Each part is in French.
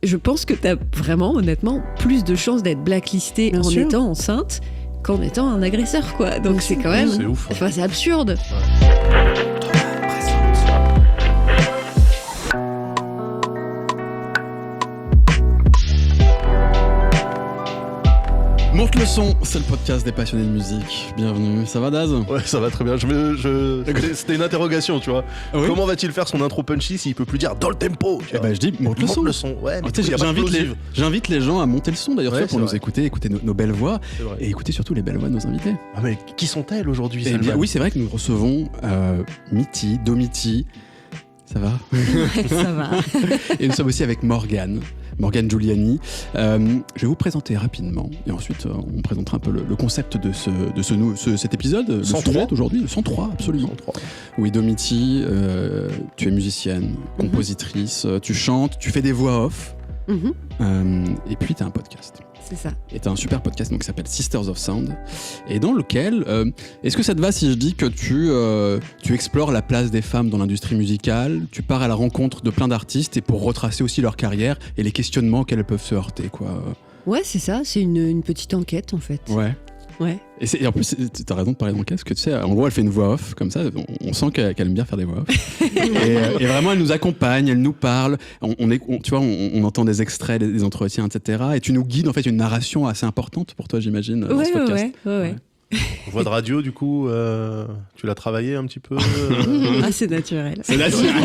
je pense que t'as vraiment, honnêtement, plus de chances d'être blacklistée Bien en sûr. étant enceinte qu'en étant un agresseur, quoi. Donc c'est quand même... C'est ouf. Enfin, c'est absurde. Monte le son, c'est le podcast des passionnés de musique. Bienvenue, ça va Daz ? Ouais, ça va très bien. C'était une interrogation, tu vois. Ah oui Comment va-t-il faire son intro punchy s'il peut plus dire dans le tempo, tu Eh vois. ben je dis monte le son. Ouais, mais Tu sais, il y a pas de plosive. j'invite les gens à monter le son d'ailleurs Ouais, tu vois, pour c'est nous vrai. écouter nos belles voix C'est vrai. et écouter surtout les belles voix de nos invités. Ah mais qui sont-elles aujourd'hui, Eh Salman bien, oui, c'est vrai que nous recevons Mitty, Domiti. Ça va ? Ça va. Et nous sommes aussi avec Morgane Giuliani. Je vais vous présenter rapidement et ensuite on présentera un peu le concept de cet épisode. Le 103. sujet d'aujourd'hui, le 103, absolument. 103. Oui, Domiti, tu es musicienne, compositrice, tu chantes, tu fais des voix off et puis tu as un podcast. C'est ça. Et tu as un super podcast donc, qui s'appelle Sisters of Sound et dans lequel, est-ce que ça te va si je dis que tu explores la place des femmes dans l'industrie musicale, tu pars à la rencontre de plein d'artistes et pour retracer aussi leur carrière et les questionnements auxquels elles peuvent se heurter, quoi. Ouais, c'est ça. C'est une petite enquête, en fait. Ouais. Ouais. Et en plus, t'as raison de parler d'enquête, parce que tu sais, en gros, elle fait une voix off, comme ça, on sent qu'elle aime bien faire des voix off. et vraiment, elle nous accompagne, elle nous parle, tu vois, on entend des extraits, des entretiens, etc. Et tu nous guides, en fait, une narration assez importante pour toi, j'imagine, dans ce podcast. Ouais. Voix de radio, du coup, tu l'as travaillé un petit peu Ah, c'est naturel. C'est naturel.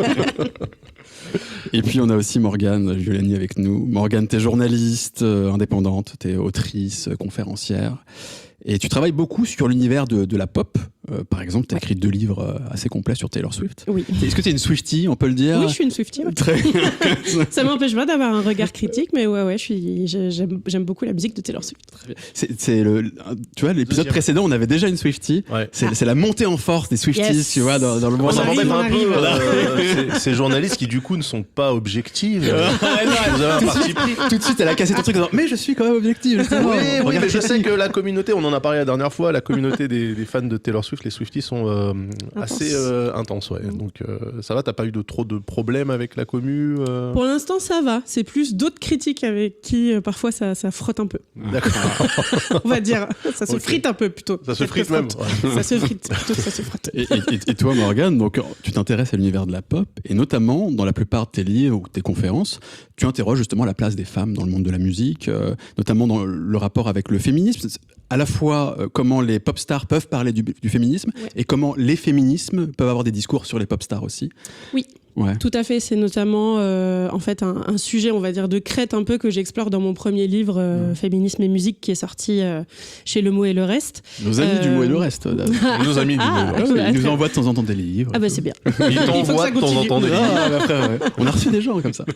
Et puis on a aussi Morgane Giuliani avec nous. Morgane, t'es journaliste indépendante, t'es autrice, conférencière. Et tu travailles beaucoup sur l'univers de la pop. Par exemple, t'as écrit 2 livres assez complets sur Taylor Swift. Oui. Est-ce que t'es une Swiftie, on peut le dire ? Oui, je suis une Swiftie. Ouais. Très Ça m'empêche pas d'avoir un regard critique, mais ouais, j'aime beaucoup la musique de Taylor Swift. c'est tu vois, l'épisode Deuxième. précédent, on avait déjà une Swiftie. Ouais. C'est la montée en force des Swifties, Yes. tu vois, dans le Moi, monde. ça arrive, m'embête un on peu, ces journalistes qui du coup ne sont pas objectifs. Vous avez un parti pris. Tout de suite, elle a cassé ton truc en disant, mais je suis quand même objective. justement. Oui, Regarde mais je sais critique. que la communauté, on en a parlé la dernière fois, la communauté des fans de Taylor Swift, les Swifties sont assez intenses. Ouais. Donc ça va, t'as pas eu trop de problèmes avec la commu Pour l'instant, ça va. C'est plus d'autres critiques avec qui parfois ça frotte un peu. D'accord. On va dire, ça se Ok. frite un peu plutôt. Ça se Peut-être frite que même. Ça se frite plutôt que ça se frotte. Et toi, Morgane, donc, tu t'intéresses à l'univers de la pop, et notamment, dans la plupart de tes livres ou tes conférences, tu interroges justement la place des femmes dans le monde de la musique, notamment dans le rapport avec le féminisme, à la fois comment les pop stars peuvent parler du féminisme, Ouais. et comment les féminismes peuvent avoir des discours sur les pop stars aussi. Oui. Ouais. Tout à fait, c'est notamment en fait un sujet, on va dire, de crête un peu que j'explore dans mon premier livre, Féminisme et musique, qui est sorti chez Le Mot et le Reste. Nos amis du mot et le reste. Nos amis du Ah, mot. ouais. Ils nous envoient de temps en temps des livres. Ah bah c'est bien. Ils t'envoient de temps en temps des livres. Ah, bah, après, ouais. On a reçu des gens comme ça.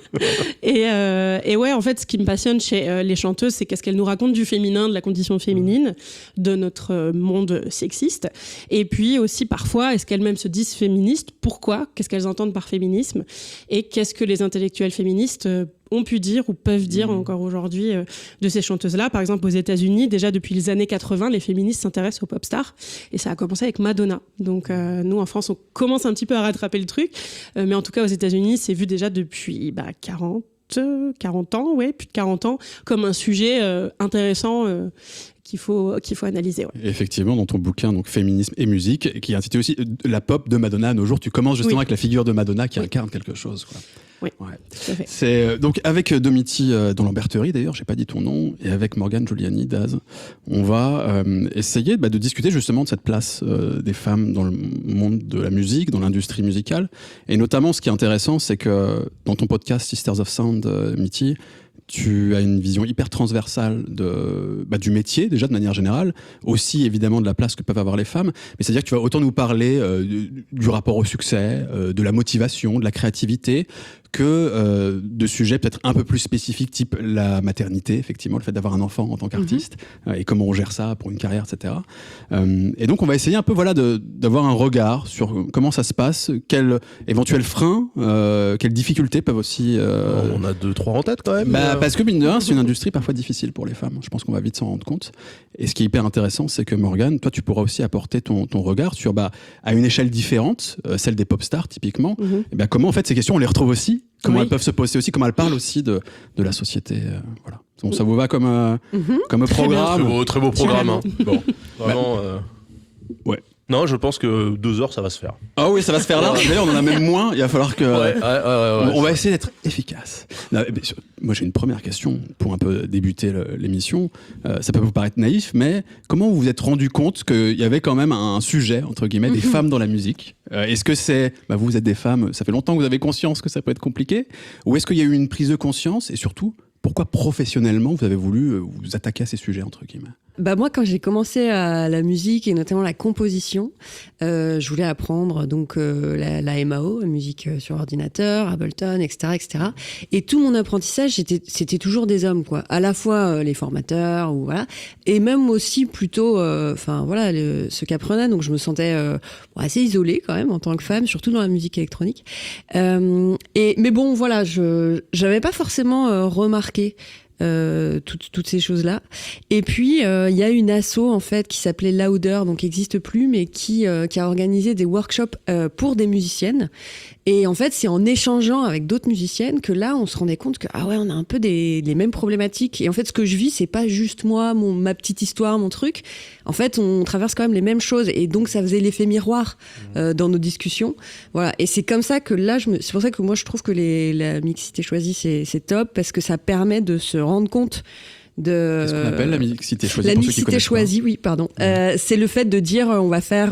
Et ouais, en fait, ce qui me passionne chez les chanteuses, c'est qu'est-ce qu'elles nous racontent du féminin, de la condition féminine, de notre monde sexiste. Et puis aussi, parfois, est-ce qu'elles-mêmes se disent féministes ? Pourquoi ? Qu'est-ce qu'elles entendent par féminisme ? Et qu'est-ce que les intellectuels féministes ont pu dire ou peuvent dire encore aujourd'hui de ces chanteuses-là. Par exemple, aux États-Unis, déjà depuis les années 80, les féministes s'intéressent aux pop stars. Et ça a commencé avec Madonna. Donc nous, en France, on commence un petit peu à rattraper le truc. Mais en tout cas, aux États-Unis, c'est vu déjà depuis 40 ans, ouais, plus de 40 ans, comme un sujet intéressant qu'il faut analyser. Ouais. Effectivement, dans ton bouquin, donc Féminisme et musique, qui est intitulé aussi La pop de Madonna à nos jours, tu commences justement avec la figure de Madonna qui incarne quelque chose, quoi. Oui, Ouais. tout à fait. C'est donc avec Domiti dans l'Amberterie, d'ailleurs, j'ai pas dit ton nom, et avec Morgane Giuliani, Daz, on va essayer de discuter justement de cette place des femmes dans le monde de la musique, dans l'industrie musicale, et notamment ce qui est intéressant, c'est que dans ton podcast Sisters of Sound, Mitty, tu as une vision hyper transversale du métier, déjà de manière générale, aussi évidemment de la place que peuvent avoir les femmes, mais c'est-à-dire que tu vas autant nous parler du rapport au succès, de la motivation, de la créativité, que de sujets peut-être un peu plus spécifiques, type la maternité, effectivement, le fait d'avoir un enfant en tant qu'artiste, et comment on gère ça pour une carrière, etc. Et donc on va essayer un peu d'avoir un regard sur comment ça se passe, quels éventuels freins, quelles difficultés peuvent aussi... On a 2-3 en tête quand même. Parce que mine de rien, c'est une industrie parfois difficile pour les femmes. Je pense qu'on va vite s'en rendre compte. Et ce qui est hyper intéressant, c'est que Morgane, toi, tu pourras aussi apporter ton regard sur, à une échelle différente, celle des pop stars typiquement. Et comment en fait ces questions, on les retrouve aussi, comment elles peuvent se poser aussi, comment elles parlent aussi de la société. Voilà. Donc ça vous va comme programme? Très beau programme. Hein. Bon, vraiment. Ouais. Non, je pense que 2 heures, ça va se faire. Ah oui, ça va se faire là. D'ailleurs, on en a même moins. Il va falloir que. On va essayer d'être efficace. Non, moi, j'ai une première question pour un peu débuter l'émission. Ça peut vous paraître naïf, mais comment vous vous êtes rendu compte qu'il y avait quand même un sujet, entre guillemets, des femmes dans la musique? Est-ce que c'est. Vous êtes des femmes, ça fait longtemps que vous avez conscience que ça peut être compliqué? Ou est-ce qu'il y a eu une prise de conscience? Et surtout, pourquoi professionnellement vous avez voulu vous attaquer à ces sujets, entre guillemets? Moi, quand j'ai commencé à la musique et notamment la composition, je voulais apprendre donc la MAO, la musique sur ordinateur, Ableton, etc., etc. Et tout mon apprentissage, c'était toujours des hommes, quoi. À la fois les formateurs, ou voilà, et même aussi plutôt, ceux qui apprenaient. Donc je me sentais assez isolée quand même en tant que femme, surtout dans la musique électronique. Mais bon, voilà, je n'avais pas forcément remarqué toutes ces choses-là. Et puis il y a une asso en fait qui s'appelait Louder, donc qui n'existe plus, mais qui a organisé des workshops pour des musiciennes. Et en fait, c'est en échangeant avec d'autres musiciennes que là, on se rendait compte que on a un peu les mêmes problématiques. Et en fait, ce que je vis, c'est pas juste moi, ma petite histoire, mon truc. En fait, on traverse quand même les mêmes choses. Et donc, ça faisait l'effet miroir dans nos discussions. Voilà. Et c'est comme ça que là, c'est pour ça que moi, je trouve que la mixité choisie, c'est top, parce que ça permet de se rendre compte Qu'est-ce qu'on appelle la mixité choisie? La mixité choisie, oui, pardon. C'est le fait de dire on va faire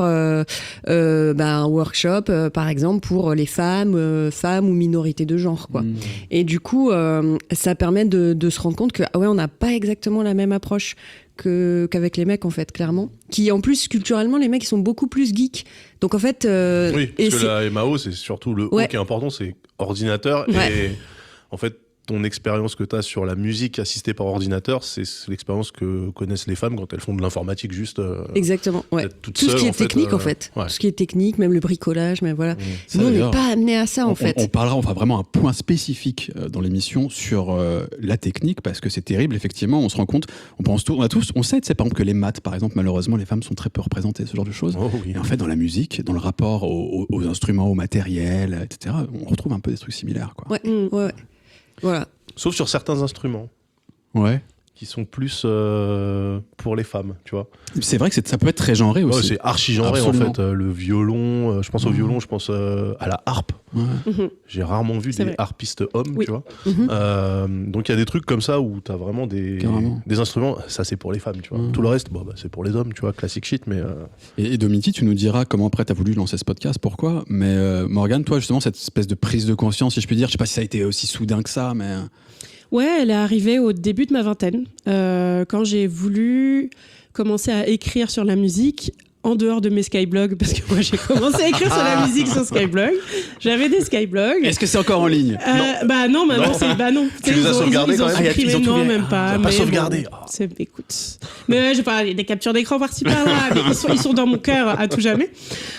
un workshop, par exemple, pour les femmes ou minorités de genre, quoi. Et du coup, ça permet de se rendre compte que on n'a pas exactement la même approche qu'avec les mecs, en fait, clairement. Qui, en plus, culturellement, les mecs, ils sont beaucoup plus geeks. Donc, en fait... oui, parce que la MAO, c'est surtout le O qui est important, c'est ordinateur. Et en fait, ton expérience que tu as sur la musique assistée par ordinateur, c'est l'expérience que connaissent les femmes quand elles font de l'informatique juste. Exactement, ouais. Tout ce qui est technique, en fait. Tout ce qui est technique, même le bricolage, mais voilà. Nous, on n'est pas amenés à ça, en fait. On fera vraiment un point spécifique dans l'émission sur la technique, parce que c'est terrible, effectivement. On se rend compte, on sait, par exemple, que les maths, par exemple, malheureusement, les femmes sont très peu représentées, ce genre de choses. Oh, oui. Et en fait, dans la musique, dans le rapport aux instruments, au matériel, etc., on retrouve un peu des trucs similaires, quoi. Ouais. Voilà. Sauf sur certains instruments. Ouais. Qui sont plus pour les femmes, tu vois. C'est vrai que ça peut être très genré aussi. Ouais, c'est archi genré. Absolument. En fait. Le violon, je pense au violon, je pense à la harpe. J'ai rarement vu des harpistes hommes, tu vois. Donc il y a des trucs comme ça où tu as vraiment des instruments, ça c'est pour les femmes, tu vois. Tout le reste, c'est pour les hommes, tu vois, classic shit. Mais Et Domiti, tu nous diras comment après tu as voulu lancer ce podcast, pourquoi. Mais Morgane, toi justement, cette espèce de prise de conscience, si je puis dire, je sais pas si ça a été aussi soudain que ça, mais... Ouais, elle est arrivée au début de ma vingtaine, quand j'ai voulu commencer à écrire sur la musique en dehors de mes skyblogs, parce que moi j'ai commencé à écrire sur la musique sur Skyblog. J'avais des skyblogs. Est-ce que c'est encore en ligne? Non, maintenant non. Tu les as sauvegardés quand même? Ils ont non, même pas. Pas sauvegardé. Écoute. Mais j'ai pas des captures d'écran par-ci par-là, mais ils sont dans mon cœur à tout jamais.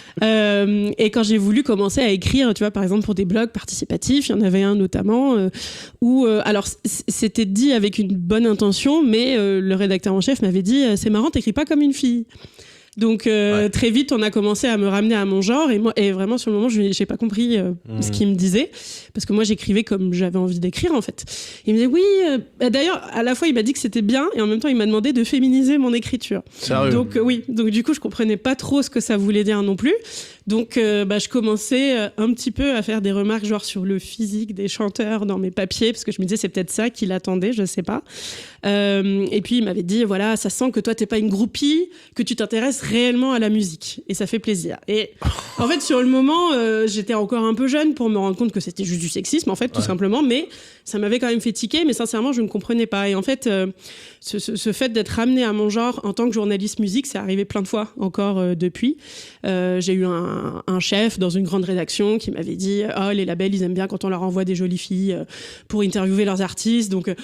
Et quand j'ai voulu commencer à écrire, tu vois, par exemple pour des blogs participatifs, il y en avait un notamment où, alors c'était dit avec une bonne intention, mais le rédacteur en chef m'avait dit c'est marrant, t'écris pas comme une fille. Donc très vite, on a commencé à me ramener à mon genre et vraiment sur le moment, j'ai pas compris ce qu'il me disait parce que moi j'écrivais comme j'avais envie d'écrire en fait. Il me disait oui. D'ailleurs, à la fois il m'a dit que c'était bien et en même temps il m'a demandé de féminiser mon écriture. Sérieux? Donc du coup je comprenais pas trop ce que ça voulait dire non plus. Donc je commençais un petit peu à faire des remarques genre sur le physique des chanteurs dans mes papiers parce que je me disais c'est peut-être ça qu'il attendait, je sais pas. Et puis il m'avait dit voilà, ça sent que toi t'es pas une groupie, que tu t'intéresses réellement à la musique et ça fait plaisir. Et en fait sur le moment j'étais encore un peu jeune pour me rendre compte que c'était juste du sexisme en fait tout simplement, mais ça m'avait quand même fait tiquer, mais sincèrement je ne comprenais pas. Et en fait ce fait d'être ramenée à mon genre en tant que journaliste musique, c'est arrivé plein de fois encore depuis. J'ai eu un chef dans une grande rédaction qui m'avait dit les labels ils aiment bien quand on leur envoie des jolies filles pour interviewer leurs artistes, donc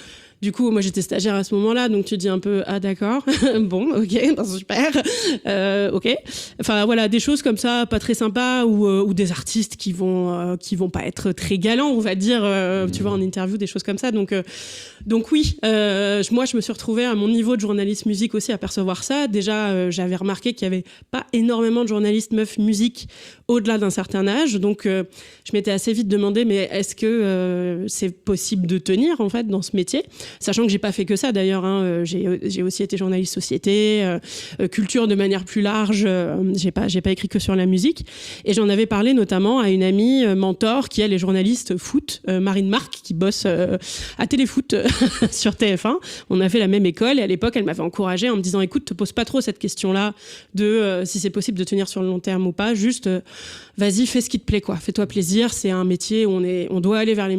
Du coup, moi, j'étais stagiaire à ce moment-là, donc tu dis un peu, ah d'accord, bon, ok, super, ok. Enfin voilà, des choses comme ça, pas très sympas, ou des artistes qui vont pas être très galants, on va dire, tu vois, en interview, des choses comme ça. Donc oui, moi, je me suis retrouvée à mon niveau de journaliste musique aussi à percevoir ça. Déjà, j'avais remarqué qu'il y avait pas énormément de journalistes meufs musique au-delà d'un certain âge, donc je m'étais assez vite demandé, mais est-ce que c'est possible de tenir en fait dans ce métier, sachant que j'ai pas fait que ça d'ailleurs, hein. J'ai aussi été journaliste société, culture de manière plus large, j'ai pas écrit que sur la musique, et j'en avais parlé notamment à une amie mentor qui elle est journaliste foot, Marine Marc, qui bosse à Téléfoot sur TF1. On a fait la même école et à l'époque elle m'avait encouragée en me disant écoute, te pose pas trop cette question-là de si c'est possible de tenir sur le long terme ou pas, juste vas-y, fais ce qui te plaît, quoi. Fais-toi plaisir. C'est un métier où on doit aller vers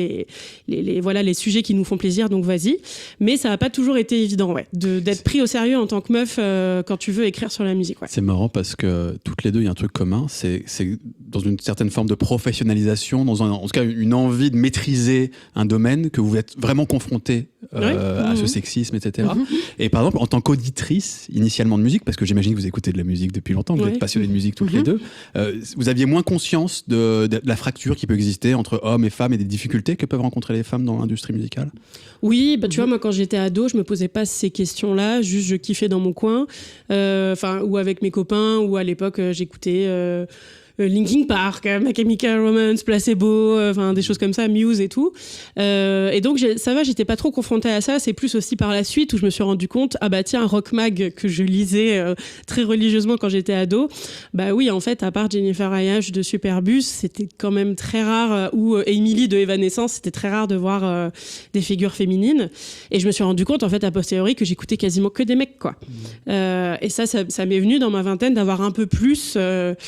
les sujets qui nous font plaisir, donc vas-y. Mais ça n'a pas toujours été évident, ouais, d'être pris au sérieux en tant que meuf quand tu veux écrire sur la musique, ouais. C'est marrant parce que toutes les deux, il y a un truc commun. C'est dans une certaine forme de professionnalisation, en tout cas une envie de maîtriser un domaine que vous êtes vraiment confronté à ce sexisme, etc. Et par exemple, en tant qu'auditrice, initialement de musique, parce que j'imagine que vous écoutez de la musique depuis longtemps, vous êtes passionnée de musique toutes les deux, vous aviez moins conscience de la fracture qui peut exister entre hommes et femmes et des difficultés que peuvent rencontrer les femmes dans l'industrie musicale? Oui, tu vois, moi quand j'étais ado, je me posais pas ces questions-là, juste je kiffais dans mon coin, ou avec mes copains, ou à l'époque j'écoutais Linkin Park, My Chemical Romance, Placebo, des choses comme ça, Muse et tout. Et donc ça va, j'étais pas trop confrontée à ça. C'est plus aussi par la suite où je me suis rendu compte, ah bah tiens, Rock Mag que je lisais très religieusement quand j'étais ado. Bah oui, en fait, à part Jennifer Ayash de Superbus, c'était quand même très rare, ou Emily de Evanescence, c'était très rare de voir des figures féminines. Et je me suis rendu compte, en fait, a posteriori, que j'écoutais quasiment que des mecs, quoi. Et ça m'est venu dans ma vingtaine d'avoir un peu plus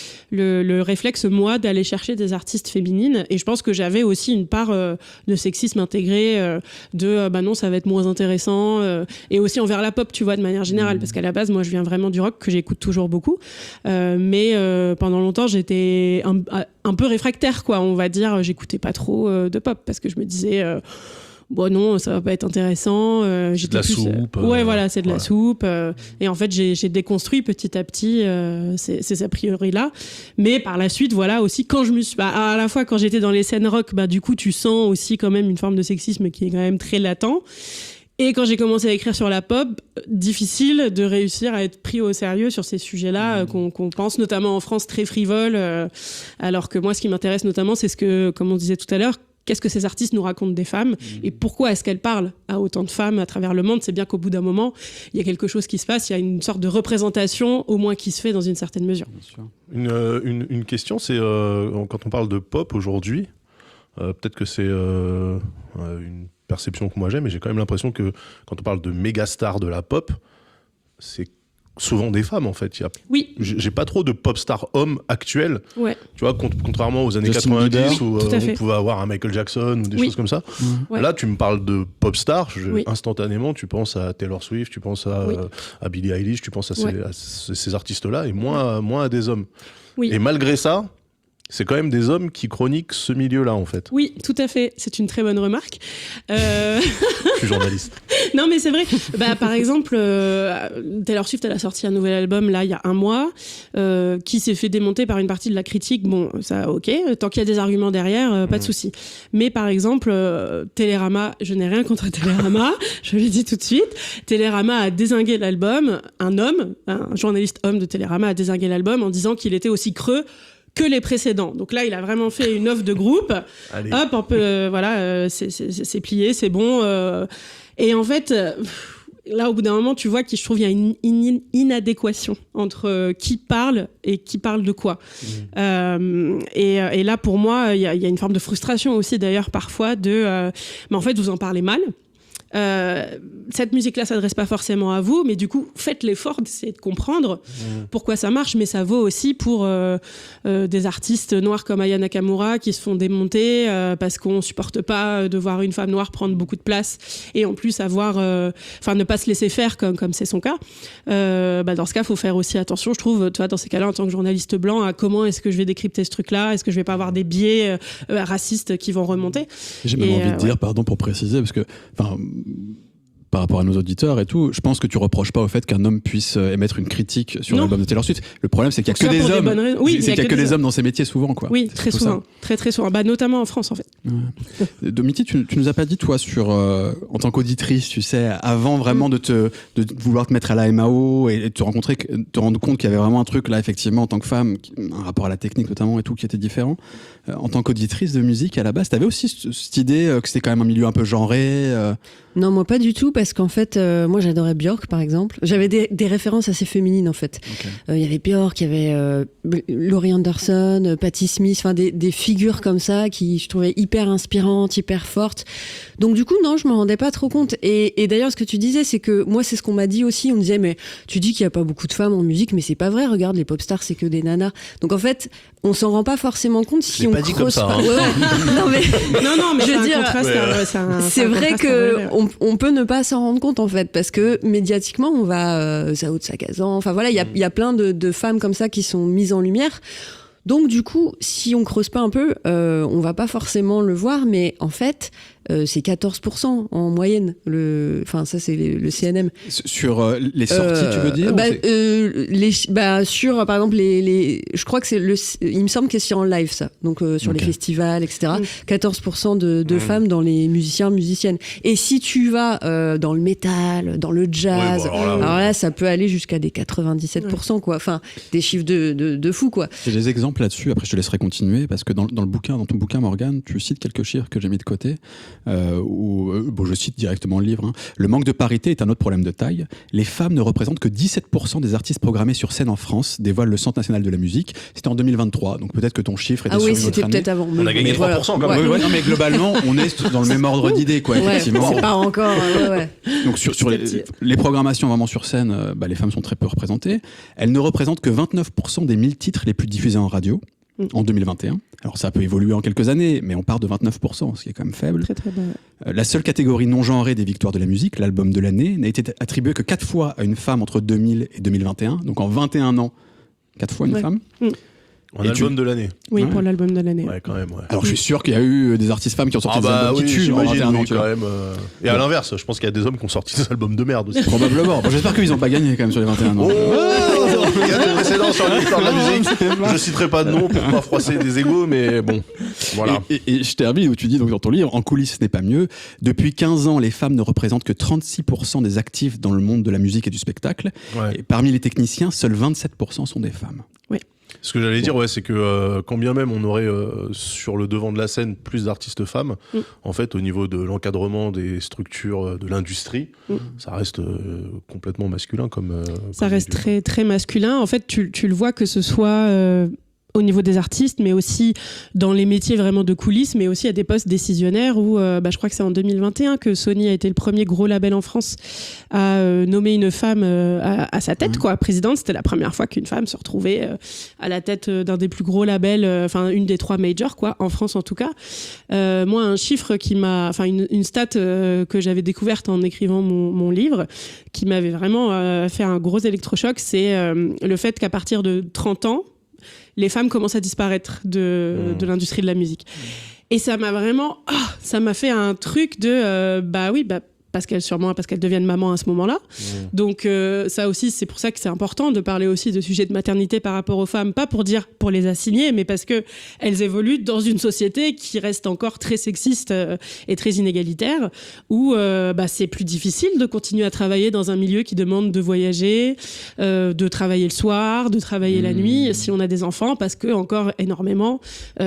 le réflexe, moi, d'aller chercher des artistes féminines. Et je pense que j'avais aussi une part de sexisme intégré, non, ça va être moins intéressant. Et aussi envers la pop, tu vois, de manière générale. Parce qu'à la base, moi, je viens vraiment du rock, que j'écoute toujours beaucoup. Mais pendant longtemps, j'étais un peu réfractaire, quoi, on va dire. J'écoutais pas trop de pop parce que je me disais... bon non, ça va pas être intéressant. C'est de la soupe. Ouais, voilà, c'est de la soupe. Et en fait, j'ai déconstruit petit à petit ces a priori-là. Mais par la suite, voilà, aussi, quand je me suis... à la fois, quand j'étais dans les scènes rock, du coup, tu sens aussi quand même une forme de sexisme qui est quand même très latent. Et quand j'ai commencé à écrire sur la pop, difficile de réussir à être pris au sérieux sur ces sujets-là qu'on pense notamment en France très frivoles. Alors que moi, ce qui m'intéresse notamment, c'est ce que, comme on disait tout à l'heure, qu'est-ce que ces artistes nous racontent des femmes et pourquoi est-ce qu'elles parlent à autant de femmes à travers le monde. C'est bien qu'au bout d'un moment, il y a quelque chose qui se passe, il y a une sorte de représentation au moins qui se fait dans une certaine mesure. Une question, c'est quand on parle de pop aujourd'hui, peut-être que c'est une perception que moi j'ai, mais j'ai quand même l'impression que quand on parle de méga stars de la pop, c'est souvent des femmes en fait. Oui. J'ai pas trop de pop stars hommes actuels. Ouais. Tu vois, contrairement aux années Justin 90 Bieber, où on pouvait avoir un Michael Jackson ou des choses comme ça. Ouais. Là, tu me parles de pop stars, instantanément, tu penses à Taylor Swift, tu penses à Billie Eilish, tu penses à ces artistes-là et moins à des hommes. Oui. Et malgré ça, c'est quand même des hommes qui chroniquent ce milieu-là, en fait. Oui, tout à fait. C'est une très bonne remarque. Je suis journaliste. Non, mais c'est vrai. Par exemple, Taylor Swift, elle a sorti un nouvel album, là, il y a un mois, qui s'est fait démonter par une partie de la critique. Bon, ça, ok. Tant qu'il y a des arguments derrière, pas de souci. Mais par exemple, Télérama, je n'ai rien contre Télérama, je le dis tout de suite. Télérama a dézingué l'album. Un journaliste homme de Télérama a dézingué l'album en disant qu'il était aussi creux que les précédents. Donc là, il a vraiment fait une offre de groupe. Allez. Hop, un peu, c'est plié, c'est bon. Et en fait, là, au bout d'un moment, tu vois je trouve qu'il y a une inadéquation entre qui parle et qui parle de quoi. Et là, pour moi, il y a une forme de frustration aussi, d'ailleurs, parfois, mais en fait, vous en parlez mal. Cette musique-là s'adresse pas forcément à vous, mais du coup, faites l'effort d'essayer de comprendre pourquoi ça marche, mais ça vaut aussi pour des artistes noirs comme Aya Nakamura qui se font démonter parce qu'on supporte pas de voir une femme noire prendre beaucoup de place et en plus ne pas se laisser faire comme c'est son cas. Dans ce cas, faut faire aussi attention, je trouve, toi, dans ces cas-là, en tant que journaliste blanc, à comment est-ce que je vais décrypter ce truc-là, est-ce que je vais pas avoir des biais racistes qui vont remonter. J'ai même envie de dire, pardon pour préciser, parce que par rapport à nos auditeurs et tout, je pense que tu reproches pas au fait qu'un homme puisse émettre une critique sur l'album de Taylor Swift. Le problème, c'est qu'il y a que des hommes. Oui, c'est qu'il y a que des hommes dans ces métiers souvent, quoi. Oui, très souvent. Très souvent. Notamment en France, en fait. Ouais. Domiti, tu nous as pas dit, toi, en tant qu'auditrice, tu sais, avant vraiment de vouloir te mettre à la MAO et de te rendre compte qu'il y avait vraiment un truc là, effectivement, en tant que femme, un rapport à la technique notamment et tout, qui était différent. En tant qu'auditrice de musique, à la base, t'avais aussi cette idée que c'était quand même un milieu un peu genré. Non, moi pas du tout, parce qu'en fait, moi j'adorais Björk par exemple. J'avais des références assez féminines en fait. Il y avait Björk, il y avait Laurie Anderson, Patti Smith, enfin des figures comme ça qui je trouvais hyper inspirantes, hyper fortes. Donc du coup, non, je me rendais pas trop compte. Et d'ailleurs, ce que tu disais, c'est que moi, c'est ce qu'on m'a dit aussi. On me disait, mais tu dis qu'il y a pas beaucoup de femmes en musique, mais c'est pas vrai. Regarde, les pop stars, c'est que des nanas. Donc en fait, on s'en rend pas forcément compte si on dit comme ça. Hein. Non mais je veux dire, c'est vrai que on peut ne pas s'en rendre compte en fait, parce que médiatiquement, on va Zao de Sagazan. Enfin voilà, il y a plein de femmes comme ça qui sont mises en lumière. Donc du coup, si on creuse pas un peu, on va pas forcément le voir, mais en fait, c'est 14% en moyenne. Enfin, ça c'est le CNM. Sur les sorties, tu veux dire sur par exemple je crois que il me semble que c'est en live ça. Donc sur les festivals, etc. 14% de femmes dans les musiciennes. Et si tu vas dans le métal, dans le jazz, alors là, ça peut aller jusqu'à des 97%, quoi. Enfin, des chiffres de fou, quoi. J'ai des exemples là-dessus. Après, je te laisserai continuer parce que dans ton bouquin, Morgane, tu cites quelques chiffres que j'ai mis de côté. Je cite directement le livre. Hein. Le manque de parité est un autre problème de taille. Les femmes ne représentent que 17% des artistes programmés sur scène en France, dévoile le Centre national de la musique. C'était en 2023, donc peut-être que ton chiffre était sur une autre année. Ah oui, c'était peut-être avant. On a gagné 3% quand même. Non, mais globalement, on est dans le même ordre d'idées, quoi, effectivement. C'est pas encore. Donc sur les programmations vraiment sur scène, les femmes sont très peu représentées. Elles ne représentent que 29% des 1000 titres les plus diffusés en radio. En 2021. Alors ça peut évoluer en quelques années, mais on part de 29%, ce qui est quand même faible. Très très bas. La seule catégorie non genrée des victoires de la musique, l'album de l'année, n'a été attribué que 4 fois à une femme entre 2000 et 2021. Donc en 21 ans, 4 fois une femme. En album de l'année. Oui, pour l'album de l'année. Ouais, quand même. Ouais. Alors je suis sûr qu'il y a eu des artistes femmes qui ont sorti des albums qui tuent en 21 ans. Quand même. Et à l'inverse, je pense qu'il y a des hommes qui ont sorti des albums de merde aussi. Probablement. Bon, j'espère qu'ils n'ont pas gagné quand même sur les 21 ans. Il y a des précédents sur l'histoire de la musique. Je citerai pas de nom pour pas froisser des égos, mais bon, voilà. Et je termine où tu dis donc dans ton livre, en coulisses ce n'est pas mieux. Depuis 15 ans, les femmes ne représentent que 36% des actifs dans le monde de la musique et du spectacle. Ouais. Et parmi les techniciens, seuls 27% sont des femmes. Oui. Ce que j'allais dire, c'est que quand bien même on aurait sur le devant de la scène plus d'artistes femmes, en fait, au niveau de l'encadrement des structures de l'industrie, ça reste complètement masculin ça reste très, très masculin. En fait, tu le vois que ce soit au niveau des artistes, mais aussi dans les métiers vraiment de coulisses, mais aussi à des postes décisionnaires où je crois que c'est en 2021 que Sony a été le premier gros label en France à nommer une femme à sa tête, quoi, présidente. C'était la première fois qu'une femme se retrouvait à la tête d'un des plus gros labels, une des 3 majors, quoi, en France en tout cas. Moi, un chiffre qui m'a, une stat que j'avais découverte en écrivant mon livre, qui m'avait vraiment fait un gros électrochoc, c'est le fait qu'à partir de 30 ans, les femmes commencent à disparaître de l'industrie de la musique. Et ça m'a vraiment... ça m'a fait un truc de... parce qu'elles deviennent maman à ce moment-là. Donc ça aussi, c'est pour ça que c'est important de parler aussi de sujets de maternité par rapport aux femmes, pas pour les assigner, mais parce que elles évoluent dans une société qui reste encore très sexiste et très inégalitaire, où c'est plus difficile de continuer à travailler dans un milieu qui demande de voyager, de travailler le soir, de travailler la nuit, si on a des enfants, parce que encore énormément,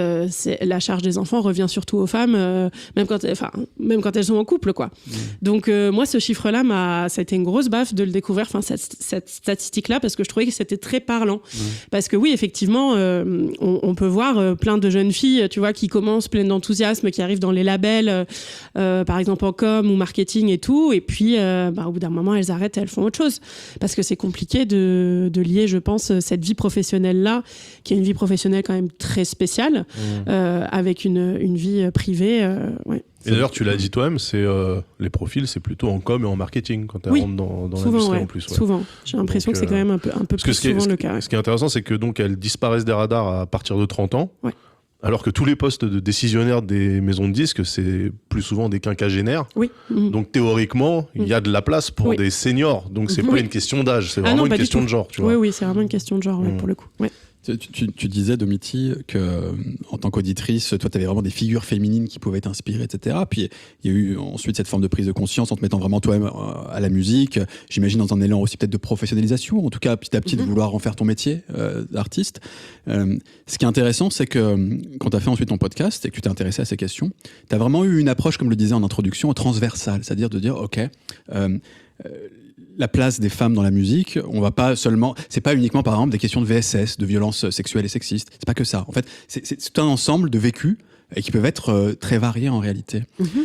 la charge des enfants revient surtout aux femmes, même quand elles sont en couple, quoi. Donc moi, ce chiffre-là, ça a été une grosse baffe de le découvrir, cette statistique-là, parce que je trouvais que c'était très parlant. Parce que oui, effectivement, on peut voir plein de jeunes filles, tu vois, qui commencent pleines d'enthousiasme, qui arrivent dans les labels, par exemple en com ou marketing et tout, et puis au bout d'un moment, elles arrêtent et elles font autre chose. Parce que c'est compliqué de lier, je pense, cette vie professionnelle-là, qui est une vie professionnelle quand même très spéciale, avec une vie privée. Et d'ailleurs, tu l'as dit toi-même, c'est les profils, c'est plutôt en com et en marketing quand tu rentres dans l'industrie en plus. Ouais. Souvent. J'ai l'impression que c'est quand même un peu plus souvent le cas. Ce qui est intéressant, c'est que donc elles disparaissent des radars à partir de 30 ans. Ouais. Alors que tous les postes de décisionnaires des maisons de disques, c'est plus souvent des quinquagénaires. Oui. Donc théoriquement, il y a de la place pour des seniors. Donc c'est pas une question d'âge, c'est vraiment une question de genre. Tu vois. Oui, c'est vraiment une question de genre pour le coup. Ouais. Tu disais, Domiti, que en tant qu'auditrice, toi, tu avais vraiment des figures féminines qui pouvaient t'inspirer, etc. Puis il y a eu ensuite cette forme de prise de conscience en te mettant vraiment toi-même à la musique. J'imagine dans un élan aussi peut-être de professionnalisation, en tout cas petit à petit de vouloir en faire ton métier d'artiste. Ce qui est intéressant, c'est que quand tu as fait ensuite ton podcast et que tu t'es intéressé à ces questions, tu as vraiment eu une approche, comme je le disais en introduction, transversale, c'est-à-dire de dire, OK, la place des femmes dans la musique, on va pas seulement, c'est pas uniquement par exemple des questions de VSS, de violences sexuelles et sexistes, c'est pas que ça. En fait, c'est tout un ensemble de vécus et qui peuvent être très variés en réalité.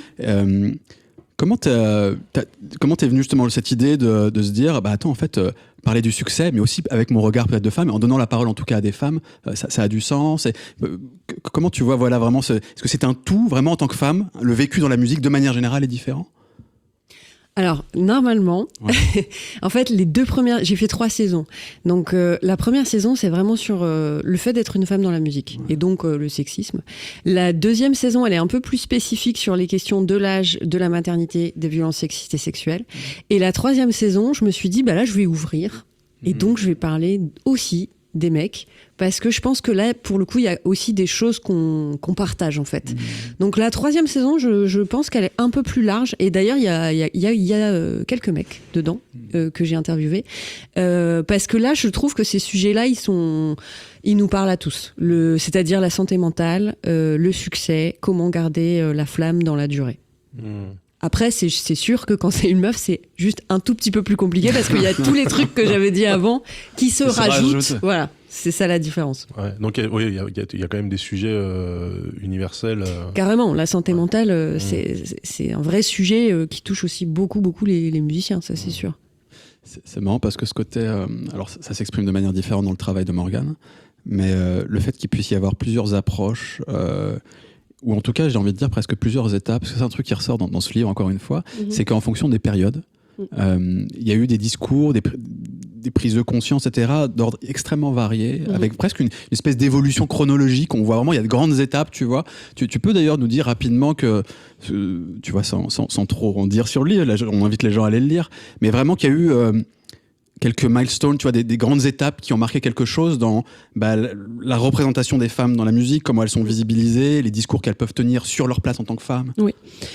Comment t'es venu justement cette idée de se dire, bah attends, en fait, parler du succès, mais aussi avec mon regard peut-être de femme, en donnant la parole en tout cas à des femmes, ça a du sens. Comment tu vois, voilà, vraiment, est-ce que c'est un tout, vraiment en tant que femme, le vécu dans la musique de manière générale est différent ? Alors, normalement, en fait, les 2 premières... J'ai fait 3 saisons. Donc, la première saison, c'est vraiment sur le fait d'être une femme dans la musique, et donc le sexisme. La 2e saison, elle est un peu plus spécifique sur les questions de l'âge, de la maternité, des violences sexistes et sexuelles. Et la 3e saison, je me suis dit, bah là, je vais ouvrir, et donc je vais parler aussi des mecs, parce que je pense que là, pour le coup, il y a aussi des choses qu'on partage, en fait. Donc la 3e saison, je pense qu'elle est un peu plus large, et d'ailleurs, il y a quelques mecs dedans que j'ai interviewés, parce que là, je trouve que ces sujets-là, ils nous parlent à tous. C'est-à-dire la santé mentale, le succès, comment garder la flamme dans la durée. Après, c'est sûr que quand c'est une meuf, c'est juste un tout petit peu plus compliqué parce qu'il y a tous les trucs que j'avais dit avant qui se rajoutent. Voilà, c'est ça la différence. Ouais, donc oui, il y a quand même des sujets universels. Carrément, la santé mentale, c'est un vrai sujet qui touche aussi beaucoup les musiciens, ça c'est sûr. C'est marrant parce que ce côté... alors ça s'exprime de manière différente dans le travail de Morgane, mais le fait qu'il puisse y avoir plusieurs approches... ou en tout cas, j'ai envie de dire presque plusieurs étapes, parce que c'est un truc qui ressort dans ce livre, encore une fois, c'est qu'en fonction des périodes, il y a eu des discours, des prises de conscience, etc., d'ordre extrêmement varié, avec presque une espèce d'évolution chronologique. On voit vraiment, il y a de grandes étapes, tu vois. Tu peux d'ailleurs nous dire rapidement que, tu vois, sans trop en dire sur le livre, là, on invite les gens à aller le lire, mais vraiment qu'il y a eu... quelques milestones, tu vois, des grandes étapes qui ont marqué quelque chose dans la représentation des femmes dans la musique, comment elles sont visibilisées, les discours qu'elles peuvent tenir sur leur place en tant que femmes. Oui.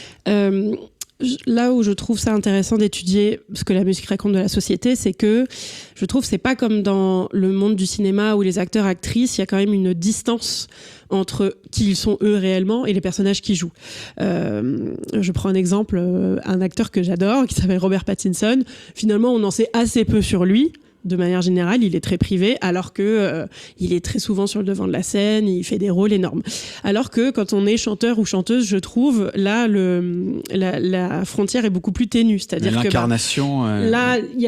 Là où je trouve ça intéressant d'étudier ce que la musique raconte de la société, c'est que je trouve que c'est pas comme dans le monde du cinéma où les acteurs, actrices, il y a quand même une distance entre qui ils sont eux réellement et les personnages qu'ils jouent. Je prends un exemple, un acteur que j'adore, qui s'appelle Robert Pattinson. Finalement, on en sait assez peu sur lui. De manière générale, il est très privé, alors que il est très souvent sur le devant de la scène, il fait des rôles énormes. Alors que quand on est chanteur ou chanteuse, je trouve, là, la frontière est beaucoup plus ténue. C'est-à-dire que l'incarnation... là, il y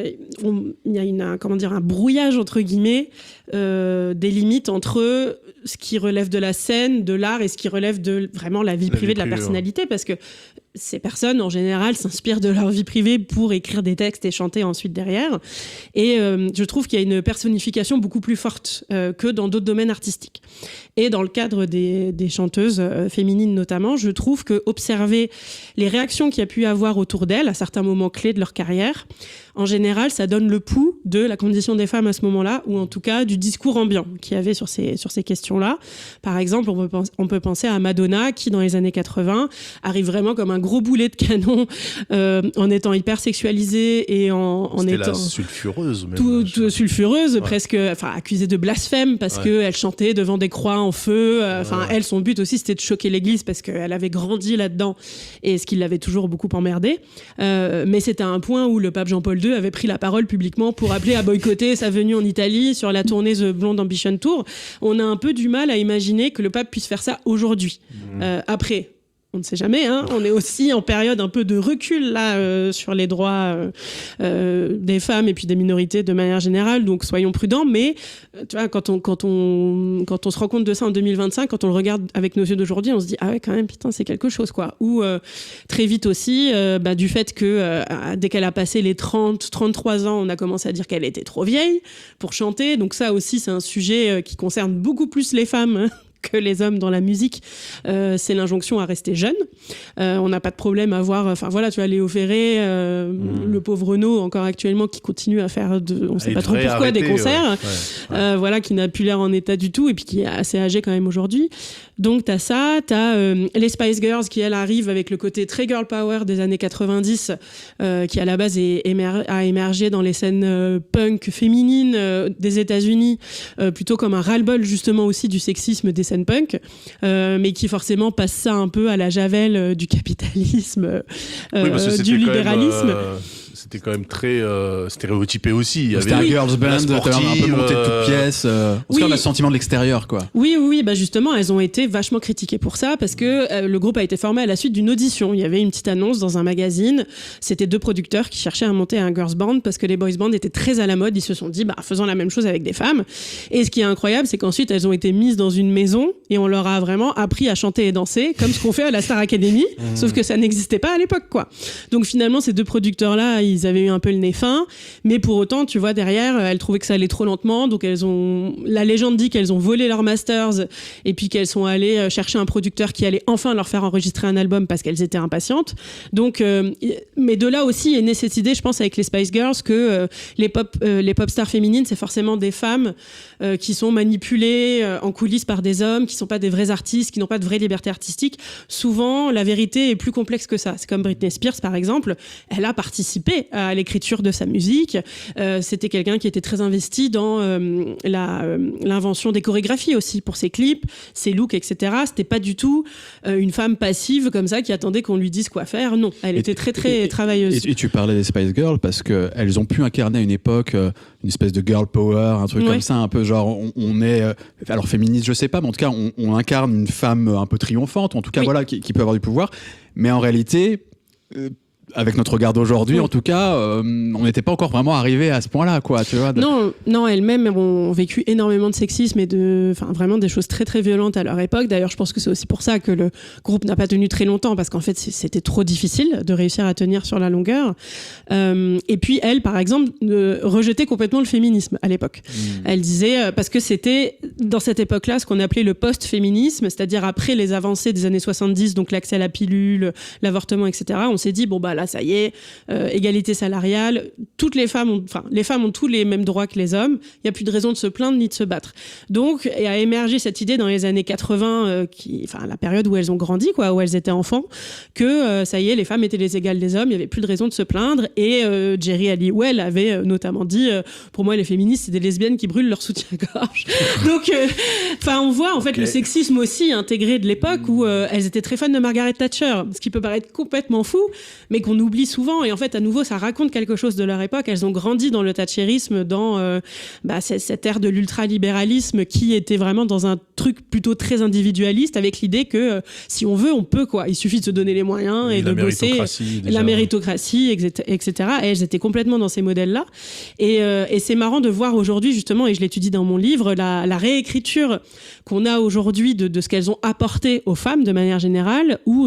a comment dire, un brouillage, entre guillemets, des limites entre ce qui relève de la scène, de l'art, et ce qui relève de vraiment la vie privée de la personnalité, parce que ces personnes, en général, s'inspirent de leur vie privée pour écrire des textes et chanter ensuite derrière. Et je trouve qu'il y a une personnification beaucoup plus forte que dans d'autres domaines artistiques. Et dans le cadre des chanteuses féminines notamment, je trouve que observer les réactions qu'il y a pu y avoir autour d'elles à certains moments clés de leur carrière, en général, ça donne le pouls de la condition des femmes à ce moment-là, ou en tout cas du discours ambiant qu'il y avait sur ces questions-là. Par exemple, on peut penser à Madonna, qui dans les années 80 arrive vraiment comme un gros boulet de canon, en étant hyper sexualisée et en étant la sulfureuse, même, toute sulfureuse, presque, enfin accusée de blasphème parce que elle chantait devant des croix en feu. Elle, son but aussi, c'était de choquer l'Église parce qu'elle avait grandi là-dedans et ce qui l'avait toujours beaucoup emmerdée. Mais c'était à un point où le pape Jean-Paul II avait pris la parole publiquement pour appeler à boycotter sa venue en Italie sur la tournée The Blonde Ambition Tour. On a un peu du mal à imaginer que le pape puisse faire ça aujourd'hui. Après, on ne sait jamais, hein. On est aussi en période un peu de recul là sur les droits des femmes et puis des minorités de manière générale, donc soyons prudents. Mais tu vois, quand on se rend compte de ça en 2025, quand on le regarde avec nos yeux d'aujourd'hui, on se dit ah ouais, quand même, putain, c'est quelque chose, quoi. Ou très vite aussi du fait que dès qu'elle a passé les 33 ans, on a commencé à dire qu'elle était trop vieille pour chanter. Donc ça aussi, c'est un sujet qui concerne beaucoup plus les femmes que les hommes dans la musique, c'est l'injonction à rester jeune. On n'a pas de problème à voir, enfin voilà, tu vois, Léo Ferré, le pauvre Renaud, encore actuellement, qui continue à faire, on ne sait pas trop pourquoi, des concerts, voilà, qui n'a plus l'air en état du tout, et puis qui est assez âgé quand même aujourd'hui. Donc t'as ça, t'as les Spice Girls qui, elles, arrivent avec le côté très girl power des années 90, qui à la base a émergé dans les scènes punk féminines des États-Unis, plutôt comme un ras-le-bol justement aussi du sexisme des scènes punk, mais qui forcément passe ça un peu à la javel du capitalisme, du libéralisme. C'était quand même très stéréotypé aussi. Il y avait un girls band, un peu monté de toutes pièces. On a le sentiment de l'extérieur, quoi. Oui, bah justement, elles ont été vachement critiquées pour ça, parce que le groupe a été formé à la suite d'une audition. Il y avait une petite annonce dans un magazine. C'était 2 producteurs qui cherchaient à monter un girls band parce que les boys bands étaient très à la mode. Ils se sont dit, faisons la même chose avec des femmes. Et ce qui est incroyable, c'est qu'ensuite, elles ont été mises dans une maison et on leur a vraiment appris à chanter et danser, comme ce qu'on fait à la Star Academy, sauf que ça n'existait pas à l'époque, quoi. Donc finalement, ces 2 producteurs-là, ils avaient eu un peu le nez fin, mais pour autant, tu vois, derrière, elles trouvaient que ça allait trop lentement, donc la légende dit qu'elles ont volé leurs masters et puis qu'elles sont allées chercher un producteur qui allait enfin leur faire enregistrer un album parce qu'elles étaient impatientes. Donc, mais de là aussi est née cette idée, je pense, avec les Spice Girls, que les pop stars féminines, c'est forcément des femmes qui sont manipulées en coulisses par des hommes, qui sont pas des vrais artistes, qui n'ont pas de vraie liberté artistique. Souvent, la vérité est plus complexe que ça. C'est comme Britney Spears, par exemple. Elle a participé à l'écriture de sa musique. C'était quelqu'un qui était très investi dans l'invention des chorégraphies aussi, pour ses clips, ses looks, etc. C'était pas du tout une femme passive comme ça qui attendait qu'on lui dise quoi faire. Non, elle était très très travailleuse. Et tu parlais des Spice Girls parce qu'elles ont pu incarner à une époque une espèce de girl power, un truc comme ça, un peu genre on est alors féministe, je sais pas, mais en tout cas on incarne une femme un peu triomphante, en tout cas voilà, qui peut avoir du pouvoir, mais en réalité avec notre regard d'aujourd'hui, en tout cas, on n'était pas encore vraiment arrivé à ce point-là, quoi, tu vois. Non, elles-mêmes ont vécu énormément de sexisme et vraiment des choses très très violentes à leur époque. D'ailleurs, je pense que c'est aussi pour ça que le groupe n'a pas tenu très longtemps, parce qu'en fait, c'était trop difficile de réussir à tenir sur la longueur. Et puis, elle, par exemple, rejetait complètement le féminisme à l'époque. Elle disait, parce que c'était dans cette époque-là ce qu'on appelait le post-féminisme, c'est-à-dire après les avancées des années 70, donc l'accès à la pilule, l'avortement, etc. On s'est dit, là, ça y est, égalité salariale, les femmes ont tous les mêmes droits que les hommes, il n'y a plus de raison de se plaindre ni de se battre. Donc, a émergé cette idée dans les années 80, la période où elles ont grandi, quoi, où elles étaient enfants, que ça y est, les femmes étaient les égales des hommes, il n'y avait plus de raison de se plaindre, et Jerry Halliwell avait notamment dit, pour moi, les féministes, c'est des lesbiennes qui brûlent leur soutien-gorge. Donc, on voit en fait le sexisme aussi intégré de l'époque où elles étaient très fans de Margaret Thatcher, ce qui peut paraître complètement fou, mais qu'on oublie souvent. Et en fait, à nouveau, ça raconte quelque chose de leur époque. Elles ont grandi dans le thatcherisme, dans cette ère de l'ultralibéralisme qui était vraiment dans un truc plutôt très individualiste, avec l'idée que si on veut, on peut, quoi. Il suffit de se donner les moyens et de bosser. La méritocratie, etc. Et elles étaient complètement dans ces modèles-là. Et c'est marrant de voir aujourd'hui, justement, et je l'étudie dans mon livre, la réécriture qu'on a aujourd'hui de ce qu'elles ont apporté aux femmes de manière générale, ou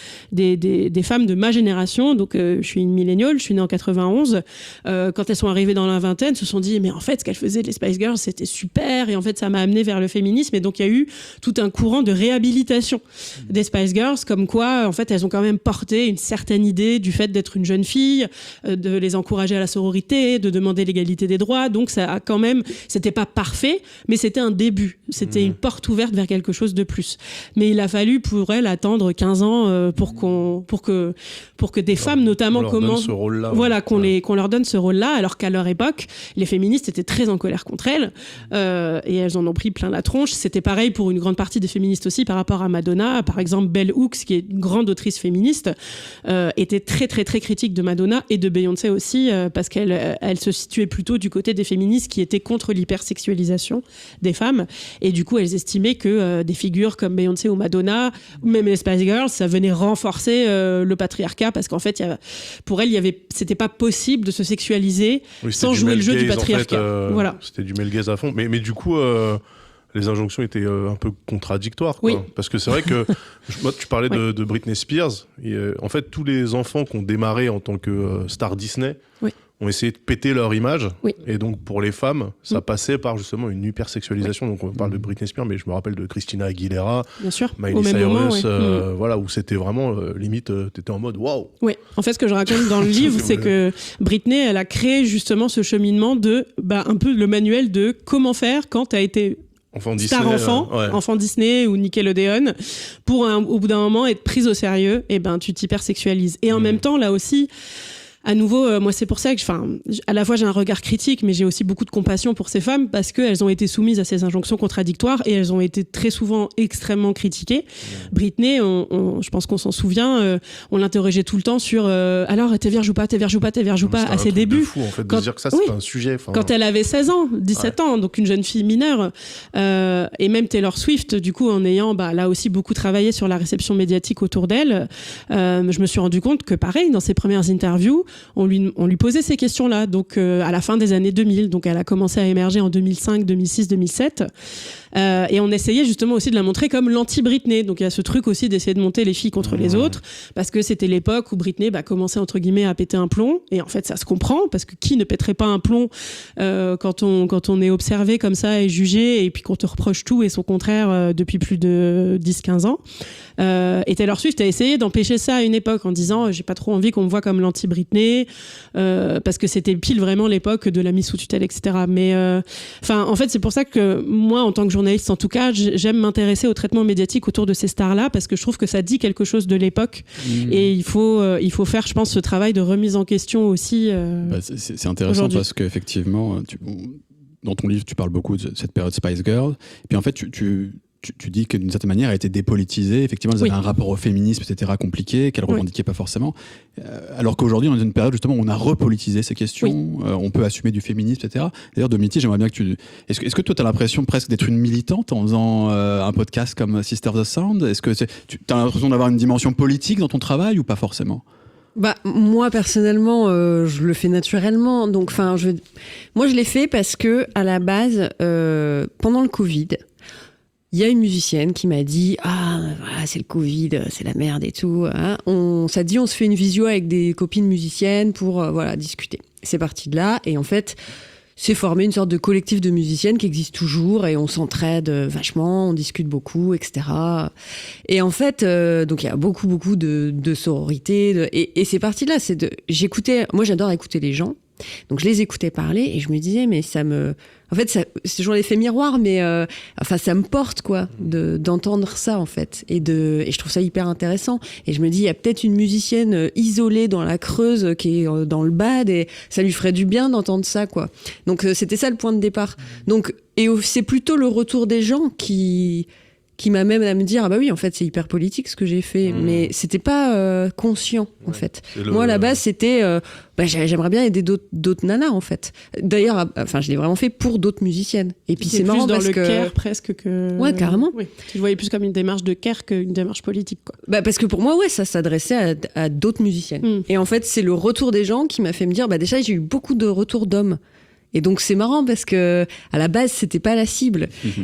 des femmes de ma génération. Donc je suis une milléniale, je suis née en 91. Quand elles sont arrivées dans la vingtaine, se sont dit mais en fait ce qu'elles faisaient les Spice Girls c'était super, et en fait ça m'a amené vers le féminisme. Et donc il y a eu tout un courant de réhabilitation des Spice Girls, comme quoi en fait elles ont quand même porté une certaine idée du fait d'être une jeune fille, de les encourager à la sororité, de demander l'égalité des droits. Donc ça a quand même, c'était pas parfait, mais c'était un début, c'était une porte ouverte vers quelque chose de plus. Mais il a fallu pour elles attendre 15 ans pour que des femmes notamment commencent, qu'on leur donne ce rôle-là, alors qu'à leur époque, les féministes étaient très en colère contre elles, et elles en ont pris plein la tronche. C'était pareil pour une grande partie des féministes aussi par rapport à Madonna. Par exemple, Bell Hooks, qui est une grande autrice féministe, était très très très critique de Madonna et de Beyoncé aussi, parce qu'elle se situait plutôt du côté des féministes qui étaient contre l'hypersexualisation des femmes, et du coup elles estimaient que des figures comme Beyoncé ou Madonna, ou même les Spice Girls, ça venait renforcer le patriarcat, parce qu'en fait pour elle c'était pas possible de se sexualiser sans jouer le jeu du patriarcat. Voilà. C'était du male gaze à fond, mais du coup les injonctions étaient un peu contradictoires, quoi. Oui. Parce que c'est vrai que tu parlais de Britney Spears, et en fait tous les enfants qui ont démarré en tant que star Disney ont essayé de péter leur image. Oui. Et donc, pour les femmes, ça passait par justement une hypersexualisation. Donc, on parle de Britney Spears, mais je me rappelle de Christina Aguilera, bien sûr, Miley Cyrus, voilà, où c'était vraiment limite, t'étais en mode waouh. Oui, en fait, ce que je raconte dans le livre, c'est que Britney, elle a créé justement ce cheminement de, un peu le manuel de comment faire quand t'as été enfant Disney ou Nickelodeon, pour au bout d'un moment être prise au sérieux, et tu t'hypersexualises. Et en même temps, là aussi, à nouveau, moi c'est pour ça que, à la fois j'ai un regard critique, mais j'ai aussi beaucoup de compassion pour ces femmes parce qu'elles ont été soumises à ces injonctions contradictoires et elles ont été très souvent extrêmement critiquées. Britney, je pense qu'on s'en souvient, on l'interrogeait tout le temps sur alors t'es vierge ou pas à ses débuts. C'est fou en fait de dire que ça c'est un sujet. Quand elle avait 16 ans, 17 ans, donc une jeune fille mineure, et même Taylor Swift, du coup en ayant là aussi beaucoup travaillé sur la réception médiatique autour d'elle, je me suis rendu compte que pareil, dans ses premières interviews, on lui posait ces questions-là, donc à la fin des années 2000, donc elle a commencé à émerger en 2005, 2006, 2007, et on essayait justement aussi de la montrer comme l'anti-Britney, donc il y a ce truc aussi d'essayer de monter les filles contre les autres, parce que c'était l'époque où Britney commençait entre guillemets à péter un plomb, et en fait ça se comprend, parce que qui ne pèterait pas un plomb quand on est observé comme ça et jugé, et puis qu'on te reproche tout et son contraire depuis plus de 10-15 ans. Et Taylor Swift a essayé d'empêcher ça à une époque en disant j'ai pas trop envie qu'on me voit comme l'anti-Britney, parce que c'était pile vraiment l'époque de la mise sous tutelle, etc. Mais en fait c'est pour ça que moi en tant que journaliste en tout cas j'aime m'intéresser au traitement médiatique autour de ces stars-là, parce que je trouve que ça dit quelque chose de l'époque, et il faut faire, je pense, ce travail de remise en question aussi. C'est intéressant parce qu'effectivement dans ton livre tu parles beaucoup de cette période Spice Girl, et puis en fait tu dis que d'une certaine manière elle a été dépolitisée, effectivement elle avait un rapport au féminisme etc. compliqué, qu'elle revendiquait pas forcément, alors qu'aujourd'hui on est dans une période justement où on a repolitisé ces questions, on peut assumer du féminisme etc. D'ailleurs Domiti, j'aimerais bien que est-ce que toi tu as l'impression presque d'être une militante en faisant un podcast comme Sisters of Sound? Est-ce que tu as l'impression d'avoir une dimension politique dans ton travail ou pas forcément? Moi personnellement je le fais naturellement, donc moi je l'ai fait parce que à la base pendant le Covid il y a une musicienne qui m'a dit voilà, c'est le Covid, c'est la merde et tout, hein. On se fait une visio avec des copines musiciennes pour discuter. C'est parti de là, et en fait c'est formé une sorte de collectif de musiciennes qui existe toujours, et on s'entraide vachement, on discute beaucoup, etc. Et en fait, donc il y a beaucoup de sororité, et c'est parti de là. Moi j'adore écouter les gens, donc je les écoutais parler et je me disais mais en fait c'est toujours l'effet miroir, mais ça me porte d'entendre ça en fait, et je trouve ça hyper intéressant, et je me dis il y a peut-être une musicienne isolée dans la Creuse qui est dans le bad, et ça lui ferait du bien d'entendre ça donc c'était ça le point de départ. Donc c'est plutôt le retour des gens qui m'amène à me dire oui en fait c'est hyper politique ce que j'ai fait, mais c'était pas conscient en fait. Moi à la base c'était j'aimerais bien aider d'autres nanas en fait. D'ailleurs je l'ai vraiment fait pour d'autres musiciennes, et puis c'est marrant parce que plus dans le care presque que carrément. Oui. Tu le voyais plus comme une démarche de care qu'une démarche politique parce que pour moi ça s'adressait à d'autres musiciennes, et en fait c'est le retour des gens qui m'a fait me dire déjà j'ai eu beaucoup de retours d'hommes. Et donc c'est marrant parce que à la base c'était pas la cible,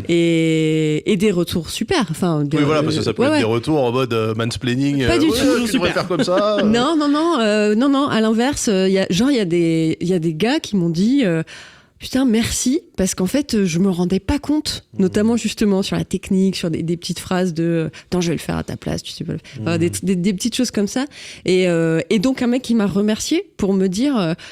et des retours super. Oui voilà, parce que ça peut être des retours en mode mansplaining. Pas du tout. Tu devrais faire comme ça. Non. À l'inverse, il y a des gars qui m'ont dit. Putain, merci, parce qu'en fait, je me rendais pas compte, notamment justement sur la technique, sur des petites phrases de « Attends, je vais le faire à ta place, tu sais pas le faire ». Des petites choses comme ça. Et donc, un mec qui m'a remercié pour me dire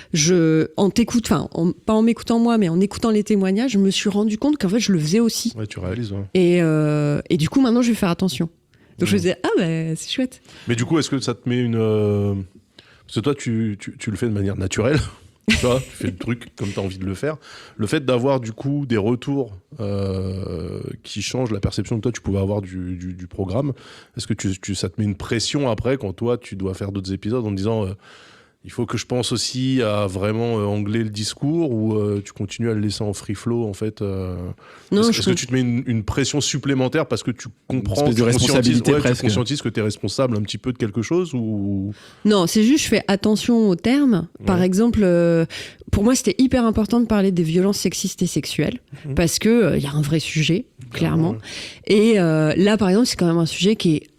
pas en m'écoutant moi, mais en écoutant les témoignages, je me suis rendu compte qu'en fait, je le faisais aussi. Ouais, tu réalises, ouais. Et du coup, maintenant, je vais faire attention. Donc, je me disais « c'est chouette ». Mais du coup, est-ce que ça te met une... Parce que toi, tu le fais de manière naturelle. Tu vois, tu fais le truc comme tu as envie de le faire. Le fait d'avoir du coup des retours qui changent la perception que toi tu pouvais avoir du programme, est-ce que ça te met une pression après quand toi tu dois faire d'autres épisodes en te disant il faut que je pense aussi à vraiment angler le discours, ou tu continues à le laisser en free flow en fait Est-ce que tu te mets une pression supplémentaire parce que tu comprends, tu conscientises que tu es responsable un petit peu de quelque chose, ou... Non, c'est juste je fais attention aux termes. Par exemple, pour moi c'était hyper important de parler des violences sexistes et sexuelles, parce que y a un vrai sujet, clairement. Et là par exemple c'est quand même un sujet qui est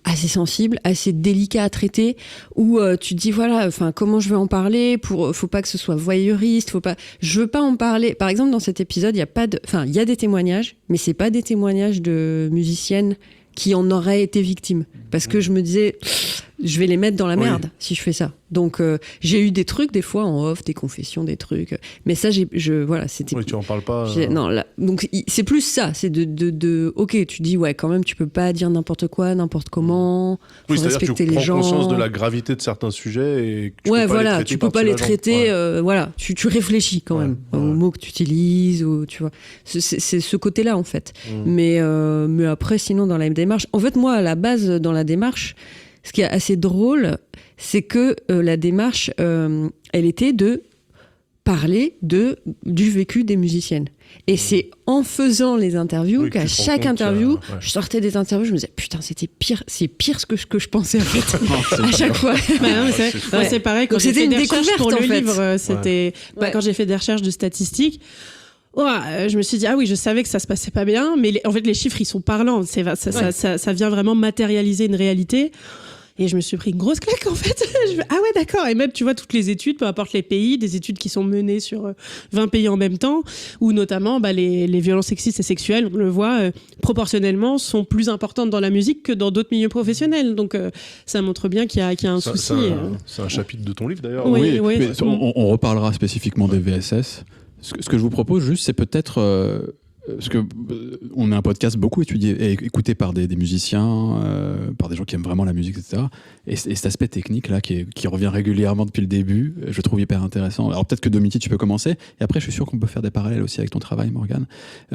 assez sensible, assez délicat à traiter, où tu te dis voilà, enfin comment je vais en parler, faut pas que ce soit voyeuriste, je veux pas en parler. Par exemple, dans cet épisode, il y a des témoignages, mais c'est pas des témoignages de musiciennes qui en auraient été victimes, parce que je me disais je vais les mettre dans la merde si je fais ça. Donc j'ai eu des trucs des fois en off, des confessions, des trucs, mais ça c'était. Oui, tu en parles pas. Non, là, donc c'est plus ça, c'est de ok, tu dis ouais quand même tu peux pas dire n'importe quoi, n'importe comment. Oui, faut respecter que tu les gens. prends conscience de la gravité de certains sujets et que tu peux pas les traiter. Voilà, tu réfléchis quand même aux mots que tu utilises, ou tu vois. C'est ce côté-là en fait. Mais après sinon dans la démarche, en fait moi à la base dans la démarche. Ce qui est assez drôle, c'est que la démarche, elle était de parler du vécu des musiciennes. Et c'est en faisant les interviews qu'à chaque interview, je sortais des interviews, je me disais putain, c'est pire ce que je pensais en fait. À chaque fois. C'est pareil quand j'ai fait des recherches pour le livre. Quand j'ai fait des recherches de statistiques. Je me suis dit je savais que ça se passait pas bien, mais en fait les chiffres ils sont parlants. Ça vient vraiment matérialiser une réalité. Et je me suis pris une grosse claque en fait. D'accord. Et même tu vois toutes les études, peu importe les pays, des études qui sont menées sur 20 pays en même temps, où notamment les violences sexistes et sexuelles, on le voit proportionnellement, sont plus importantes dans la musique que dans d'autres milieux professionnels. Donc ça montre bien qu'il y a un souci. C'est un chapitre de ton livre d'ailleurs. Oui. Mais on reparlera spécifiquement des VSS. Ce que je vous propose juste, c'est peut-être parce que on est un podcast beaucoup étudié et écouté par des musiciens, par des gens qui aiment vraiment la musique, etc. Et cet aspect technique là qui revient régulièrement depuis le début, je trouve hyper intéressant. Alors peut-être que Domiti, tu peux commencer, et après je suis sûr qu'on peut faire des parallèles aussi avec ton travail, Morgane.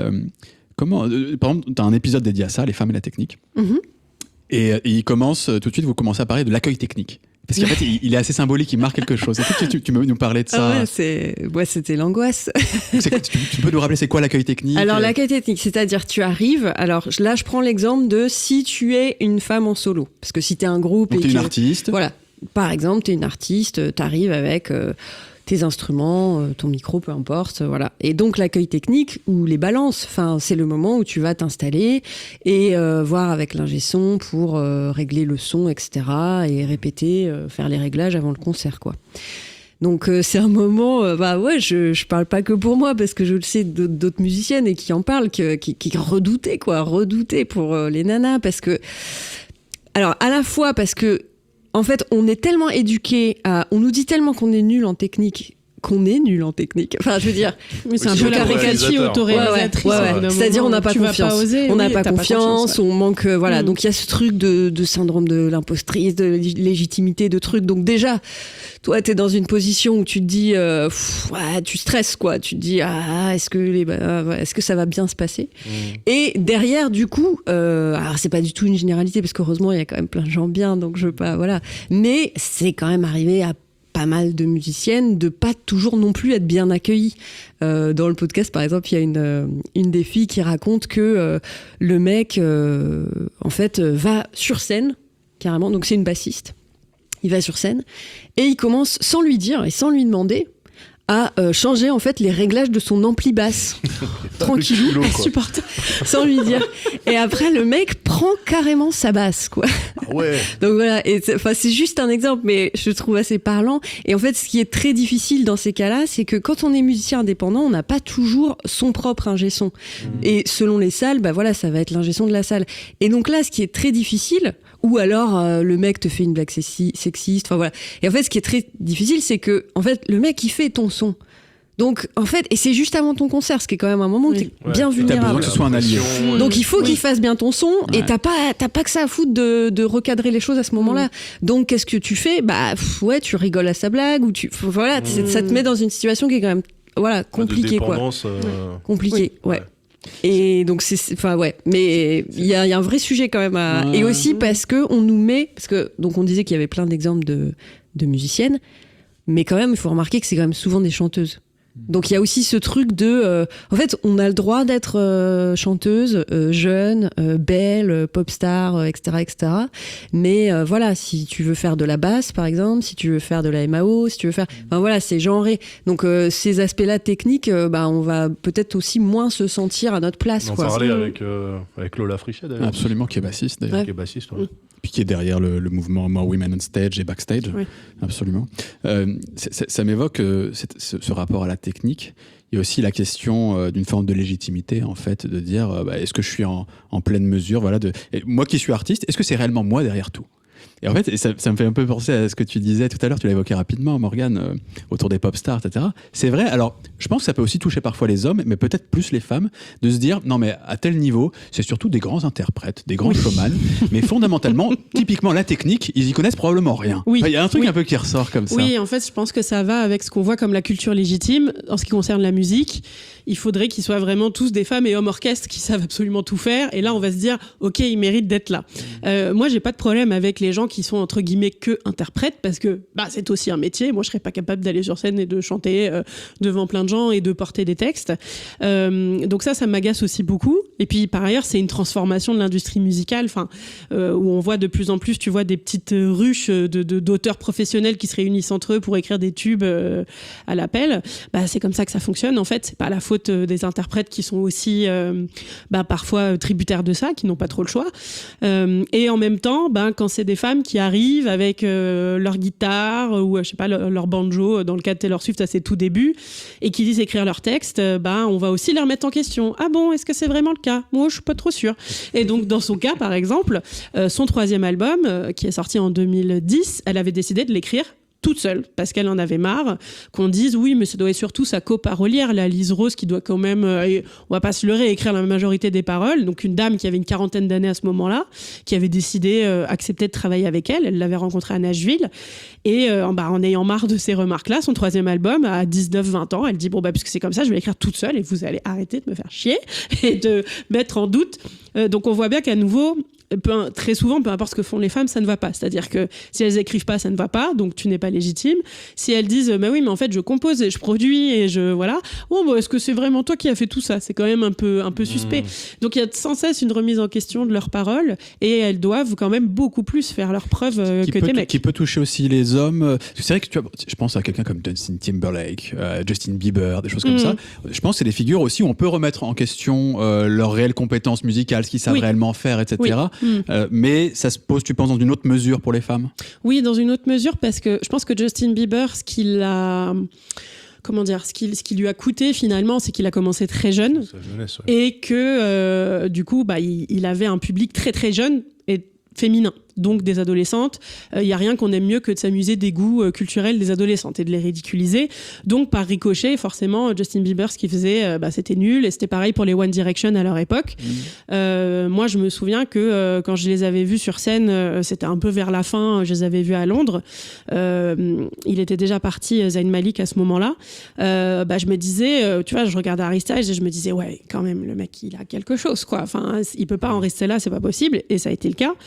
Par exemple, tu as un épisode dédié à ça, les femmes et la technique. Et il commence tout de suite, vous commencez à parler de l'accueil technique. Parce qu'en fait, il est assez symbolique, il marque quelque chose. Est-ce que tu peux nous parler de ça? C'était l'angoisse. Tu peux nous rappeler c'est quoi l'accueil technique? Alors l'accueil technique, c'est-à-dire tu arrives. Alors là, je prends l'exemple de si tu es une femme en solo, parce que si tu es un groupe, donc tu es une artiste. Voilà, par exemple, tu es une artiste, tu arrives avec tes instruments, ton micro, peu importe, voilà. Et donc l'accueil technique ou les balances, c'est le moment où tu vas t'installer et voir avec l'ingé son pour régler le son, etc. et répéter, faire les réglages avant le concert, quoi. Donc c'est un moment, je parle pas que pour moi parce que je le sais d'autres musiciennes et qui en parlent, qui redoutaient pour les nanas, parce que, alors à la fois parce que en fait, on est tellement éduqués on nous dit tellement qu'on est nul en technique. Enfin, je veux dire, c'est un peu la caricature autoréalisatrice. C'est-à-dire, on n'a pas confiance. On n'a pas confiance, on manque, Donc, il y a ce truc de syndrome de l'impostrice, de légitimité, de trucs. Donc, déjà, toi, t'es dans une position où tu te dis, tu stresses, quoi. Tu te dis, est-ce que ça va bien se passer? Et derrière, du coup, alors, c'est pas du tout une généralité, parce qu'heureusement, il y a quand même plein de gens bien, donc je veux pas, voilà. Mais c'est quand même arrivé à pas mal de musiciennes de pas toujours non plus être bien accueillies. Dans le podcast, par exemple, il y a une des filles qui raconte que le mec, en fait, va sur scène, carrément, donc c'est une bassiste, il va sur scène, et il commence, sans lui dire et sans lui demander, à changer en fait les réglages de son ampli basse tranquillou, insupportable, sans lui dire. Et après le mec prend carrément sa basse, quoi. Ouais. Donc voilà, et c'est juste un exemple, mais je trouve assez parlant. Et en fait, ce qui est très difficile dans ces cas-là, c'est que quand on est musicien indépendant, on n'a pas toujours son propre ingé son. Et selon les salles, ça va être l'ingé son de la salle. Et donc là, ce qui est très difficile, ou alors le mec te fait une blague sexiste, enfin voilà. Et en fait, ce qui est très difficile, c'est que en fait, le mec il fait ton son. Donc en fait, et c'est juste avant ton concert, ce qui est quand même un moment où t'es bien vulnérable. T'as besoin que ce soit un allié. Donc il faut qu'il fasse bien ton son, et t'as pas que ça à foutre de recadrer les choses à ce moment-là. Donc qu'est-ce que tu fais? Tu rigoles à sa blague, ou ça te met dans une situation qui est quand même compliquée, quoi. Compliquée, ouais. Et donc mais il y a un vrai sujet quand même et aussi parce que on nous met, parce que donc on disait qu'il y avait plein d'exemples de musiciennes, mais quand même il faut remarquer que c'est quand même souvent des chanteuses. Donc il y a aussi ce truc de en fait on a le droit d'être chanteuse, jeune, belle, pop star, etc. Mais si tu veux faire de la basse par exemple, si tu veux faire de la MAO, si tu veux faire, c'est genré. Donc ces aspects-là techniques, on va peut-être aussi moins se sentir à notre place. On en parlait avec Lola Frichet d'ailleurs. Absolument, qui est bassiste d'ailleurs. Qui est bassiste, ouais. Puis qui est derrière le mouvement More Women on Stage et Backstage. Oui. Absolument. Ça m'évoque ce rapport à la technique. Il y a aussi la question d'une forme de légitimité, en fait, de dire est-ce que je suis en pleine mesure, voilà, et moi qui suis artiste, est-ce que c'est réellement moi derrière tout ? Et en fait, ça me fait un peu penser à ce que tu disais tout à l'heure, tu l'as évoqué rapidement, Morgane, autour des pop stars, etc. C'est vrai, alors je pense que ça peut aussi toucher parfois les hommes, mais peut-être plus les femmes, de se dire, non mais à tel niveau, c'est surtout des grands interprètes, des grands showman, mais fondamentalement, typiquement la technique, ils y connaissent probablement rien. Oui. Il y a un truc un peu qui ressort comme ça. Oui, en fait, je pense que ça va avec ce qu'on voit comme la culture légitime. En ce qui concerne la musique, il faudrait qu'ils soient vraiment tous des femmes et hommes orchestres qui savent absolument tout faire. Et là, on va se dire, ok, ils méritent d'être là. Moi, j'ai pas de problème avec les gens qui sont entre guillemets que interprètes, parce que c'est aussi un métier. Moi, je serais pas capable d'aller sur scène et de chanter devant plein de gens et de porter des textes. Donc ça m'agace aussi beaucoup. Et puis par ailleurs, c'est une transformation de l'industrie musicale, où on voit de plus en plus, tu vois, des petites ruches d'auteurs professionnels qui se réunissent entre eux pour écrire des tubes à l'appel. C'est comme ça que ça fonctionne. En fait, c'est pas la faute des interprètes qui sont aussi parfois tributaires de ça, qui n'ont pas trop le choix. Et en même temps, quand c'est des femmes qui arrivent avec leur guitare ou je sais pas leur banjo dans le cas de Taylor Swift à ses tout débuts et qui disent écrire leur texte, on va aussi les remettre en question. Ah bon, est-ce que c'est vraiment le cas ? Moi, je suis pas trop sûre. Et donc dans son cas, par exemple, son 3e album qui est sorti en 2010, elle avait décidé de l'écrire toute seule, parce qu'elle en avait marre qu'on dise oui, mais ça doit être surtout sa coparolière, la Liz Rose, qui doit quand même, on va pas se leurrer, écrire la majorité des paroles. Donc une dame qui avait une 40aine d'années à ce moment-là, qui avait décidé, accepté de travailler avec elle l'avait rencontrée à Nashville, et en ayant marre de ces remarques-là, son 3e album, à 19-20 ans, elle dit puisque c'est comme ça, je vais l'écrire toute seule et vous allez arrêter de me faire chier et de mettre en doute. Donc on voit bien qu'à nouveau, très souvent, peu importe ce que font les femmes, ça ne va pas. C'est-à-dire que si elles écrivent pas, ça ne va pas, donc tu n'es pas légitime. Si elles disent, oui, mais en fait, je compose et je produis et je, voilà. Est-ce que c'est vraiment toi qui as fait tout ça ? C'est quand même un peu suspect. Donc il y a sans cesse une remise en question de leurs paroles et elles doivent quand même beaucoup plus faire leurs preuves que tes mecs. Qui peut toucher aussi les hommes. C'est vrai que je pense à quelqu'un comme Justin Timberlake, Justin Bieber, des choses comme ça. Je pense que c'est des figures aussi où on peut remettre en question leurs réelles compétences musicales, ce qu'ils savent réellement faire, etc. Mais ça se pose, tu penses, dans une autre mesure pour les femmes ? Oui, dans une autre mesure, parce que je pense que Justin Bieber, ce qui lui a coûté finalement, c'est qu'il a commencé très jeune, jeunesse, et que du coup, il avait un public très très jeune et féminin. Donc des adolescentes, il n'y a rien qu'on aime mieux que de s'amuser des goûts culturels des adolescentes et de les ridiculiser. Donc par ricochet, forcément, Justin Bieber, ce qu'il faisait, c'était nul, et c'était pareil pour les One Direction à leur époque. Moi, je me souviens que quand je les avais vus sur scène, c'était un peu vers la fin, je les avais vus à Londres. Il était déjà parti, Zayn Malik, à ce moment-là. Je me disais, tu vois, je regardais Harry Styles et je me disais, ouais, quand même, le mec, il a quelque chose, quoi. Enfin, il peut pas en rester là, c'est pas possible, et ça a été le cas.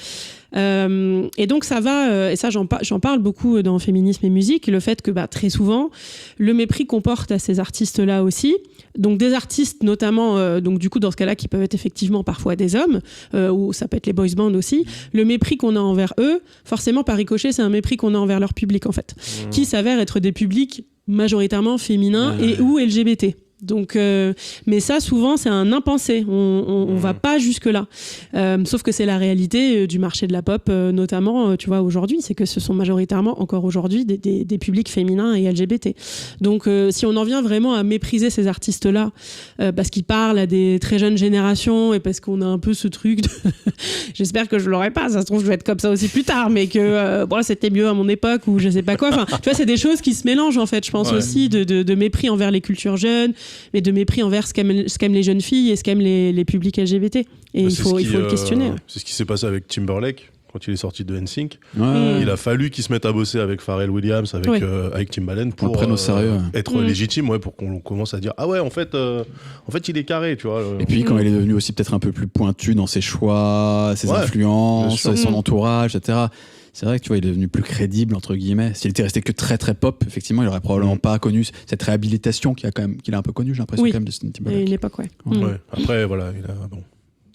Et donc ça va, et ça j'en parle beaucoup dans Féminisme et musique, le fait que très souvent le mépris qu'on porte à ces artistes-là aussi, donc des artistes notamment, donc du coup dans ce cas-là qui peuvent être effectivement parfois des hommes, ou ça peut être les boys bands aussi, le mépris qu'on a envers eux, forcément par ricochet c'est un mépris qu'on a envers leur public en fait, qui s'avère être des publics majoritairement féminins et ou LGBT. Donc, mais ça, souvent, c'est un impensé. On va pas jusque-là. Sauf que c'est la réalité du marché de la pop, notamment, tu vois, aujourd'hui. C'est que ce sont majoritairement, encore aujourd'hui, des publics féminins et LGBT. Donc, si on en vient vraiment à mépriser ces artistes-là, parce qu'ils parlent à des très jeunes générations et parce qu'on a un peu ce truc de... J'espère que je l'aurai pas. Ça se trouve, je vais être comme ça aussi plus tard, mais que c'était mieux à mon époque ou je sais pas quoi. Enfin, tu vois, c'est des choses qui se mélangent, en fait. Je pense aussi de mépris envers les cultures jeunes, mais de mépris envers ce qu'aiment les jeunes filles et ce qu'aiment les publics LGBT. Et il faut le questionner. C'est ce qui s'est passé avec Timberlake quand il est sorti de NSYNC. Il a fallu qu'il se mette à bosser avec Pharrell Williams, avec Timbaland pour être légitime, pour qu'on commence à dire ah ouais, en fait il est carré, tu vois. Et puis quand il est devenu aussi peut-être un peu plus pointu dans ses choix, ses influences, son entourage, etc. C'est vrai que tu vois, il est devenu plus crédible entre guillemets. S'il était resté que très très pop, effectivement, il aurait probablement pas connu cette réhabilitation qu'il a un peu connue, j'ai l'impression quand même de Justin Timberlake. À une époque, Après, voilà,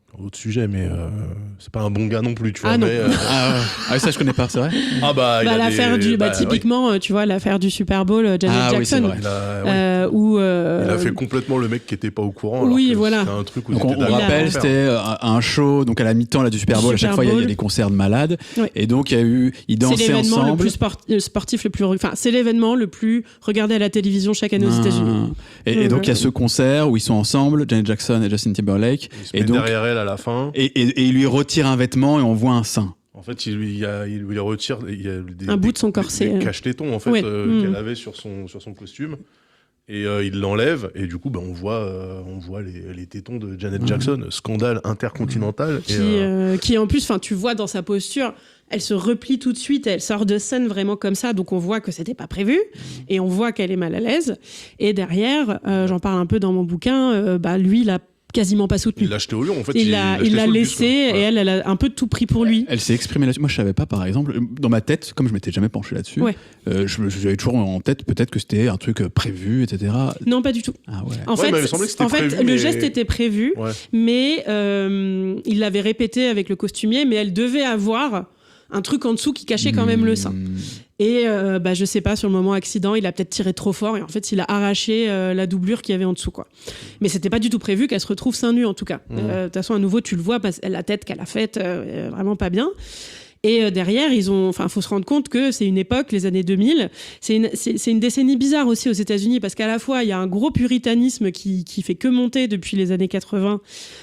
Autre sujet, mais c'est pas un bon gars non plus, tu vois. Ah non. Ça je connais pas, c'est vrai. L'affaire typiquement, tu vois, l'affaire du Super Bowl, Janet Jackson, oui, il a fait complètement le mec qui était pas au courant. Oui, voilà. C'était un truc où donc on rappelle, c'était un show, donc à la mi-temps là du Super Bowl, à chaque fois il y a des concerts de malades, et donc ils dansaient ensemble. C'est l'événement le plus sportif le plus, c'est l'événement le plus regardé à la télévision chaque année aux États-Unis. Et donc il y a ce concert où ils sont ensemble, Janet Jackson et Justin Timberlake, et donc derrière elle à la fin, et il lui retire un vêtement et on voit un sein. En fait, il lui retire un bout de son corset, des cache-tétons en fait qu'elle avait sur son costume, et il l'enlève, et du coup on voit les tétons de Janet Jackson. Scandale intercontinental, qui en plus, tu vois dans sa posture, elle se replie tout de suite, elle sort de scène vraiment comme ça, donc on voit que c'était pas prévu, et on voit qu'elle est mal à l'aise. Et derrière, j'en parle un peu dans mon bouquin, lui, il a quasiment pas soutenu. Il l'a jeté au lion, en fait. Il l'a laissé, et elle a un peu tout pris pour lui. Elle s'est exprimée là-dessus. Moi, je savais pas, par exemple, dans ma tête, comme je m'étais jamais penché là-dessus, j'avais toujours en tête peut-être que c'était un truc prévu, etc. Non, pas du tout. Ah ouais. En fait, le geste était prévu, mais il l'avait répété avec le costumier, mais elle devait avoir un truc en dessous qui cachait quand même le sein. Et je sais pas, sur le moment accident, il a peut-être tiré trop fort, et en fait il a arraché la doublure qu'il y avait en dessous, quoi. Mais c'était pas du tout prévu qu'elle se retrouve seins nus, en tout cas. De toute façon, à nouveau, tu le vois, parce que la tête qu'elle a faite, vraiment pas bien. Et derrière, faut se rendre compte que c'est une époque, les années 2000, c'est une décennie bizarre aussi aux États-Unis, parce qu'à la fois il y a un gros puritanisme qui fait que monter depuis les années 80,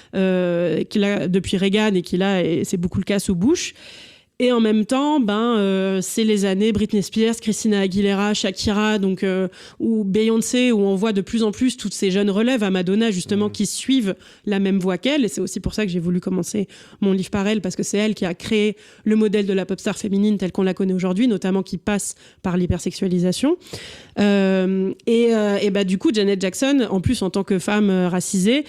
depuis Reagan, et c'est beaucoup le cas sous Bush. Et en même temps, c'est les années Britney Spears, Christina Aguilera, Shakira, ou Beyoncé, où on voit de plus en plus toutes ces jeunes relèves, à Madonna justement, qui suivent la même voie qu'elle. Et c'est aussi pour ça que j'ai voulu commencer mon livre par elle, parce que c'est elle qui a créé le modèle de la pop star féminine telle qu'on la connaît aujourd'hui, notamment qui passe par l'hypersexualisation. Du coup, Janet Jackson, en plus en tant que femme racisée,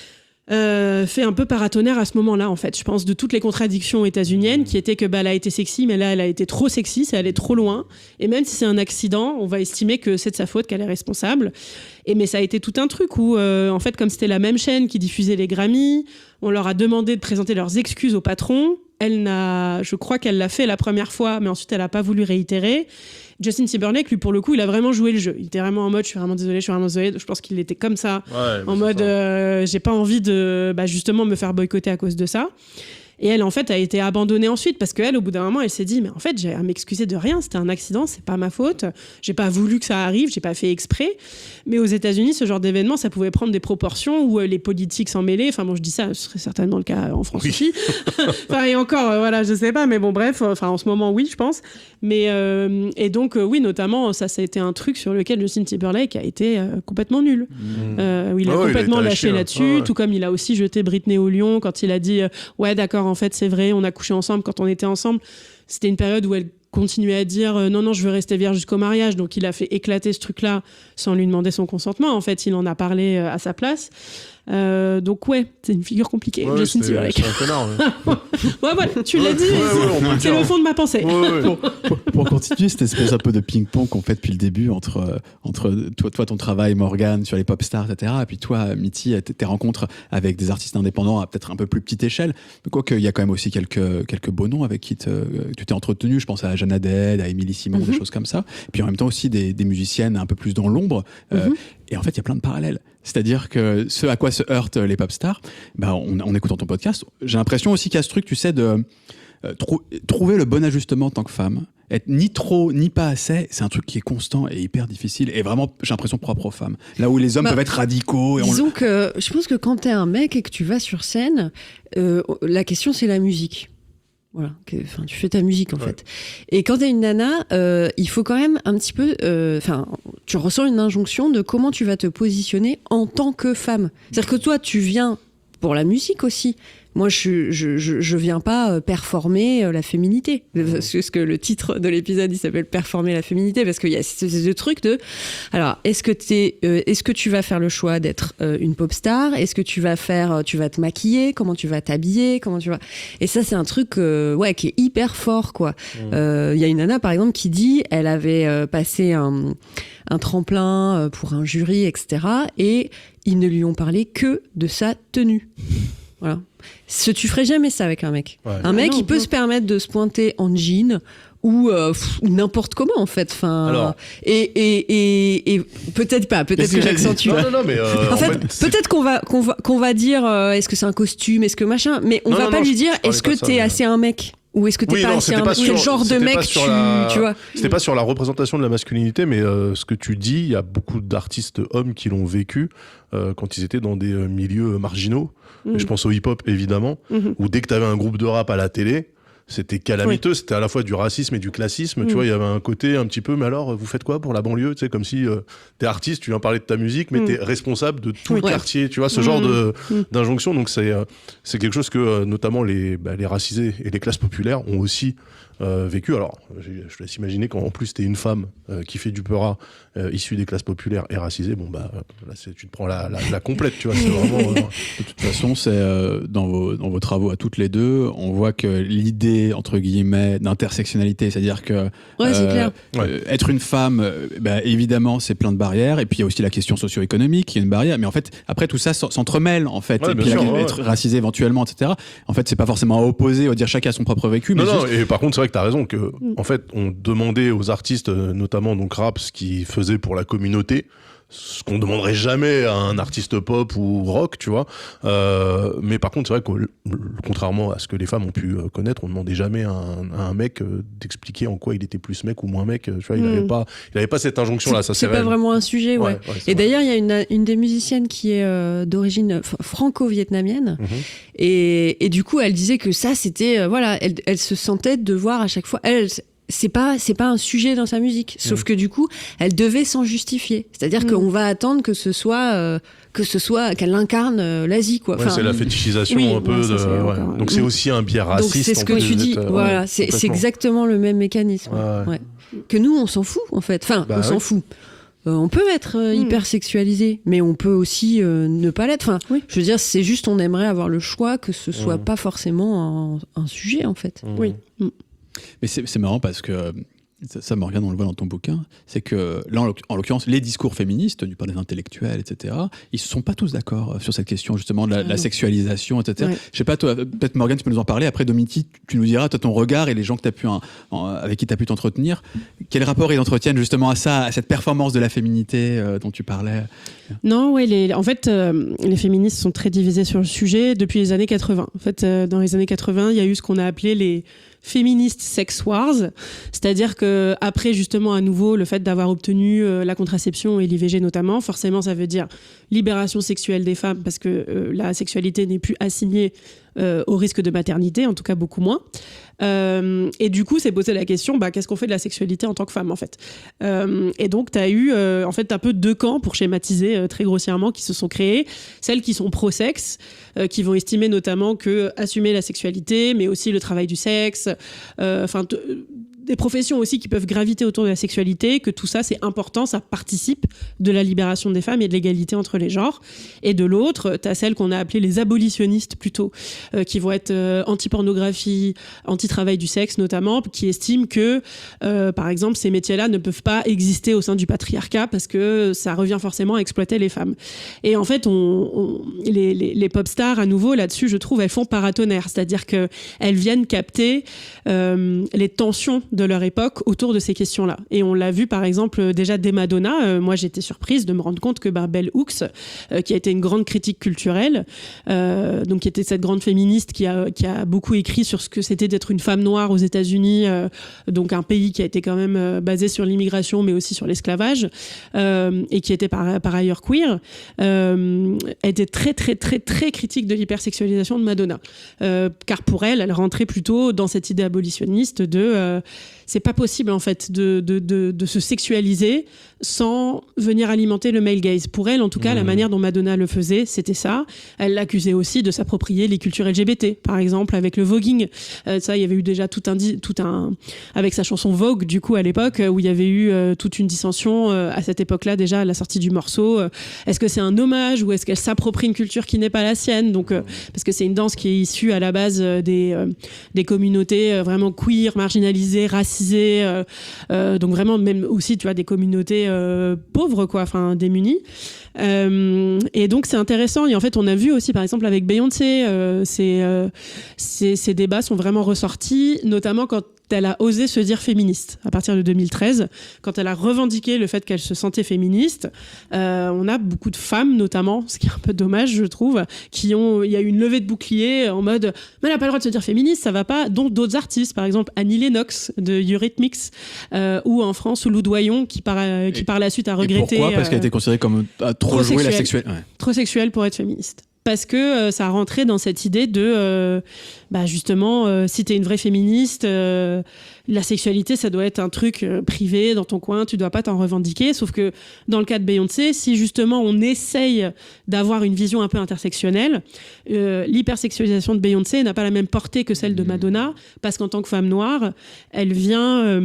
fait un peu paratonnerre à ce moment-là, en fait. Je pense de toutes les contradictions états-uniennes, qui étaient que elle a été sexy, mais là elle a été trop sexy, c'est allé trop loin, et même si c'est un accident, on va estimer que c'est de sa faute, qu'elle est responsable. Mais ça a été tout un truc où en fait, comme c'était la même chaîne qui diffusait les Grammys, on leur a demandé de présenter leurs excuses au patron. Je crois qu'elle l'a fait la première fois, mais ensuite elle n'a pas voulu réitérer. Justin Timberlake, lui, pour le coup, il a vraiment joué le jeu. Il était vraiment en mode, je suis vraiment désolé. Je pense qu'il était comme ça, en mode, j'ai pas envie de justement me faire boycotter à cause de ça. Et elle, en fait, a été abandonnée ensuite, parce qu'elle, au bout d'un moment, elle s'est dit, mais en fait, j'ai à m'excuser de rien, c'était un accident, c'est pas ma faute, j'ai pas voulu que ça arrive, j'ai pas fait exprès. Mais aux États-Unis, ce genre d'événement, ça pouvait prendre des proportions où les politiques s'en mêlaient. Enfin, je dis ça, ce serait certainement le cas en France aussi. Et encore, je sais pas, mais bon, bref, en ce moment, oui, je pense. Mais, et donc, oui, notamment, ça a été un truc sur lequel Justin Timberlake a été complètement nul. Où il a complètement lâché là-dessus, tout comme il a aussi jeté Britney au lion quand il a dit, ouais, d'accord, en fait, c'est vrai, on a couché ensemble quand on était ensemble. C'était une période où elle continuait à dire non, je veux rester vierge jusqu'au mariage. Donc, il a fait éclater ce truc-là sans lui demander son consentement. En fait, il en a parlé à sa place. Donc, ouais, c'est une figure compliquée. Justin Timberlake. C'est un connard. Voilà, tu l'as dit, c'est le fond de ma pensée. Pour continuer cette espèce un peu de ping-pong qu'on fait depuis le début entre toi, ton travail, Morgane, sur les pop stars, etc. Et puis toi, Mitty, tes rencontres avec des artistes indépendants à peut-être un peu plus petite échelle. Quoique, il y a quand même aussi quelques beaux noms avec qui tu t'es entretenu. Je pense à Jeanne Haddad, à Émilie Simon, des choses comme ça. Et puis en même temps aussi des musiciennes un peu plus dans l'ombre. Et en fait, il y a plein de parallèles. C'est-à-dire que ce à quoi se heurtent les pop stars, en écoutant ton podcast, j'ai l'impression aussi qu'il y a ce truc, tu sais, de trouver le bon ajustement en tant que femme. Être ni trop, ni pas assez, c'est un truc qui est constant et hyper difficile. Et vraiment, j'ai l'impression propre aux femmes. Là où les hommes peuvent être radicaux. Disons que je pense que quand t'es un mec et que tu vas sur scène, la question, c'est la musique. Voilà, tu fais ta musique en fait. Et quand t'es une nana, il faut quand même un petit peu, tu ressens une injonction de comment tu vas te positionner en tant que femme. C'est-à-dire que toi, tu viens pour la musique aussi. Moi, je viens pas performer la féminité. Parce que le titre de l'épisode, il s'appelle Performer la féminité, parce qu'il y a ce truc de... Alors, est-ce que tu vas faire le choix d'être une pop star ? Est-ce que tu vas te maquiller ? Comment tu vas t'habiller ? Et ça, c'est un truc qui est hyper fort, quoi. Y a une nana, par exemple, qui dit, elle avait passé un tremplin pour un jury, etc. Et ils ne lui ont parlé que de sa tenue. Voilà. Tu ferais jamais ça avec un mec. Ouais. Un mec, il peut se permettre de se pointer en jean ou n'importe comment en fait. Enfin, alors, et peut-être pas, peut-être que j'accentue. Non, mais en fait peut-être qu'on va dire est-ce que c'est un costume, est-ce que machin, mais on va pas lui dire est-ce que t'es assez un mec. Ou est-ce que t'es pas assez un mec? Quel genre de mec tu vois? C'était pas sur la représentation de la masculinité, mais ce que tu dis, il y a beaucoup d'artistes hommes qui l'ont vécu quand ils étaient dans des milieux marginaux. Et je pense au hip-hop évidemment, où dès que t'avais un groupe de rap à la télé, c'était calamiteux, c'était à la fois du racisme et du classisme, tu vois, il y avait un côté un petit peu, mais alors, vous faites quoi pour la banlieue, tu sais, comme si t'es artiste, tu viens parler de ta musique, mais t'es responsable de tout le quartier, tu vois, ce genre d'injonction, donc c'est quelque chose que, notamment les racisés et les classes populaires ont aussi vécu. Alors, je laisse imaginer qu'en plus t'es une femme qui fait du peura, issue des classes populaires et racisée, bon bah, là, tu te prends la complète, tu vois, c'est vraiment... De toute façon, c'est dans vos travaux à toutes les deux, on voit que l'idée entre guillemets d'intersectionnalité, c'est-à-dire que c'est clair. Être une femme, évidemment c'est plein de barrières, et puis il y a aussi la question socio-économique qui est une barrière, mais en fait après tout ça s'entremêle en fait, et puis être racisé éventuellement, etc. En fait c'est pas forcément à opposer, à dire chacun a son propre vécu, mais non, et par contre c'est vrai que t'as raison que en fait on demandait aux artistes, notamment donc rap, ce qu'ils faisaient pour la communauté, ce qu'on demanderait jamais à un artiste pop ou rock, tu vois. Mais par contre, c'est vrai que contrairement à ce que les femmes ont pu connaître, on demandait jamais à un mec d'expliquer en quoi il était plus mec ou moins mec. Tu vois, il avait pas cette injonction-là. Ça, c'est pas vraiment un sujet, ouais. Et d'ailleurs, il y a une des musiciennes qui est d'origine franco-vietnamienne. Et du coup, elle disait que ça, c'était, elle se sentait devoir à chaque fois, c'est pas un sujet dans sa musique, sauf que du coup elle devait s'en justifier, c'est-à-dire qu'on va attendre que ce soit qu'elle incarne l'Asie, quoi. C'est la fétichisation un peu donc c'est aussi un biais raciste. Donc c'est ce que tu dis, voilà, c'est exactement le même mécanisme. Que nous on s'en fout en fait, on s'en fout. On peut être hyper sexualisé, mais on peut aussi ne pas l'être. Enfin, je veux dire, c'est juste on aimerait avoir le choix que ce soit pas forcément un sujet en fait. Mais c'est marrant parce que ça, Morgane, on le voit dans ton bouquin, c'est que là, en l'occurrence, les discours féministes, tenus par des intellectuels, etc., ils ne sont pas tous d'accord sur cette question, justement, de la sexualisation, etc. Ouais. Je sais pas, toi, peut-être Morgane, tu peux nous en parler. Après, Domiti, tu nous diras, toi, ton regard et les gens que avec qui tu as pu t'entretenir, quel rapport ils entretiennent justement à ça, à cette performance de la féminité dont tu parlais? Non, ouais, en fait, les féministes sont très divisés sur le sujet depuis les années 80. En fait, dans les années 80, il y a eu ce qu'on a appelé les féministes sex wars, c'est-à-dire que après justement à nouveau le fait d'avoir obtenu la contraception et l'IVG notamment, forcément ça veut dire libération sexuelle des femmes parce que la sexualité n'est plus assignée au risque de maternité, en tout cas beaucoup moins. Et du coup, c'est posé la question, qu'est-ce qu'on fait de la sexualité en tant que femme, en fait. Et donc, tu as eu en fait un peu deux camps, pour schématiser très grossièrement, qui se sont créés. Celles qui sont pro-sexe, qui vont estimer notamment que assumer la sexualité, mais aussi le travail du sexe, des professions aussi qui peuvent graviter autour de la sexualité, que tout ça, c'est important, ça participe de la libération des femmes et de l'égalité entre les genres. Et de l'autre, tu as celles qu'on a appelées les abolitionnistes plutôt, qui vont être anti-pornographie, anti-travail du sexe notamment, qui estiment que, par exemple, ces métiers-là ne peuvent pas exister au sein du patriarcat parce que ça revient forcément à exploiter les femmes. Et en fait, les pop stars, à nouveau, là-dessus, je trouve, elles font paratonnerre, c'est-à-dire qu'elles viennent capter les tensions de leur époque autour de ces questions-là. Et on l'a vu par exemple déjà dès Madonna. Moi j'étais surprise de me rendre compte que Bell Hooks, qui a été une grande critique culturelle, donc qui était cette grande féministe qui a beaucoup écrit sur ce que c'était d'être une femme noire aux États-Unis, donc un pays qui a été quand même basé sur l'immigration mais aussi sur l'esclavage, et qui était par ailleurs queer, était très très très très critique de l'hypersexualisation de Madonna, car pour elle rentrait plutôt dans cette idée abolitionniste de c'est pas possible en fait de se sexualiser sans venir alimenter le male gaze. Pour elle, en tout cas, la manière dont Madonna le faisait, c'était ça. Elle l'accusait aussi de s'approprier les cultures LGBT, par exemple avec le voguing. Ça, il y avait eu déjà tout un avec sa chanson Vogue, du coup à l'époque, où il y avait eu toute une dissension à cette époque-là déjà à la sortie du morceau. Est-ce que c'est un hommage ou est-ce qu'elle s'approprie une culture qui n'est pas la sienne? Donc parce que c'est une danse qui est issue à la base des communautés vraiment queer, marginalisées, racisées, donc vraiment même aussi, tu vois, des communautés pauvres, quoi, enfin démunies. Et donc c'est intéressant. Et en fait, on a vu aussi, par exemple, avec Beyoncé, ces débats sont vraiment ressortis, notamment quand elle a osé se dire féministe à partir de 2013, quand elle a revendiqué le fait qu'elle se sentait féministe. On a beaucoup de femmes, notamment, ce qui est un peu dommage, je trouve, il y a eu une levée de bouclier en mode mais elle n'a pas le droit de se dire féministe, ça va pas. Donc d'autres artistes, par exemple Annie Lennox de Eurythmics, ou en France Lou Doyon qui par la suite a regretté. Et pourquoi ? Parce qu'elle était considérée comme trop jouer la sexuelle. Ouais. Trop sexuelle pour être féministe. Parce que ça rentrait dans cette idée de, justement, si t'es une vraie féministe, la sexualité, ça doit être un truc privé dans ton coin, tu dois pas t'en revendiquer. Sauf que dans le cas de Beyoncé, si justement on essaye d'avoir une vision un peu intersectionnelle, l'hypersexualisation de Beyoncé n'a pas la même portée que celle de Madonna, parce qu'en tant que femme noire, elle vient,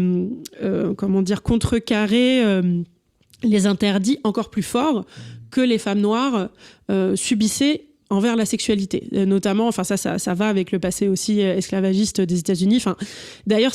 contrecarrer les interdits encore plus forts que les femmes noires subissaient envers la sexualité, notamment, enfin ça va avec le passé aussi esclavagiste des États-Unis. Enfin, d'ailleurs,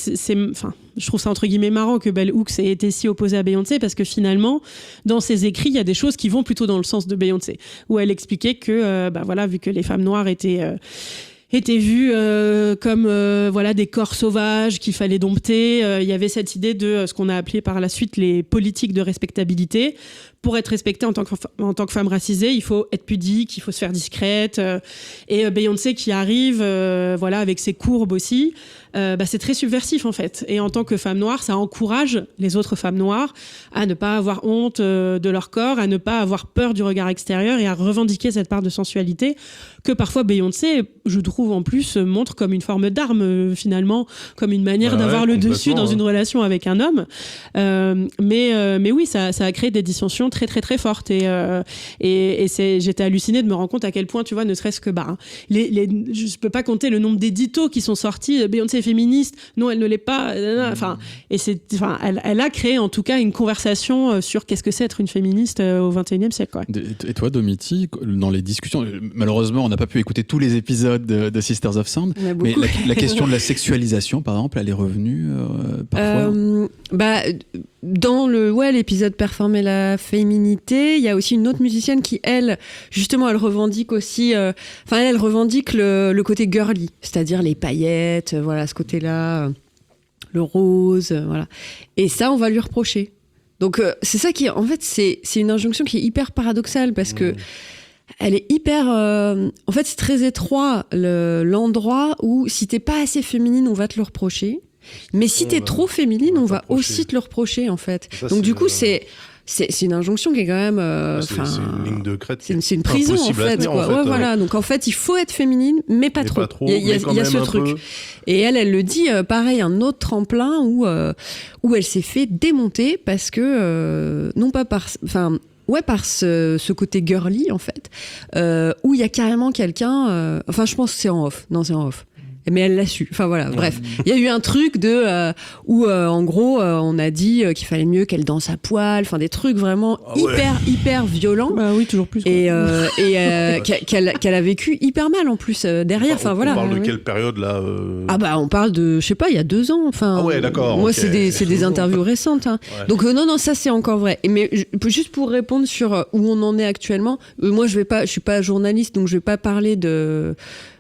je trouve ça entre guillemets marrant que Bell Hooks ait été si opposée à Beyoncé, parce que finalement, dans ses écrits, il y a des choses qui vont plutôt dans le sens de Beyoncé, où elle expliquait que, vu que les femmes noires étaient vues comme des corps sauvages qu'il fallait dompter. Il y avait cette idée de ce qu'on a appelé par la suite les politiques de respectabilité. Pour être respectée en tant que femme racisée, il faut être pudique, il faut se faire discrète. Et Beyoncé qui arrive avec ses courbes aussi, c'est très subversif en fait. Et en tant que femme noire, ça encourage les autres femmes noires à ne pas avoir honte de leur corps, à ne pas avoir peur du regard extérieur et à revendiquer cette part de sensualité que parfois Beyoncé, je trouve en plus, montre comme une forme d'arme finalement, comme une manière d'avoir le dessus dans une relation avec un homme. Mais oui, ça a créé des dissensions très très très fortes et j'étais hallucinée de me rendre compte à quel point, tu vois, ne serait-ce que je peux pas compter le nombre d'éditos qui sont sortis. Beyoncé est féministe, non elle ne l'est pas, elle a créé en tout cas une conversation sur qu'est-ce que c'est être une féministe au XXIe siècle, quoi. Et toi Domiti, dans les discussions, malheureusement on n'a pas pu écouter tous les épisodes de Sisters of Sound, mais la question de la sexualisation par exemple, elle est revenue parfois. Dans l'épisode Performer la féminité, il y a aussi une autre musicienne qui, elle, justement, elle revendique aussi... elle revendique le côté girly, c'est-à-dire les paillettes, ce côté-là, le rose, voilà. Et ça, on va lui reprocher. Donc, c'est ça qui... En fait, c'est une injonction qui est hyper paradoxale, parce que elle est hyper... en fait, c'est très étroit, l'endroit où, si t'es pas assez féminine, on va te le reprocher. Mais si t'es trop féminine, on va aussi te le reprocher, en fait. Ça, donc du coup, c'est une injonction qui est quand même... c'est une ligne de crête. C'est une prison, en fait. Voilà. Donc en fait, il faut être féminine, mais pas trop. Il y a ce truc. Et elle le dit, pareil, un autre tremplin où elle s'est fait démonter parce que, non pas par... par ce côté girly, en fait, où il y a carrément quelqu'un... je pense que c'est en off. Non, c'est en off. Mais elle l'a su. Enfin voilà, bref. Il y a eu un truc où en gros on a dit qu'il fallait mieux qu'elle danse à poil, enfin des trucs vraiment hyper violents. Bah oui, toujours plus. Quoi. Et qu'elle a vécu hyper mal en plus derrière. On parle de quelle période là on parle de, je sais pas, il y a 2 ans. Enfin. Ah ouais, d'accord. Moi c'est des interviews récentes. Hein. Ouais. Donc non, ça c'est encore vrai. Mais juste pour répondre sur où on en est actuellement, moi je suis pas journaliste, donc je vais pas parler de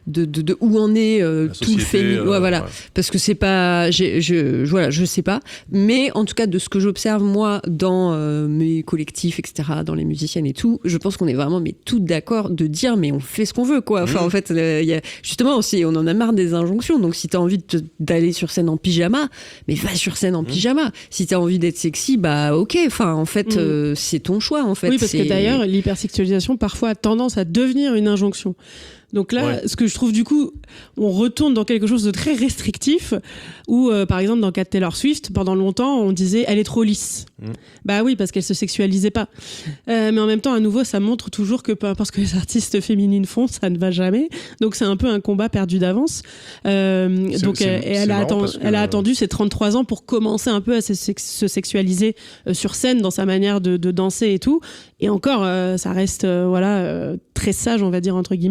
où en est tout le féminisme, parce que c'est pas, je sais pas, mais en tout cas de ce que j'observe moi dans mes collectifs, etc., dans les musiciennes et tout, je pense qu'on est vraiment toutes d'accord de dire mais on fait ce qu'on veut, quoi. Enfin en fait, justement aussi on en a marre des injonctions. Donc si t'as envie d'aller sur scène en pyjama, mais va sur scène en pyjama. Si t'as envie d'être sexy, ok. Enfin en fait c'est ton choix en fait. Oui, parce que d'ailleurs l'hypersexualisation parfois a tendance à devenir une injonction. Donc là, ce que je trouve du coup, on retourne dans quelque chose de très restrictif où, par exemple, dans le cas de Taylor Swift, pendant longtemps, on disait « elle est trop lisse ». Bah oui, parce qu'elle se sexualisait pas. Mais en même temps, à nouveau, ça montre toujours que peu importe ce que les artistes féminines font, ça ne va jamais. Donc c'est un peu un combat perdu d'avance. Donc elle a attendu ses 33 ans pour commencer un peu à se sexualiser sur scène dans sa manière de danser et tout. Et encore, ça reste très sage, on va dire, entre guillemets.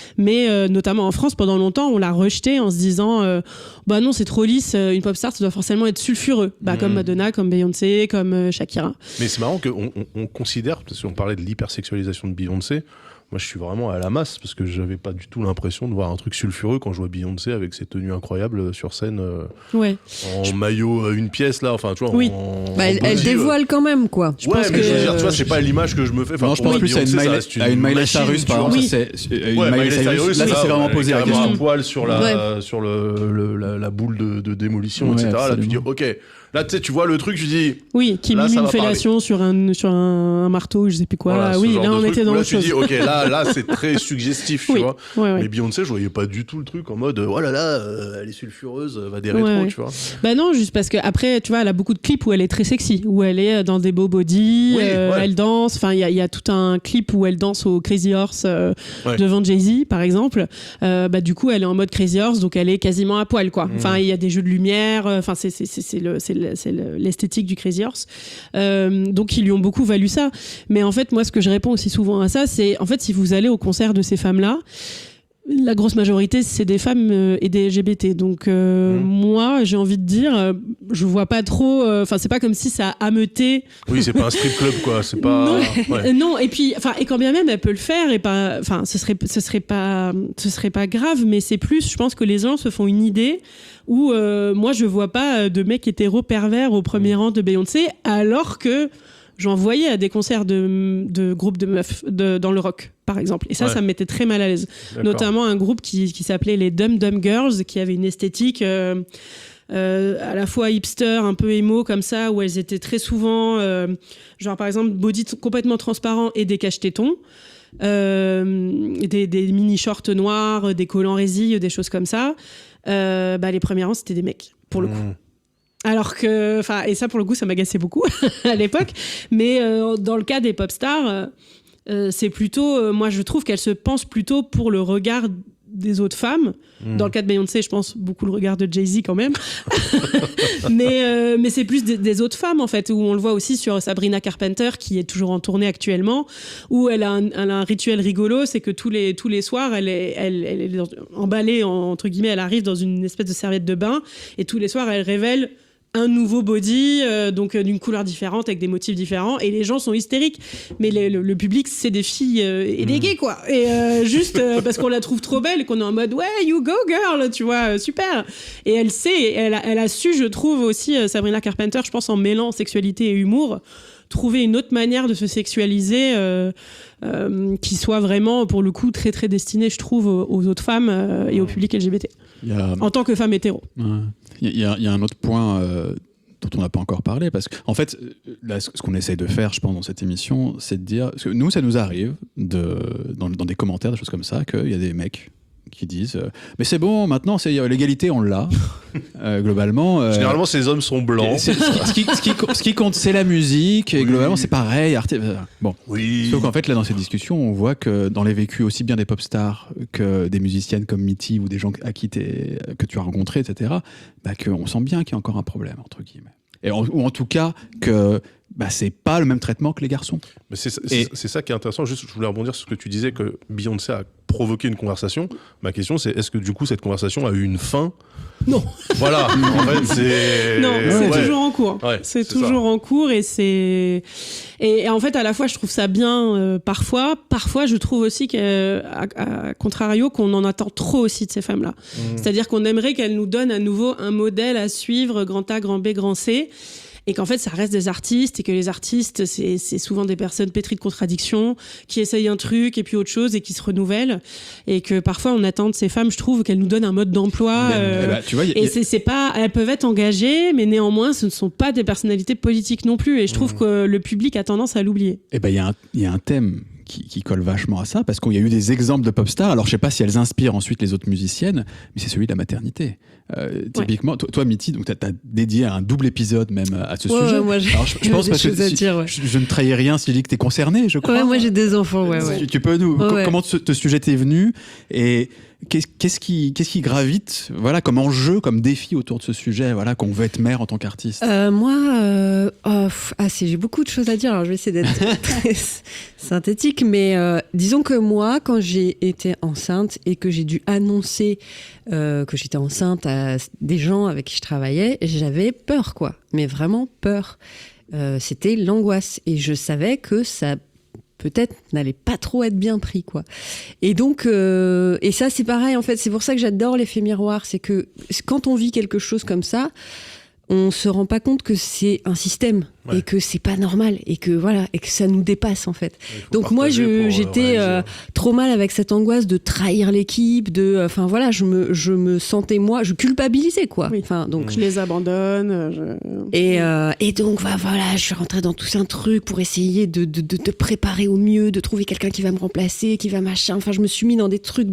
mais notamment en France, pendant longtemps, on l'a rejeté en se disant bah non, c'est trop lisse, une pop star, ça doit forcément être sulfureux. Comme Madonna, comme Beyoncé, comme Shakira. Mais c'est marrant qu'on considère, parce qu'on parlait de l'hypersexualisation de Beyoncé, moi, je suis vraiment à la masse parce que j'avais pas du tout l'impression de voir un truc sulfureux quand je vois Beyoncé avec ses tenues incroyables sur scène, en maillot une pièce là, enfin tu vois. Elle dévoile quand même quoi. Je pense mais je veux dire, tu vois, c'est pas l'image que je me fais. Non, je pense plus à une Miley Cyrus par exemple. Miley Cyrus, là, c'est vraiment posé la question. Un poil sur la boule de démolition, etc. Là, tu dis ok. Là, tu sais, tu vois le truc, je dis. Oui, qui mime une fellation sur un marteau, je sais plus quoi. Voilà, oui, là, on était dans le chose. Tu dis, ok, là, c'est très suggestif, tu vois. Mais Beyoncé, je voyais pas du tout le truc en mode, oh là là, elle est sulfureuse, va des rétros, tu vois. Bah non, juste parce que après, tu vois, elle a beaucoup de clips où elle est très sexy, où elle est dans des beaux body, elle danse. Enfin, il y a tout un clip où elle danse au Crazy Horse devant Jay-Z, par exemple. Du coup, elle est en mode Crazy Horse, donc elle est quasiment à poil, quoi. Enfin, il y a des jeux de lumière. Enfin, c'est l'esthétique du Crazy Horse. Donc ils lui ont beaucoup valu ça. Mais en fait, moi, ce que je réponds aussi souvent à ça, c'est en fait, si vous allez au concert de ces femmes-là, la grosse majorité, c'est des femmes et des LGBT. Donc moi, j'ai envie de dire, je vois pas trop. Enfin, c'est pas comme si ça ameutait. Oui, c'est pas un strip club, quoi. C'est pas. Non. Et puis, enfin, et quand bien même elle peut le faire, et pas. Enfin, ce serait pas grave. Mais c'est plus, je pense que les gens se font une idée où moi, je vois pas de mecs hétéros pervers au premier rang de Beyoncé, alors que j'en voyais à des concerts de groupes de meufs dans le rock, par exemple. Et ça me mettait très mal à l'aise. D'accord. Notamment un groupe qui s'appelait les Dum Dum Girls, qui avait une esthétique à la fois hipster, un peu émo, comme ça, où elles étaient très souvent, genre par exemple, body complètement transparent et des cache-tétons. Des mini-shorts noirs, des collants résilles, des choses comme ça. Les premiers rangs, c'était des mecs, pour le coup. Alors que, enfin, et ça pour le coup, ça m'agaçait beaucoup à l'époque. Mais dans le cas des pop stars, c'est plutôt, moi je trouve qu'elles se pensent plutôt pour le regard des autres femmes. Dans le cas de Beyoncé, je pense beaucoup le regard de Jay-Z quand même. mais c'est plus des autres femmes en fait, où on le voit aussi sur Sabrina Carpenter qui est toujours en tournée actuellement, où elle a un rituel rigolo, c'est que tous les soirs, elle est emballée entre guillemets, elle arrive dans une espèce de serviette de bain et tous les soirs elle révèle un nouveau body, donc d'une couleur différente, avec des motifs différents, et les gens sont hystériques. Mais le public, c'est des filles et des gays, quoi. Et juste parce qu'on la trouve trop belle, et qu'on est en mode, ouais, you go girl, tu vois, super. Et elle sait, elle a su, je trouve aussi, Sabrina Carpenter, je pense en mêlant sexualité et humour, trouver une autre manière de se sexualiser qui soit vraiment, pour le coup, très très destinée, je trouve, aux autres femmes et au public LGBT. En tant que femme hétéro. Il y a un autre point dont on n'a pas encore parlé, parce qu'en fait, là, ce qu'on essaye de faire, je pense, dans cette émission, c'est de dire... Parce que nous, ça nous arrive, dans des commentaires, des choses comme ça, qu'il y a des mecs qui disent mais c'est bon, maintenant c'est l'égalité, on l'a. Globalement généralement ces hommes sont blancs. Ce qui compte, c'est la musique, et globalement c'est pareil. Bon, sauf qu'en fait là, dans cette discussion, on voit que dans les vécus aussi bien des pop stars que des musiciennes comme Mitty ou des gens que tu as rencontrés, etc., qu'on sent bien qu'il y a encore un problème, entre guillemets, ou en tout cas que c'est pas le même traitement que les garçons. Mais c'est ça qui est intéressant. Juste, je voulais rebondir sur ce que tu disais, que Beyoncé a provoqué une conversation. Ma question, c'est est-ce que du coup cette conversation a eu une fin ? Non. Voilà. En fait, c'est. Non, c'est toujours en cours. Ouais, c'est toujours en cours, et en fait, à la fois, je trouve ça bien parfois. Parfois, je trouve aussi qu'à contrario, qu'on en attend trop aussi de ces femmes-là. C'est-à-dire qu'on aimerait qu'elles nous donnent à nouveau un modèle à suivre, grand A, grand B, grand C. Et qu'en fait, ça reste des artistes, et que les artistes, c'est souvent des personnes pétries de contradictions, qui essayent un truc et puis autre chose, et qui se renouvellent. Et que parfois, on attend de ces femmes, je trouve, qu'elles nous donnent un mode d'emploi. Tu vois, c'est pas, elles peuvent être engagées, mais néanmoins, ce ne sont pas des personnalités politiques non plus. Et je trouve que le public a tendance à l'oublier. Et il y a un thème qui colle vachement à ça, parce qu'il y a eu des exemples de pop stars. Alors, je sais pas si elles inspirent ensuite les autres musiciennes, mais c'est celui de la maternité. Typiquement, toi, Mitty, donc t'as dédié un double épisode même à ce sujet. Moi, alors, je pense parce que je ne trahis rien si je dis que t'es concernée, je crois. Ouais, moi j'ai des enfants. Tu peux comment ce sujet t'est venu, et qu'est-ce qui gravite, voilà, comme enjeu, comme défi autour de ce sujet, voilà, qu'on veut être mère en tant qu'artiste? J'ai beaucoup de choses à dire, alors je vais essayer d'être très synthétique, mais disons que moi, quand j'ai été enceinte et que j'ai dû annoncer que j'étais enceinte à des gens avec qui je travaillais, j'avais peur, quoi, mais vraiment peur. C'était l'angoisse, et je savais que ça peut-être n'allait pas trop être bien pris, quoi. Et donc, et ça c'est pareil, en fait, c'est pour ça que j'adore l'effet miroir, c'est que quand on vit quelque chose comme ça, on se rend pas compte que c'est un système, et que c'est pas normal, et que voilà, et que ça nous dépasse, en fait. Donc moi, j'étais trop mal avec cette angoisse de trahir l'équipe, enfin voilà, je me sentais, moi, je culpabilisais, quoi. Oui. Enfin, donc je les abandonne. Et donc voilà, je suis rentrée dans tout un truc pour essayer de préparer au mieux, de trouver quelqu'un qui va me remplacer, qui va machin. Enfin, je me suis mis dans des trucs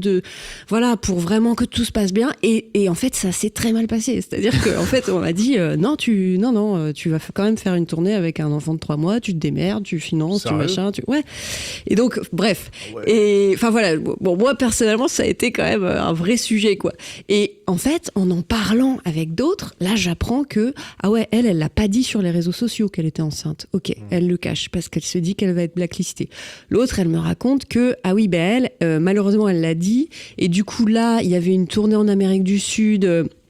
pour vraiment que tout se passe bien. Et en fait, ça s'est très mal passé. C'est-à-dire qu'en fait, on m'a dit non, tu vas quand même faire une tournée avec un enfant de 3 mois, tu te démerdes, tu finances, tu machin, ouais. Et donc, bref. Ouais. Et enfin voilà, bon, moi personnellement, ça a été quand même un vrai sujet, quoi. Et en fait, en parlant avec d'autres, là, j'apprends que, ah ouais, elle l'a pas dit sur les réseaux sociaux qu'elle était enceinte. Ok, elle le cache parce qu'elle se dit qu'elle va être blacklistée. L'autre, elle me raconte que, ah oui, ben malheureusement, elle l'a dit. Et du coup, là, il y avait une tournée en Amérique du Sud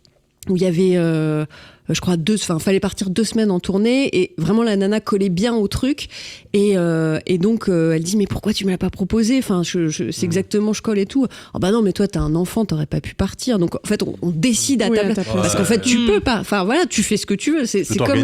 où il y avait... je crois fallait partir 2 semaines en tournée, et vraiment la nana collait bien au truc, et donc elle dit mais pourquoi tu me l'as pas proposé, enfin c'est exactement, je colle et tout. Oh bah non, mais toi t'as un enfant, t'aurais pas pu partir. Donc en fait on décide à ta place, parce qu'en fait tu peux pas, enfin voilà, tu fais ce que tu veux, c'est comme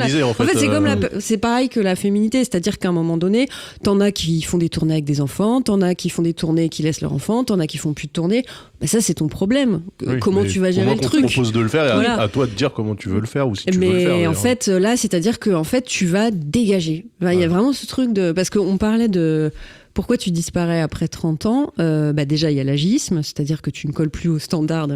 c'est pareil que la féminité, c'est-à-dire qu'à un moment donné t'en as qui font des tournées avec des enfants, t'en as qui font des tournées qui laissent leur enfant, t'en as qui font plus de tournées. Bah ça c'est ton problème, comment tu vas gérer le truc. On te propose de le faire, et voilà. À toi de dire comment tu veux le faire, ou si tu veux le faire. Mais en fait, là, c'est-à-dire que en fait, tu vas dégager. Il y a vraiment ce truc de... Parce qu'on parlait de... Pourquoi tu disparais après 30 ans déjà, il y a l'agisme, c'est-à-dire que tu ne colles plus aux standards.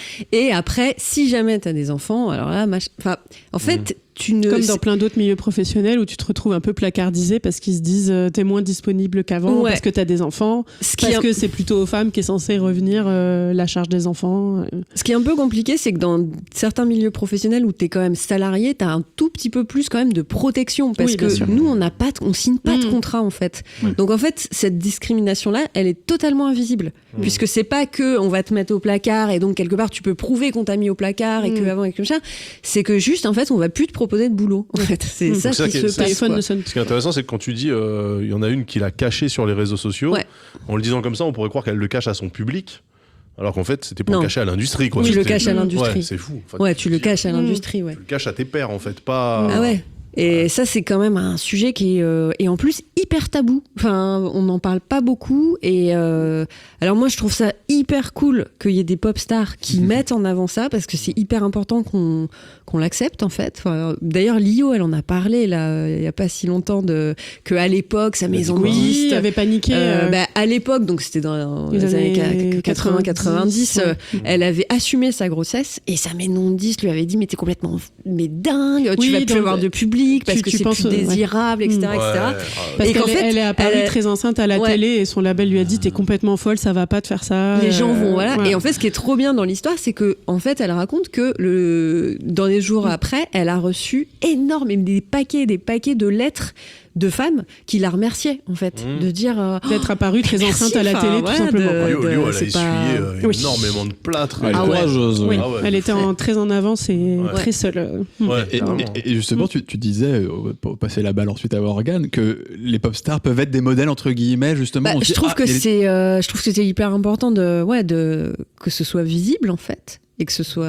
Et après, si jamais tu as des enfants, alors là, en fait... Comme dans plein d'autres milieux professionnels où tu te retrouves un peu placardisé parce qu'ils se disent t'es moins disponible qu'avant, parce que t'as des enfants, que c'est plutôt aux femmes qui est censé revenir la charge des enfants. Ce qui est un peu compliqué, c'est que dans certains milieux professionnels où t'es quand même salarié, t'as un tout petit peu plus quand même de protection, parce que nous on signe pas de contrat, en fait. Donc en fait cette discrimination là, elle est totalement invisible, puisque c'est pas que on va te mettre au placard et donc quelque part tu peux prouver qu'on t'a mis au placard et que avant et que ça, c'est que juste en fait on va plus te proposer de boulot, en fait. C'est ça qui se passe. Ce qui est intéressant, c'est que quand tu dis il y en a une qui l'a caché sur les réseaux sociaux, en le disant comme ça, on pourrait croire qu'elle le cache à son public, alors qu'en fait c'était pour le cacher à l'industrie, quoi. Oui, tu le caches à l'industrie. Ouais, c'est fou. En fait, ouais, tu le caches à l'industrie, ouais. Tu le caches à tes pairs, en fait, pas... Ah ouais. Et ça, c'est quand même un sujet qui est en plus hyper tabou. Enfin, on n'en parle pas beaucoup. Et alors moi, je trouve ça hyper cool qu'il y ait des pop stars qui mettent en avant ça, parce que c'est hyper important qu'on l'accepte, en fait. Enfin, d'ailleurs, Lio, elle en a parlé là, il y a pas si longtemps, que à l'époque, sa maison de disques avait paniqué. À l'époque, donc c'était dans les années 80-90, elle avait assumé sa grossesse, et sa maison de disques lui avait dit mais t'es complètement dingue, tu vas plus avoir de public. Parce que c'est plus désirable, etc. Parce qu'elle est apparue très enceinte à la télé, et son label lui a dit t'es complètement folle, ça va pas te faire ça. Les gens vont, voilà. Et en fait, ce qui est trop bien dans l'histoire, c'est que en fait, elle raconte que dans les jours après, elle a reçu des paquets de lettres de femmes qui la remerciaient, en fait, de dire d'être apparue très enceinte à la télé, tout simplement. Lio, elle a essuyé énormément de plâtres. Elle est courageuse. Oui. Elle était très en avance et très seule. Et justement, tu disais, pour passer la balle ensuite à Morgane, que les pop stars peuvent être des modèles, entre guillemets, justement. Je trouve que c'était hyper important que ce soit visible, en fait. Et que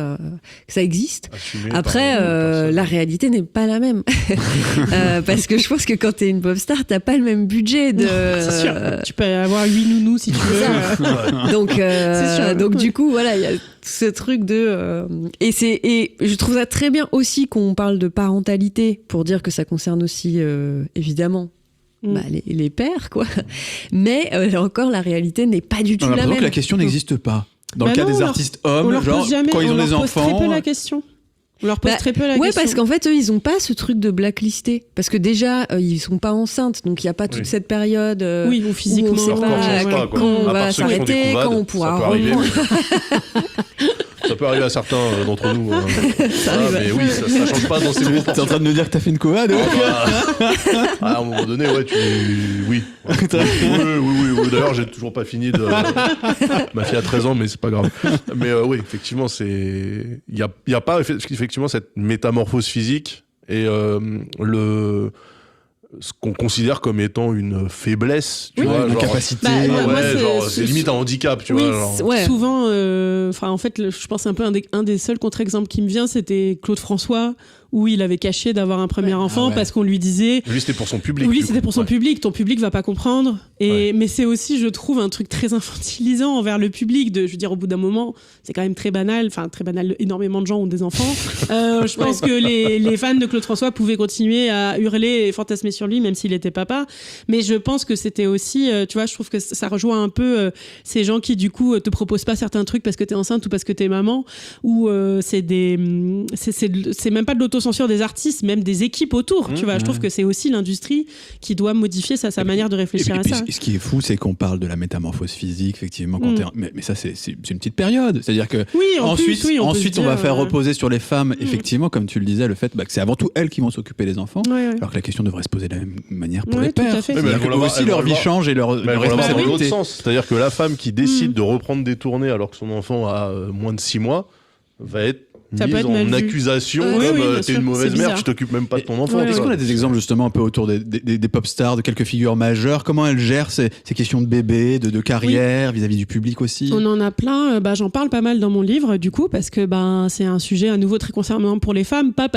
ça existe. Après, la réalité n'est pas la même. Parce que je pense que quand t'es une pop star, t'as pas le même budget de... C'est sûr. Tu peux avoir 8 nounous si tu veux. Donc du coup, voilà, il y a ce truc de... Et je trouve ça très bien aussi qu'on parle de parentalité, pour dire que ça concerne aussi, évidemment, les pères, quoi. Mais encore, la réalité n'est pas du tout la même. Que la question n'existe pas. Dans le cas des artistes hommes, genre, quand ils ont des enfants... On leur pose très peu la question. On leur pose très peu la question. Ouais, parce qu'en fait, eux, ils ont pas ce truc de blacklisté. Parce que déjà, ils sont pas enceintes, donc il y a pas toute cette période où physiquement, où on sait pas quand on va s'arrêter, quand on pourra reprendre. Ça peut arriver à certains d'entre nous. Mais oui, ça change pas dans ces groupes. T'es en train de nous dire que t'as fait une covad à un moment donné, ouais, oui. Oui. D'ailleurs, j'ai toujours pas fini de... Ma fille a 13 ans, mais c'est pas grave. Mais oui, effectivement, il y a pas effectivement cette métamorphose physique et ce qu'on considère comme étant une faiblesse, tu vois, une capacité. C'est limite un handicap, tu vois. Souvent, en fait, je pense un peu un des seuls contre-exemples qui me vient, c'était Claude François, où il avait caché d'avoir un premier enfant parce qu'on lui disait... Lui, c'était pour son public. Oui, c'était pour son public. Ton public va pas comprendre. Mais c'est aussi, je trouve, un truc très infantilisant envers le public. Je veux dire, au bout d'un moment, c'est quand même très banal. Enfin, très banal. Énormément de gens ont des enfants. Je pense que les fans de Claude François pouvaient continuer à hurler et fantasmer sur lui, même s'il était papa. Mais je pense que c'était aussi... tu vois, je trouve que ça rejoint un peu ces gens qui, du coup, te proposent pas certains trucs parce que t'es enceinte ou parce que t'es maman. Ou c'est même pas de l'autocensure des artistes, même des équipes autour. Tu vois, je trouve que c'est aussi l'industrie qui doit modifier sa manière de réfléchir à ça. Ce qui est fou, c'est qu'on parle de la métamorphose physique, effectivement. Mais ça, c'est une petite période. C'est-à-dire que ensuite, on va faire reposer sur les femmes, effectivement, comme tu le disais, le fait que c'est avant tout elles qui vont s'occuper des enfants. Alors que la question devrait se poser de la même manière pour les pères. Aussi, leur vie change et leur responsabilité. Dans l'autre sens. C'est-à-dire que la femme qui décide de reprendre des tournées alors que son enfant a moins de 6 mois va être mise en accusation comme t'es une mauvaise mère, tu t'occupes même pas de ton enfant. Est-ce qu'on a des exemples justement un peu autour des pop stars, de quelques figures majeures, comment elles gèrent ces questions de bébé, de carrière vis-à-vis du public aussi? On en a plein, j'en parle pas mal dans mon livre du coup, parce que c'est un sujet à nouveau très concernant pour les femmes, pas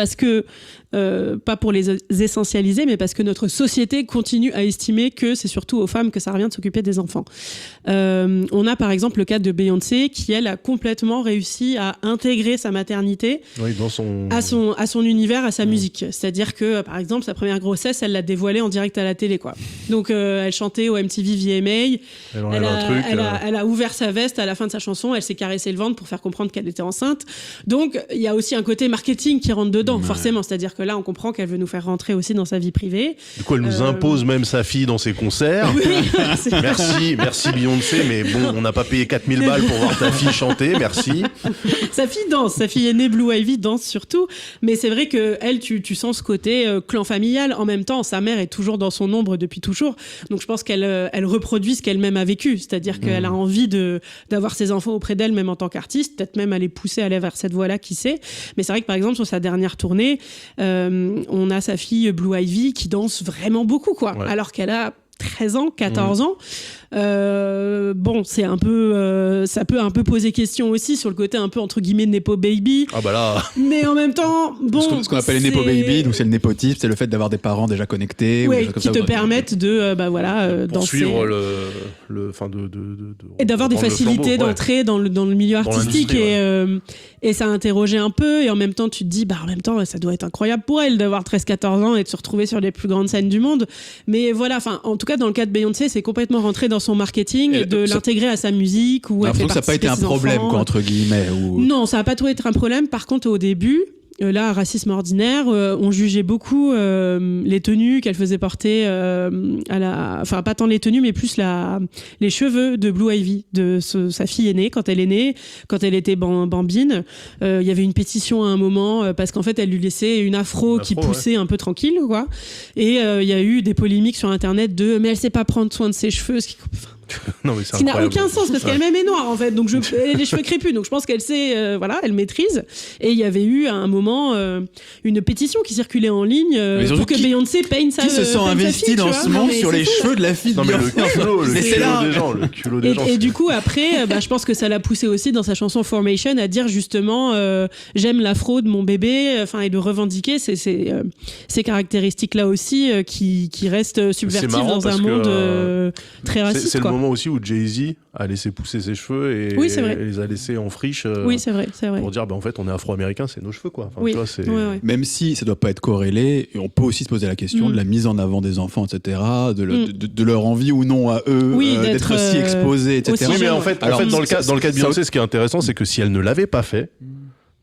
pour les essentialiser, mais parce que notre société continue à estimer que c'est surtout aux femmes que ça revient de s'occuper des enfants. On a par exemple le cas de Beyoncé qui elle a complètement réussi à intégrer sa maternité à son univers, à sa musique. C'est-à-dire que, par exemple, sa première grossesse, elle l'a dévoilée en direct à la télé, quoi. Donc, elle chantait au MTV VMA. Elle a ouvert sa veste à la fin de sa chanson. Elle s'est caressé le ventre pour faire comprendre qu'elle était enceinte. Donc, il y a aussi un côté marketing qui rentre dedans, forcément. C'est-à-dire que là, on comprend qu'elle veut nous faire rentrer aussi dans sa vie privée. Du coup, elle nous impose même sa fille dans ses concerts. Merci Beyoncé, mais bon, on n'a pas payé 4000 balles pour voir ta fille chanter. Merci. Sa fille danse. Sa fille aînée, Blue Ivy, danse surtout. Mais c'est vrai que elle, tu sens ce côté clan familial. En même temps, sa mère est toujours dans son ombre depuis toujours. Donc, je pense qu'elle reproduit ce qu'elle-même a vécu. C'est-à-dire qu'elle a envie d'avoir ses enfants auprès d'elle, même en tant qu'artiste. Peut-être même à les pousser à aller vers cette voie-là, qui sait. Mais c'est vrai que, par exemple, sur sa dernière tournée, on a sa fille Blue Ivy qui danse vraiment beaucoup, quoi. Alors qu'elle a 13 ans, 14 ans. C'est un peu, ça peut un peu poser question aussi sur le côté un peu entre guillemets nepo baby. Ah bah là. Mais en même temps, ce qu'on appelle les nepo baby, donc c'est le népotisme, c'est le fait d'avoir des parents déjà connectés, qui te permettent de, danser, suivre et d'avoir des facilités d'entrée dans le milieu artistique et ça interrogeait un peu et en même temps tu te dis en même temps ça doit être incroyable pour elle d'avoir 13-14 ans et de se retrouver sur les plus grandes scènes du monde. Mais voilà, en tout cas dans le cas de Beyoncé, c'est complètement rentré dans son marketing et de l'intégrer à sa musique où elle fait ça n'a pas été un problème entre guillemets Non, ça n'a pas trop été un problème. Par contre, au début, là, Racisme Ordinaire, on jugeait beaucoup les tenues qu'elle faisait porter pas tant les tenues, mais plus les cheveux de Blue Ivy, de sa fille aînée, quand elle est née, quand elle était bambine. Il y avait une pétition à un moment, parce qu'en fait, elle lui laissait une afro qui poussait un peu tranquille, quoi. Et il y a eu des polémiques sur Internet mais elle sait pas prendre soin de ses cheveux, ce qui n'a aucun sens parce qu'elle-même est noire en fait, donc elle a les cheveux crépus, donc je pense qu'elle sait, elle maîtrise. Et il y avait eu à un moment une pétition qui circulait en ligne pour que Beyoncé peigne sa fille. Qui se sont investis dans ce monde sur les cheveux de la fille de le culot des gens. Et du coup après, je pense que ça l'a poussé aussi dans sa chanson Formation à dire justement j'aime l'afro de mon bébé, et de revendiquer ces caractéristiques là aussi qui restent subversives dans un monde très raciste. C'est le moment aussi où Jay-Z a laissé pousser ses cheveux et les a laissés en friche c'est vrai. Pour dire en fait on est afro-américain, c'est nos cheveux quoi. Même si ça doit pas être corrélé, on peut aussi se poser la question de la mise en avant des enfants, etc., de leur envie ou non à eux d'être aussi exposés, etc. Oui, mais en fait dans le cas de Beyoncé, ce qui est intéressant, c'est que si elle ne l'avait pas fait,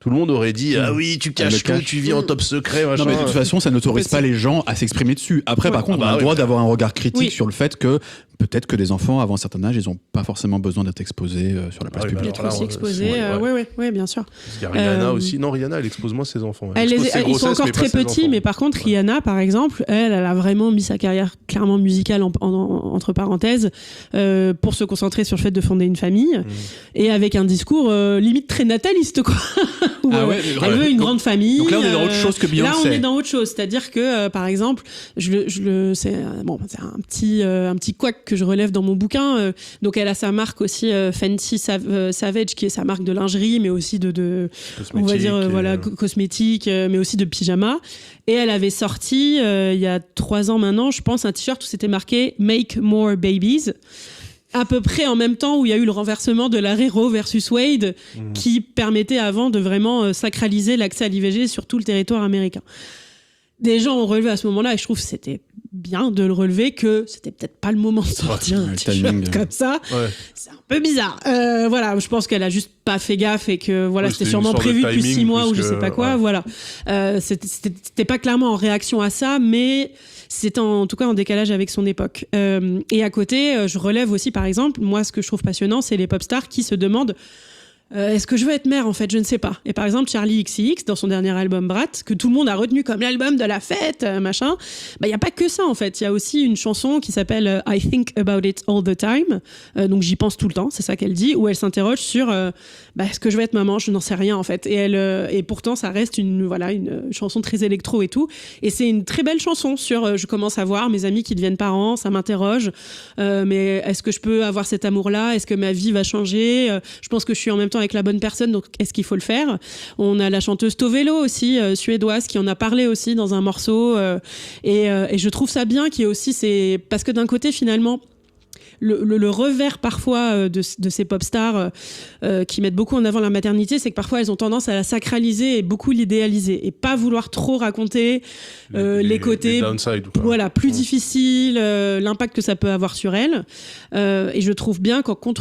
tout le monde aurait dit ah oui, tu caches que tu vis en top secret, machin. Non, mais de toute façon, ça n'autorise pas les gens à s'exprimer dessus. Après, par contre, on a le droit d'avoir un regard critique sur le fait que peut-être que des enfants, avant un certain âge, ils n'ont pas forcément besoin d'être exposés sur la place publique. D'être aussi exposés, oui, bien sûr. Parce qu'il y a Rihanna aussi. Non, Rihanna, elle expose moins ses enfants. Ils sont encore très petits, mais par contre, Rihanna, par exemple, elle a vraiment mis sa carrière clairement musicale entre parenthèses pour se concentrer sur le fait de fonder une famille et avec un discours limite très nataliste, quoi. Elle veut une grande famille. Donc là, on est dans autre chose que Beyoncé. Là, on est dans autre chose, c'est-à-dire que, par exemple, c'est un petit couac que je relève dans mon bouquin. Donc, elle a sa marque aussi, Fenty Savage, qui est sa marque de lingerie, mais aussi de on va dire, cosmétiques, mais aussi de pyjamas. Et elle avait sorti, il y a 3 ans maintenant, je pense, un t-shirt où c'était marqué « Make more babies ». À peu près en même temps où il y a eu le renversement de l'arrêt Roe versus Wade, qui permettait avant de vraiment sacraliser l'accès à l'IVG sur tout le territoire américain. Des gens ont relevé à ce moment-là, et je trouve que c'était bien de le relever, que c'était peut-être pas le moment de sortir un t-shirt comme ça. Ouais. C'est un peu bizarre. Voilà, je pense qu'elle a juste pas fait gaffe et que c'était sûrement prévu depuis 6 mois ou je sais pas quoi. Voilà, c'était pas clairement en réaction à ça, mais c'était en tout cas en décalage avec son époque. Et à côté, je relève aussi, par exemple, moi, ce que je trouve passionnant, c'est les pop stars qui se demandent est-ce que je veux être mère, en fait? Je ne sais pas. Et par exemple, Charli XCX, dans son dernier album Brat, que tout le monde a retenu comme l'album de la fête, machin, il n'y a pas que ça, en fait. Il y a aussi une chanson qui s'appelle I Think About It All the Time. Donc, j'y pense tout le temps, c'est ça qu'elle dit, où elle s'interroge sur est-ce que je vais être maman? Je n'en sais rien, en fait. Et pourtant, ça reste une chanson très électro et tout. Et c'est une très belle chanson sur je commence à voir mes amis qui deviennent parents, ça m'interroge. Mais est-ce que je peux avoir cet amour-là? Est-ce que ma vie va changer? Je pense que je suis en même temps avec la bonne personne, donc est-ce qu'il faut le faire? On a la chanteuse Tovelo aussi, suédoise, qui en a parlé aussi dans un morceau, et je trouve ça bien qu'il y ait aussi parce que d'un côté finalement le revers parfois de ces pop stars qui mettent beaucoup en avant la maternité, c'est que parfois elles ont tendance à la sacraliser et beaucoup l'idéaliser et pas vouloir trop raconter les côtés plus difficiles, l'impact que ça peut avoir sur elles. Et je trouve bien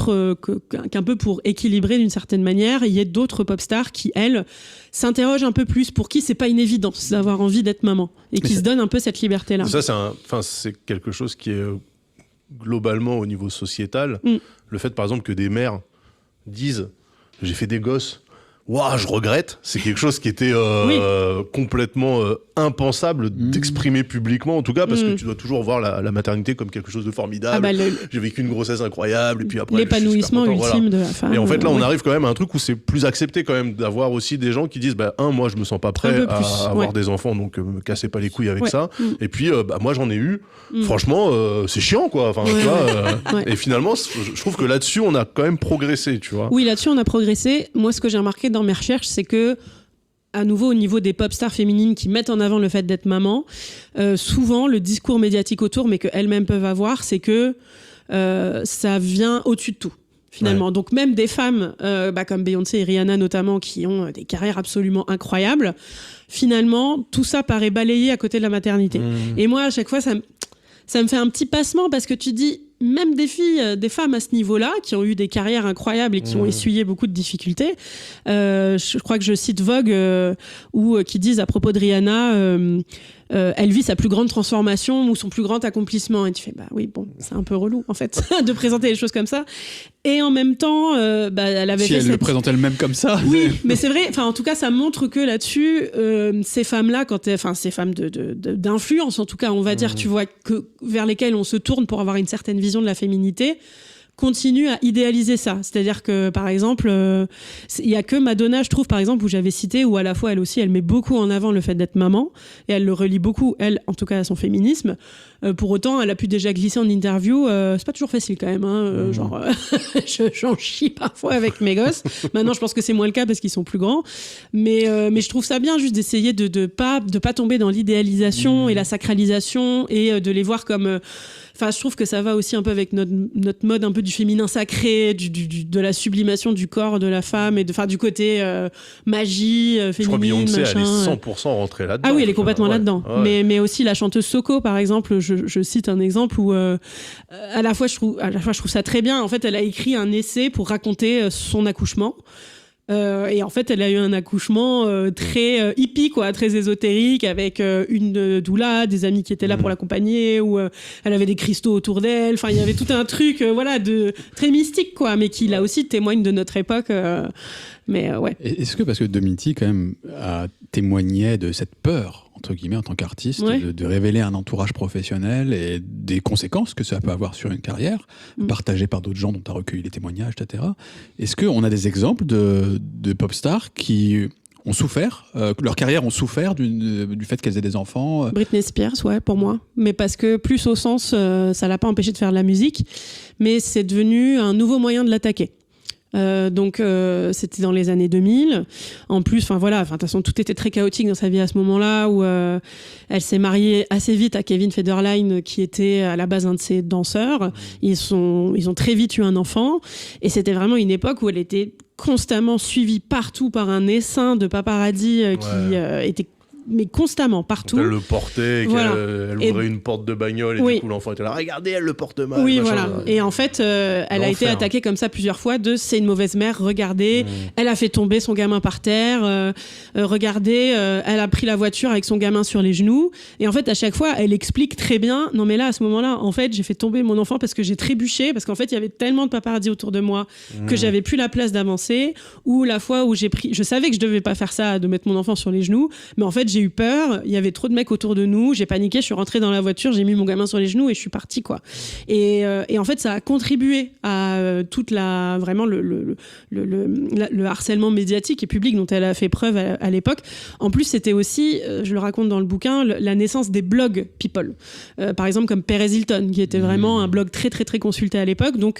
qu'un peu pour équilibrer d'une certaine manière, il y ait d'autres pop stars qui, elles, s'interrogent un peu plus, pour qui c'est pas une évidence d'avoir envie d'être maman et qui se donnent un peu cette liberté-là. Ça, c'est quelque chose qui est globalement au niveau sociétal. Le fait, par exemple, que des mères disent « j'ai fait des gosses », waouh, je regrette, c'est quelque chose qui était complètement impensable d'exprimer publiquement, en tout cas, parce que tu dois toujours voir la maternité comme quelque chose de formidable. J'ai vécu une grossesse incroyable, et puis après, l'épanouissement ultime de la femme. Et en fait, là, on arrive quand même à un truc où c'est plus accepté quand même d'avoir aussi des gens qui disent moi, je me sens pas prêt à avoir des enfants, donc me cassez pas les couilles avec ça. Et puis, moi, j'en ai eu. Franchement, c'est chiant, quoi. Enfin, tu vois, et finalement, je trouve que là-dessus, on a quand même progressé, tu vois. Oui, là-dessus, on a progressé. Moi, ce que j'ai remarqué dans mes recherches, c'est que, à nouveau, au niveau des pop stars féminines qui mettent en avant le fait d'être maman, souvent, le discours médiatique autour, mais qu'elles-mêmes peuvent avoir, c'est que ça vient au-dessus de tout, finalement. Donc, même des femmes, comme Beyoncé et Rihanna notamment, qui ont des carrières absolument incroyables, finalement, tout ça paraît balayé à côté de la maternité. Et moi, à chaque fois, ça me fait un petit passement, parce que tu dis, même des filles, des femmes à ce niveau-là, qui ont eu des carrières incroyables et qui ont essuyé beaucoup de difficultés. Je crois que je cite Vogue, qui disent à propos de Rihanna, elle vit sa plus grande transformation ou son plus grand accomplissement. Et tu fais, c'est un peu relou, en fait, de présenter les choses comme ça. Et en même temps, elle avait si elle le présente elle-même comme ça. Oui, mais c'est vrai. Enfin, en tout cas, ça montre que là-dessus, ces femmes-là, ces femmes d'influence, en tout cas, on va dire, tu vois, vers lesquelles on se tourne pour avoir une certaine vision de la féminité, continue à idéaliser ça. C'est-à-dire que, par exemple, il y a que Madonna, je trouve, par exemple, où j'avais cité, où à la fois, elle aussi, elle met beaucoup en avant le fait d'être maman, et elle le relie beaucoup, elle, en tout cas, à son féminisme. Pour autant, elle a pu déjà glisser en interview. C'est pas toujours facile quand même. J'en chie parfois avec mes gosses. Maintenant, je pense que c'est moins le cas parce qu'ils sont plus grands. Mais je trouve ça bien juste d'essayer de pas tomber dans l'idéalisation et la sacralisation et de les voir comme... Enfin, je trouve que ça va aussi un peu avec notre mode un peu du féminin sacré, de la sublimation du corps de la femme et du côté magie féminine. Je crois que Beyoncé, elle est 100% rentrée là-dedans. Ah oui, elle est complètement là-dedans. Ouais. Mais aussi la chanteuse Soko, par exemple, je cite un exemple où à la fois je trouve ça très bien. En fait, elle a écrit un essai pour raconter son accouchement. Et en fait, elle a eu un accouchement très hippie, quoi, très ésotérique, avec une doula, des amis qui étaient là pour l'accompagner, où elle avait des cristaux autour d'elle. Enfin, il y avait tout un truc, de très mystique, quoi, mais qui là aussi témoigne de notre époque. Mais ouais. Est-ce que parce que Dominici quand même témoignait de cette peur entre guillemets en tant qu'artiste de révéler un entourage professionnel et des conséquences que ça peut avoir sur une carrière partagée par d'autres gens dont tu as recueilli les témoignages, etc. Est-ce qu'on a des exemples de pop stars qui ont souffert, leur carrière ont souffert du fait qu'elles aient des enfants? Britney Spears, ouais, pour moi. Mais parce que plus au sens, ça l'a pas empêché de faire de la musique, mais c'est devenu un nouveau moyen de l'attaquer. Donc c'était dans les années 2000. En plus, de toute façon, tout était très chaotique dans sa vie à ce moment-là, où elle s'est mariée assez vite à Kevin Federline, qui était à la base un de ses danseurs. Ils ont très vite eu un enfant, et c'était vraiment une époque où elle était constamment suivie partout par un essaim de paparazzi qui était constamment partout. Elle le portait, elle ouvrait une porte de bagnole et du coup l'enfant était là, regardez, elle le porte mal. Oui, voilà. Et en fait, elle a été attaquée comme ça plusieurs fois c'est une mauvaise mère, regardez, elle a fait tomber son gamin par terre, regardez, elle a pris la voiture avec son gamin sur les genoux. Et en fait, à chaque fois, elle explique très bien, non mais là, à ce moment-là, en fait, j'ai fait tomber mon enfant parce que j'ai trébuché, parce qu'en fait, il y avait tellement de paparazzi autour de moi que j'avais plus la place d'avancer. Ou la fois où je savais que je devais pas faire ça, de mettre mon enfant sur les genoux, mais en fait, j'ai eu peur, il y avait trop de mecs autour de nous, j'ai paniqué, je suis rentrée dans la voiture, j'ai mis mon gamin sur les genoux et je suis partie, quoi. Et en fait, ça a contribué à toute vraiment le harcèlement médiatique et public dont elle a fait preuve à l'époque. En plus, c'était aussi, je le raconte dans le bouquin, la naissance des blogs people. Par exemple, comme Perez Hilton, qui était vraiment un blog très, très, très consulté à l'époque. Donc,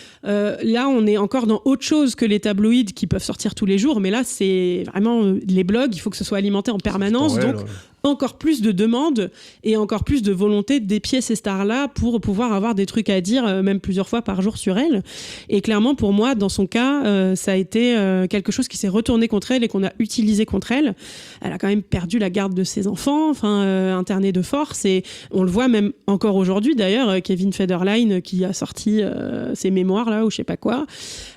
là, on est encore dans autre chose que les tabloïds qui peuvent sortir tous les jours, mais là, c'est vraiment les blogs, il faut que ce soit alimenté en permanence, donc encore plus de demandes et encore plus de volonté d'épier ces stars-là pour pouvoir avoir des trucs à dire, même plusieurs fois par jour sur elles. Et clairement, pour moi, dans son cas, ça a été quelque chose qui s'est retourné contre elle et qu'on a utilisé contre elle. Elle a quand même perdu la garde de ses enfants, internée de force, et on le voit même encore aujourd'hui, d'ailleurs, Kevin Federline, qui a sorti ses mémoires, là, ou je sais pas quoi,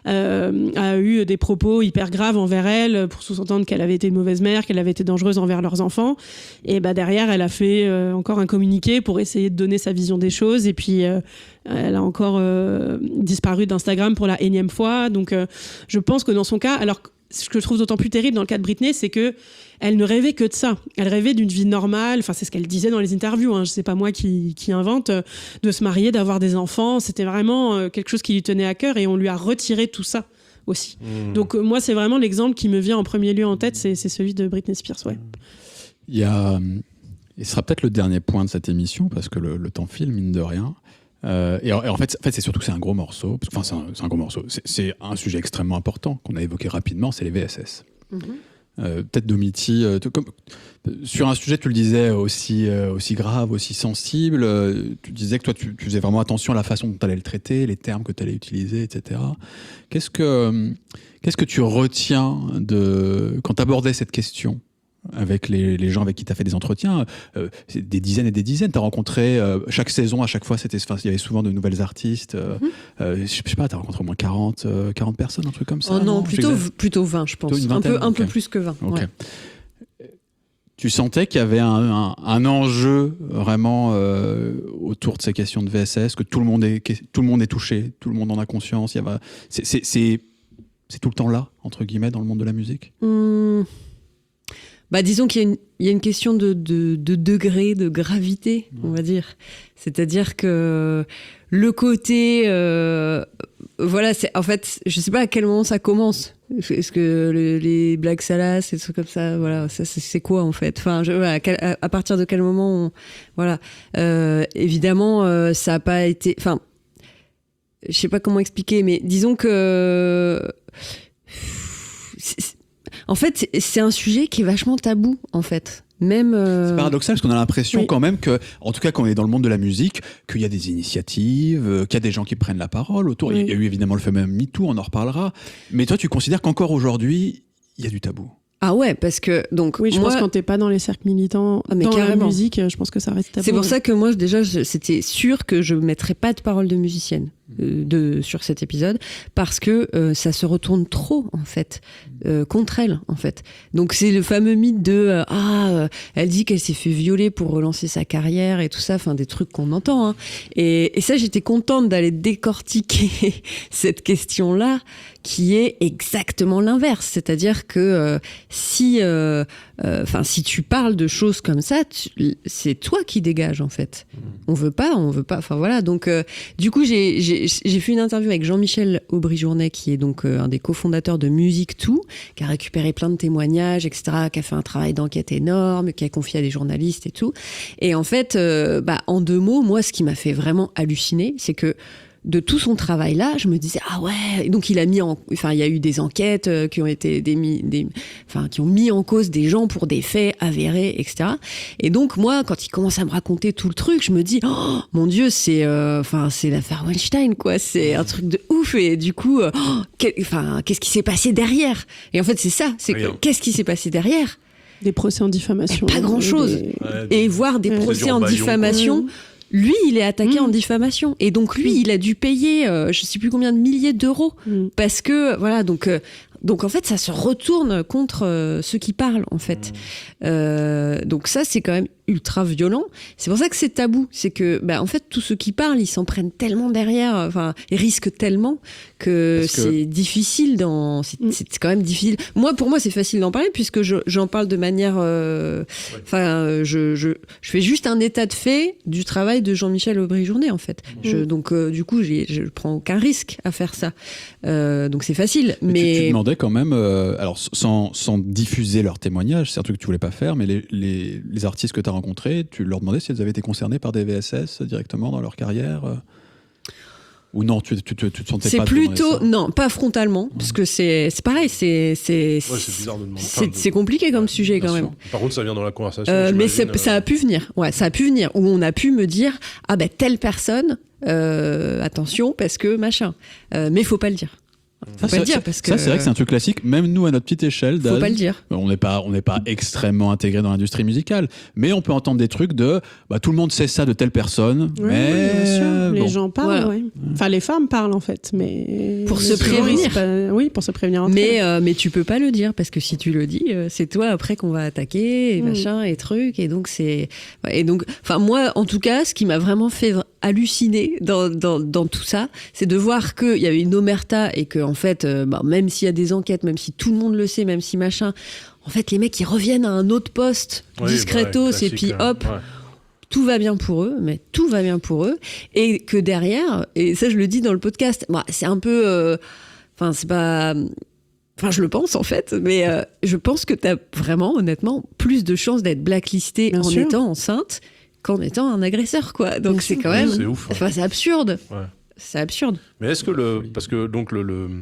a eu des propos hyper graves envers elle, pour sous-entendre qu'elle avait été une mauvaise mère, qu'elle avait été dangereuse envers leurs enfants. Et derrière, elle a fait encore un communiqué pour essayer de donner sa vision des choses. Et puis, elle a encore disparu d'Instagram pour la énième fois. Donc, je pense que dans son cas, alors ce que je trouve d'autant plus terrible dans le cas de Britney, c'est que elle ne rêvait que de ça. Elle rêvait d'une vie normale. Enfin, c'est ce qu'elle disait dans les interviews. Hein. C'est pas moi qui invente, de se marier, d'avoir des enfants. C'était vraiment quelque chose qui lui tenait à cœur, et on lui a retiré tout ça aussi. Donc, moi, c'est vraiment l'exemple qui me vient en premier lieu en tête, c'est celui de Britney Spears. Ouais. Il sera peut-être le dernier point de cette émission, parce que le temps file, mine de rien. Et en fait, c'est surtout que c'est un gros morceau. C'est un gros morceau. C'est un sujet extrêmement important qu'on a évoqué rapidement, c'est les VSS. Peut-être Dominici, sur un sujet, tu le disais, aussi grave, aussi sensible, tu disais que toi, tu faisais vraiment attention à la façon dont tu allais le traiter, les termes que tu allais utiliser, etc. Qu'est-ce que tu retiens quand tu abordais cette question avec les gens avec qui tu as fait des entretiens, des dizaines et des dizaines? Tu as rencontré chaque saison, à chaque fois, il y avait souvent de nouvelles artistes. Je sais pas, tu as rencontré au moins 40 personnes, un truc comme ça? Oh non, plutôt 20, je pense. Un peu plus que 20. Okay. Ouais. Tu sentais qu'il y avait un enjeu vraiment autour de ces questions de VSS, que tout le monde est touché, tout le monde en a conscience. C'est tout le temps là, entre guillemets, dans le monde de la musique? Disons qu'il y a une question de degré, de gravité, on va dire. C'est-à-dire que le côté... en fait, je sais pas à quel moment ça commence. Est-ce que les Black Salas, et des trucs comme ça, voilà, ça, c'est quoi, en fait? Enfin, à partir de quel moment évidemment, ça a pas été... Enfin, je sais pas comment expliquer, mais disons que... En fait, c'est un sujet qui est vachement tabou, en fait. Même C'est paradoxal, parce qu'on a l'impression quand même que, en tout cas quand on est dans le monde de la musique, qu'il y a des initiatives, qu'il y a des gens qui prennent la parole autour. Il y a eu évidemment le phénomène MeToo, on en reparlera. Mais toi, tu considères qu'encore aujourd'hui, il y a du tabou? Ah ouais, parce que donc je pense que quand t'es pas dans les cercles militants, dans la musique, je pense que ça reste tabou. C'est pour ça que moi déjà, c'était sûr que je mettrais pas de parole de musicienne. sur cet épisode, parce que ça se retourne trop, en fait, contre elle, en fait. Donc c'est le fameux mythe de elle dit qu'elle s'est fait violer pour relancer sa carrière et tout ça, enfin des trucs qu'on entend. Hein. Et ça, j'étais contente d'aller décortiquer cette question-là, qui est exactement l'inverse. C'est-à-dire que si tu parles de choses comme ça, c'est toi qui dégages, en fait. On veut pas. Enfin voilà. Donc du coup, j'ai fait une interview avec Jean-Michel Aubry-Journet, qui est donc un des cofondateurs de Musique Tout, qui a récupéré plein de témoignages, etc., qui a fait un travail d'enquête énorme, qui a confié à des journalistes et tout. Et en fait, en 2 mots, moi, ce qui m'a fait vraiment halluciner, c'est que de tout son travail là, je me disais et donc il y a eu des enquêtes qui ont été qui ont mis en cause des gens pour des faits avérés, etc. Et donc moi, quand il commence à me raconter tout le truc, je me dis mon Dieu, c'est l'affaire Weinstein, quoi. C'est un truc de ouf. Et du coup, qu'est-ce qui s'est passé derrière? Et en fait, c'est ça. Qu'est-ce qui s'est passé derrière? Des procès en diffamation. Pas grand-chose. Et voir des procès en diffamation. Lui, il est attaqué en diffamation. Et donc, lui, il a dû payer, je sais plus combien de milliers d'euros. Parce que, voilà, donc, en fait, ça se retourne contre ceux qui parlent, en fait. Donc ça, c'est quand même ultra violent. C'est pour ça que c'est tabou. C'est que, en fait, tous ceux qui parlent, ils s'en prennent tellement derrière, ils risquent tellement que c'est difficile c'est quand même difficile. Pour moi, c'est facile d'en parler puisque j'en parle de manière, je fais juste un état de fait du travail de Jean-Michel Aubry-Journet, en fait. Donc, du coup, je prends aucun risque à faire ça. Donc, c'est facile. Mais tu demandais quand même, alors sans diffuser leurs témoignages, c'est un truc que tu voulais pas faire, mais les artistes que tu as rencontrés, tu leur demandais si ils avaient été concernés par des VSS directement dans leur carrière ou non, tu te sentais c'est pas... C'est plutôt... Non, pas frontalement, parce que c'est pareil, c'est bizarre de demander. C'est compliqué comme sujet, quand même. Par contre, ça vient dans la conversation. Mais ça a pu venir. Ouais, ça a pu venir. Où on a pu me dire, telle personne, attention, parce que machin. Mais faut pas le dire. Faut pas le dire, parce que... Ça, c'est vrai que c'est un truc classique. Même nous, à notre petite échelle, faut pas le dire. On n'est pas extrêmement intégré dans l'industrie musicale, mais on peut entendre des trucs de tout le monde sait ça de telle personne, mais bien sûr. Les gens parlent, voilà. Enfin, les femmes parlent en fait, mais pour se prévenir. Oui, pour se prévenir. Mais tu peux pas le dire parce que si tu le dis, c'est toi après qu'on va attaquer et machin et trucs, et donc moi, en tout cas, ce qui m'a vraiment fait halluciner dans tout ça, c'est de voir qu'il y avait une omerta et que en fait, même s'il y a des enquêtes, même si tout le monde le sait, même si machin, en fait, les mecs ils reviennent à un autre poste discretos et puis hop. Ouais. Tout va bien pour eux, mais tout va bien pour eux. Et que derrière, et ça je le dis dans le podcast, c'est un peu... c'est pas... je le pense en fait, mais je pense que t'as vraiment, honnêtement, plus de chances d'être blacklisté en étant enceinte qu'en étant un agresseur, quoi. Donc c'est quand même... C'est ouf. Enfin, c'est absurde. Ouais. C'est absurde. Mais est-ce que parce que donc le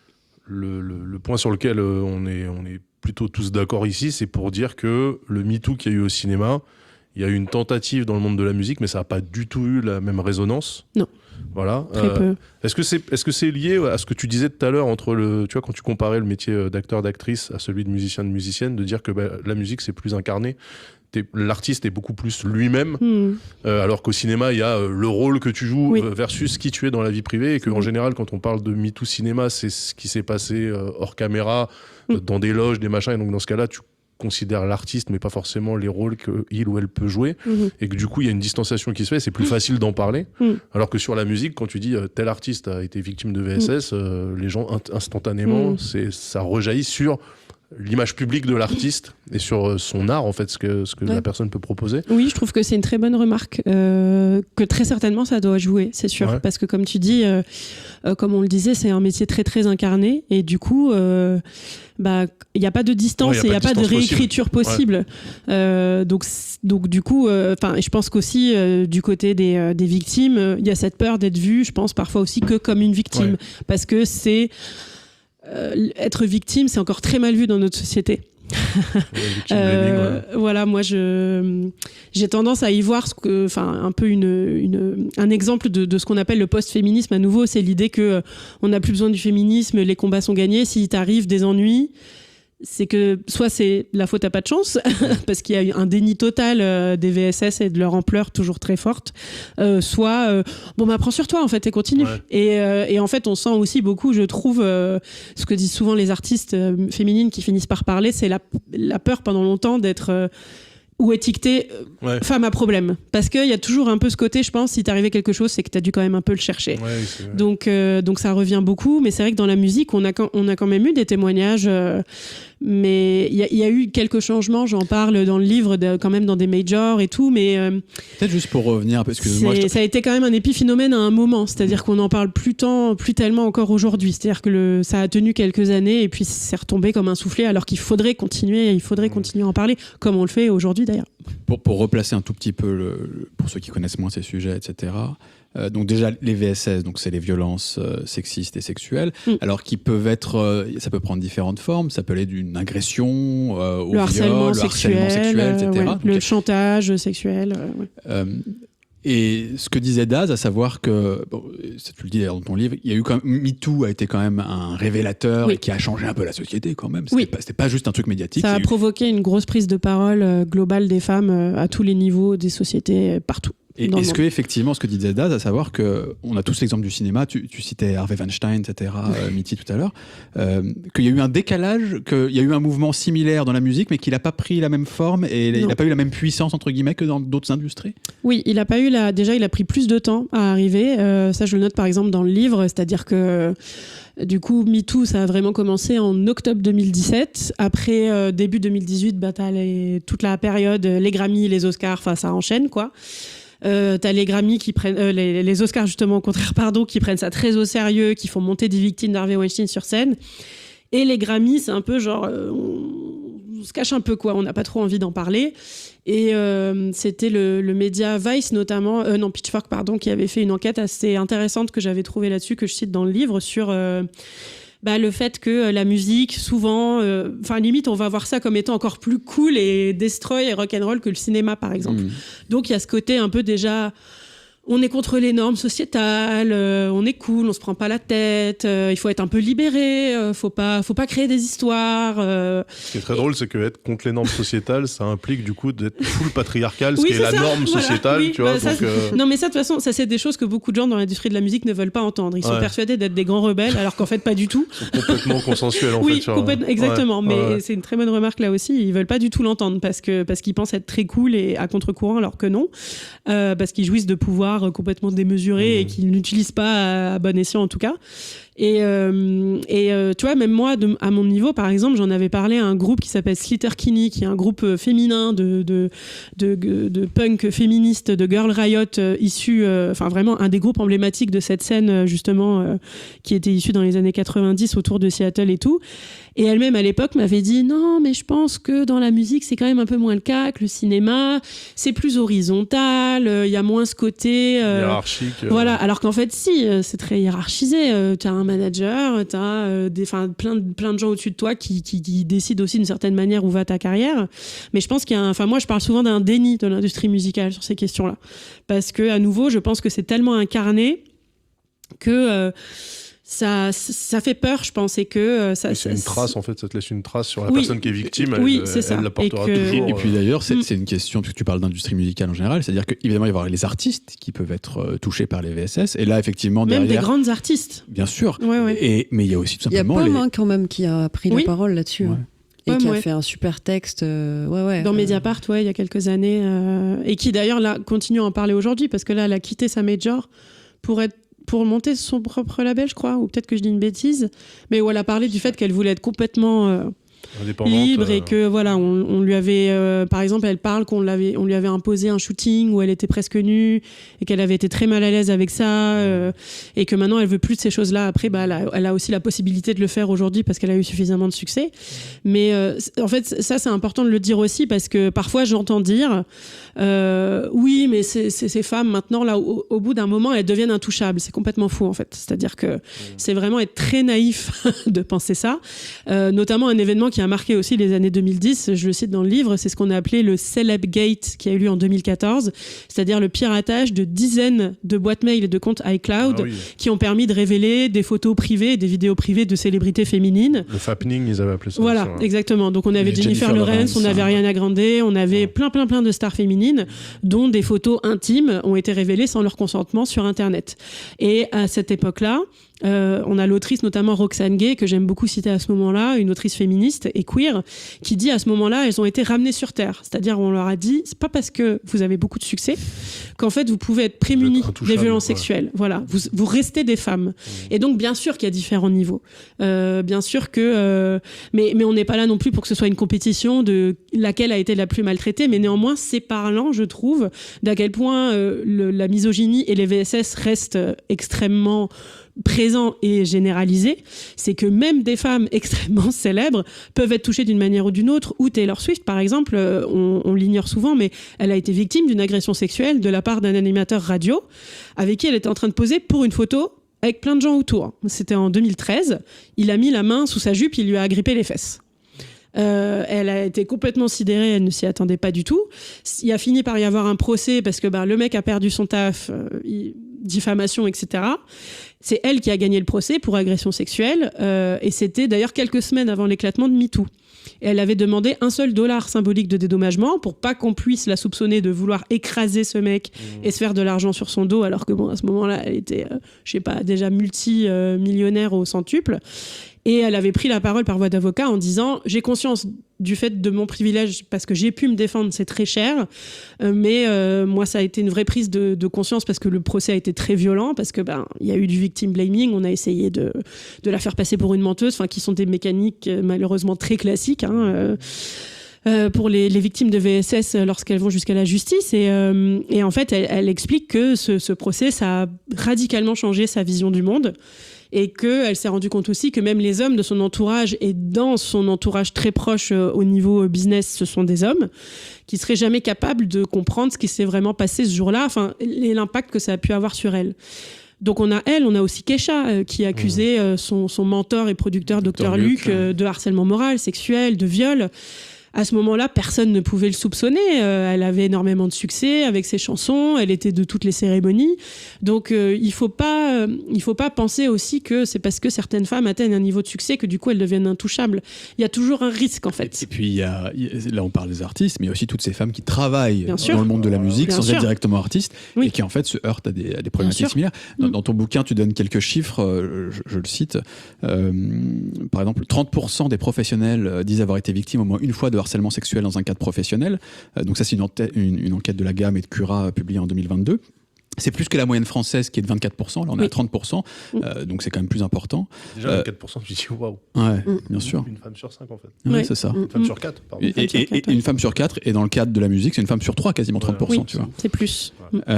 point sur lequel on est plutôt tous d'accord ici, c'est pour dire que le MeToo qu'il y a eu au cinéma, il y a eu une tentative dans le monde de la musique, mais ça n'a pas du tout eu la même résonance. Non. Voilà. Très peu. Est-ce que c'est lié à ce que tu disais tout à l'heure entre tu vois, quand tu comparais le métier d'acteur, d'actrice à celui de musicien, de musicienne, de dire que la musique c'est plus incarné. L'artiste est beaucoup plus lui-même, alors qu'au cinéma, il y a le rôle que tu joues versus qui tu es dans la vie privée, et qu'en général, quand on parle de MeToo cinéma, c'est ce qui s'est passé hors caméra, dans des loges, des machins, et donc dans ce cas-là, tu considères l'artiste, mais pas forcément les rôles qu'il ou elle peut jouer, et que du coup, il y a une distanciation qui se fait, c'est plus facile d'en parler, alors que sur la musique, quand tu dis tel artiste a été victime de VSS, les gens, instantanément, ça rejaillit sur l'image publique de l'artiste et sur son art, en fait, ce que la personne peut proposer. Oui, je trouve que c'est une très bonne remarque, que très certainement ça doit jouer, c'est sûr, parce que comme tu dis, comme on le disait, c'est un métier très très incarné, et du coup il n'y a pas de distance, et il n'y a pas de réécriture possible. Donc du coup, je pense qu'aussi du côté des victimes, il y a cette peur d'être vue, je pense parfois aussi que comme une victime, parce que c'est être victime, c'est encore très mal vu dans notre société. Voilà, moi j'ai tendance à y voir un peu un exemple de ce qu'on appelle le post-féminisme. À nouveau, c'est l'idée que on n'a plus besoin du féminisme, les combats sont gagnés. Si t'arrive des ennuis, c'est que soit c'est la faute à pas de chance, parce qu'il y a eu un déni total des VSS et de leur ampleur toujours très forte, soit prends sur toi en fait et continue. Ouais. Et en fait, on sent aussi beaucoup, je trouve, ce que disent souvent les artistes féminines qui finissent par parler, c'est la peur pendant longtemps d'être ou étiquetée femme à problème. Parce qu'il y a toujours un peu ce côté, je pense, si t'es arrivé quelque chose, c'est que t'as dû quand même un peu le chercher. Ouais, donc ça revient beaucoup, mais c'est vrai que dans la musique, on a quand même eu des témoignages, mais il y a eu quelques changements, j'en parle dans le livre, quand même dans des majors et tout, mais... Peut-être juste pour revenir, parce que ça a été quand même un épiphénomène à un moment, c'est-à-dire qu'on en parle plus tellement encore aujourd'hui, c'est-à-dire que ça a tenu quelques années et puis c'est retombé comme un soufflet, alors qu'il faudrait continuer à en parler, comme on le fait aujourd'hui d'ailleurs. Pour replacer un tout petit peu, pour ceux qui connaissent moins ces sujets, etc., donc déjà les VSS, donc c'est les violences sexistes et sexuelles, alors qui peuvent être, ça peut prendre différentes formes, ça peut aller d'une agression au viol, harcèlement sexuel, etc. Le chantage sexuel. Et ce que disait Daz, à savoir que, tu le dis dans ton livre, il y a eu quand même, MeToo a été quand même un révélateur et qui a changé un peu la société quand même. C'était pas juste un truc médiatique. Ça a provoqué une grosse prise de parole globale des femmes à tous les niveaux des sociétés, partout. Et est-ce que effectivement, ce que disait Daz, à savoir que on a tous l'exemple du cinéma, tu citais Harvey Weinstein, etc., Mitty tout à l'heure, qu'il y a eu un décalage, qu'il y a eu un mouvement similaire dans la musique, mais qu'il n'a pas pris la même forme et il n'a pas eu la même puissance entre guillemets que dans d'autres industries. Oui, il a pas eu déjà il a pris plus de temps à arriver. Ça, je le note par exemple dans le livre, c'est-à-dire que du coup, MeToo, ça a vraiment commencé en octobre 2017. Après, début 2018, t'as toute la période, les Grammy, les Oscars, ça enchaîne, quoi. T'as les Grammy qui prennent les Oscars justement au contraire qui prennent ça très au sérieux, qui font monter des victimes d'Harvey Weinstein sur scène, et les Grammy c'est un peu genre on se cache un peu quoi, on n'a pas trop envie d'en parler, et c'était le média Vice notamment, Pitchfork qui avait fait une enquête assez intéressante que j'avais trouvée là-dessus, que je cite dans le livre, sur le fait que la musique, souvent, limite, on va voir ça comme étant encore plus cool et destroy et rock'n'roll que le cinéma, par exemple. Donc, il y a ce côté un peu déjà... On est contre les normes sociétales, on est cool, on se prend pas la tête, il faut être un peu libéré, faut pas créer des histoires. Ce qui est très drôle, c'est que être contre les normes sociétales, ça implique du coup d'être full patriarcal, ce qui est la norme sociétale, tu vois. Non, mais ça, de toute façon, ça c'est des choses que beaucoup de gens dans l'industrie de la musique ne veulent pas entendre. Ils sont persuadés d'être des grands rebelles, alors qu'en fait pas du tout. Ils sont complètement consensuels en fait. Complètement, exactement. Mais c'est une très bonne remarque là aussi. Ils veulent pas du tout l'entendre parce qu'ils pensent être très cool et à contre-courant, alors que non, parce qu'ils jouissent de pouvoir complètement démesuré et qu'ils n'utilisent pas à bon escient en tout cas. Et tu vois, même moi, à mon niveau, par exemple, j'en avais parlé à un groupe qui s'appelle Sleater-Kinney, qui est un groupe féminin de punk féministe, de Girl Riot, issu, vraiment un des groupes emblématiques de cette scène, justement, qui était issu dans les années 90 autour de Seattle et tout. Et elle-même, à l'époque, m'avait dit « Non, mais je pense que dans la musique, c'est quand même un peu moins le cas que le cinéma. C'est plus horizontal, il y a moins ce côté... hiérarchique. Voilà, alors qu'en fait, si, c'est très hiérarchisé. T'as un manager, t'as plein de gens au-dessus de toi qui décident aussi d'une certaine manière où va ta carrière. Mais je pense qu'il y a moi, je parle souvent d'un déni de l'industrie musicale sur ces questions-là. Parce que, à nouveau, je pense que c'est tellement incarné que... Ça fait peur, je pense, et que c'est une trace, en fait, ça te laisse une trace sur la personne qui est victime, elle la portera toujours. Et puis d'ailleurs, c'est une question, puisque tu parles d'industrie musicale en général, c'est-à-dire qu'évidemment, il va y avoir les artistes qui peuvent être touchés par les VSS, et là, effectivement, même derrière... des grandes artistes. Bien sûr, mais il y a aussi tout simplement... Il y a Pomme, quand même, qui a pris la parole là-dessus. Et qui a fait un super texte. Dans Mediapart, il y a quelques années, et qui d'ailleurs, là, continue à en parler aujourd'hui, parce que là, elle a quitté sa major pour monter son propre label, je crois, ou peut-être que je dis une bêtise, mais où elle a parlé du fait qu'elle voulait être complètement libre et que voilà, on lui avait, par exemple, elle parle on lui avait imposé un shooting où elle était presque nue et qu'elle avait été très mal à l'aise avec ça, et que maintenant elle veut plus de ces choses-là. Après, elle a aussi la possibilité de le faire aujourd'hui parce qu'elle a eu suffisamment de succès. Mais en fait, ça c'est important de le dire aussi parce que parfois j'entends dire oui, mais ces femmes maintenant là, au bout d'un moment, elles deviennent intouchables. C'est complètement faux en fait. C'est-à-dire que c'est vraiment être très naïf de penser ça. Notamment un événement qui qui a marqué aussi les années 2010, je le cite dans le livre, c'est ce qu'on a appelé le Celebgate qui a eu lieu en 2014, c'est-à-dire le piratage de dizaines de boîtes mail et de comptes iCloud qui ont permis de révéler des photos privées, des vidéos privées de célébrités féminines. Le fappening, ils avaient appelé ça. Voilà, exactement. Donc on avait Jennifer Lawrence, on avait Ariana Grande, on avait plein de stars féminines dont des photos intimes ont été révélées sans leur consentement sur Internet. Et à cette époque-là, on a l'autrice notamment Roxane Gay, que j'aime beaucoup citer à ce moment-là, une autrice féministe et queer, qui dit à ce moment-là, elles ont été ramenées sur Terre. C'est-à-dire, on leur a dit, c'est pas parce que vous avez beaucoup de succès qu'en fait, vous pouvez être prémunis des violences sexuelles. Voilà, vous restez des femmes. Et donc, bien sûr qu'il y a différents niveaux. Bien sûr que... mais on n'est pas là non plus pour que ce soit une compétition de laquelle a été la plus maltraitée, mais néanmoins, c'est parlant, je trouve, d'à quel point la misogynie et les VSS restent extrêmement présent et généralisé, c'est que même des femmes extrêmement célèbres peuvent être touchées d'une manière ou d'une autre. Ou Taylor Swift, par exemple, on l'ignore souvent, mais elle a été victime d'une agression sexuelle de la part d'un animateur radio avec qui elle était en train de poser pour une photo avec plein de gens autour. C'était en 2013. Il a mis la main sous sa jupe, il lui a agrippé les fesses. Elle a été complètement sidérée, elle ne s'y attendait pas du tout. Il a fini par y avoir un procès parce que le mec a perdu son taf, diffamation, etc. C'est elle qui a gagné le procès pour agression sexuelle et c'était d'ailleurs quelques semaines avant l'éclatement de MeToo. Et elle avait demandé $1 symbolique de dédommagement pour pas qu'on puisse la soupçonner de vouloir écraser ce mec et se faire de l'argent sur son dos, alors que à ce moment-là, elle était, déjà multimillionnaire au centuple. Et elle avait pris la parole par voie d'avocat en disant « J'ai conscience du fait de mon privilège parce que j'ai pu me défendre, c'est très cher. Mais moi, ça a été une vraie prise de conscience parce que le procès a été très violent, parce que y a eu du victim blaming. On a essayé de la faire passer pour une menteuse, qui sont des mécaniques malheureusement très classiques. Pour les victimes de VSS lorsqu'elles vont jusqu'à la justice. Et en fait, elle explique que ce procès, ça a radicalement changé sa vision du monde. Et qu'elle s'est rendue compte aussi que même les hommes de son entourage et dans son entourage très proche au niveau business, ce sont des hommes qui seraient jamais capables de comprendre ce qui s'est vraiment passé ce jour-là, l'impact que ça a pu avoir sur elle. Donc on a aussi Kesha qui accusait son mentor et producteur Dr Luke de harcèlement moral, sexuel, de viol. À ce moment-là, personne ne pouvait le soupçonner. Elle avait énormément de succès avec ses chansons. Elle était de toutes les cérémonies. Donc, il faut pas penser aussi que c'est parce que certaines femmes atteignent un niveau de succès que du coup elles deviennent intouchables. Il y a toujours un risque en fait. Et puis là, on parle des artistes, mais il y a aussi toutes ces femmes qui travaillent dans le monde de la musique sans être directement artistes et qui en fait se heurtent à des problématiques similaires. Dans ton bouquin, tu donnes quelques chiffres. Je le cite. Par exemple, 30% des professionnels disent avoir été victimes au moins une fois de harcèlement sexuel dans un cadre professionnel. Donc ça, c'est une enquête de la Gamme et de Cura publiée en 2022. C'est plus que la moyenne française qui est de 24%. Là, on est à 30%. Donc c'est quand même plus important. Déjà, 24%, je me dis waouh. Ouais, bien sûr. Une femme sur 5, en fait. Ouais, c'est ça. Une femme sur 4, pardon. Et une femme sur 4, et dans le cadre de la musique, c'est une femme sur 3, quasiment 30%. Tu vois. C'est plus.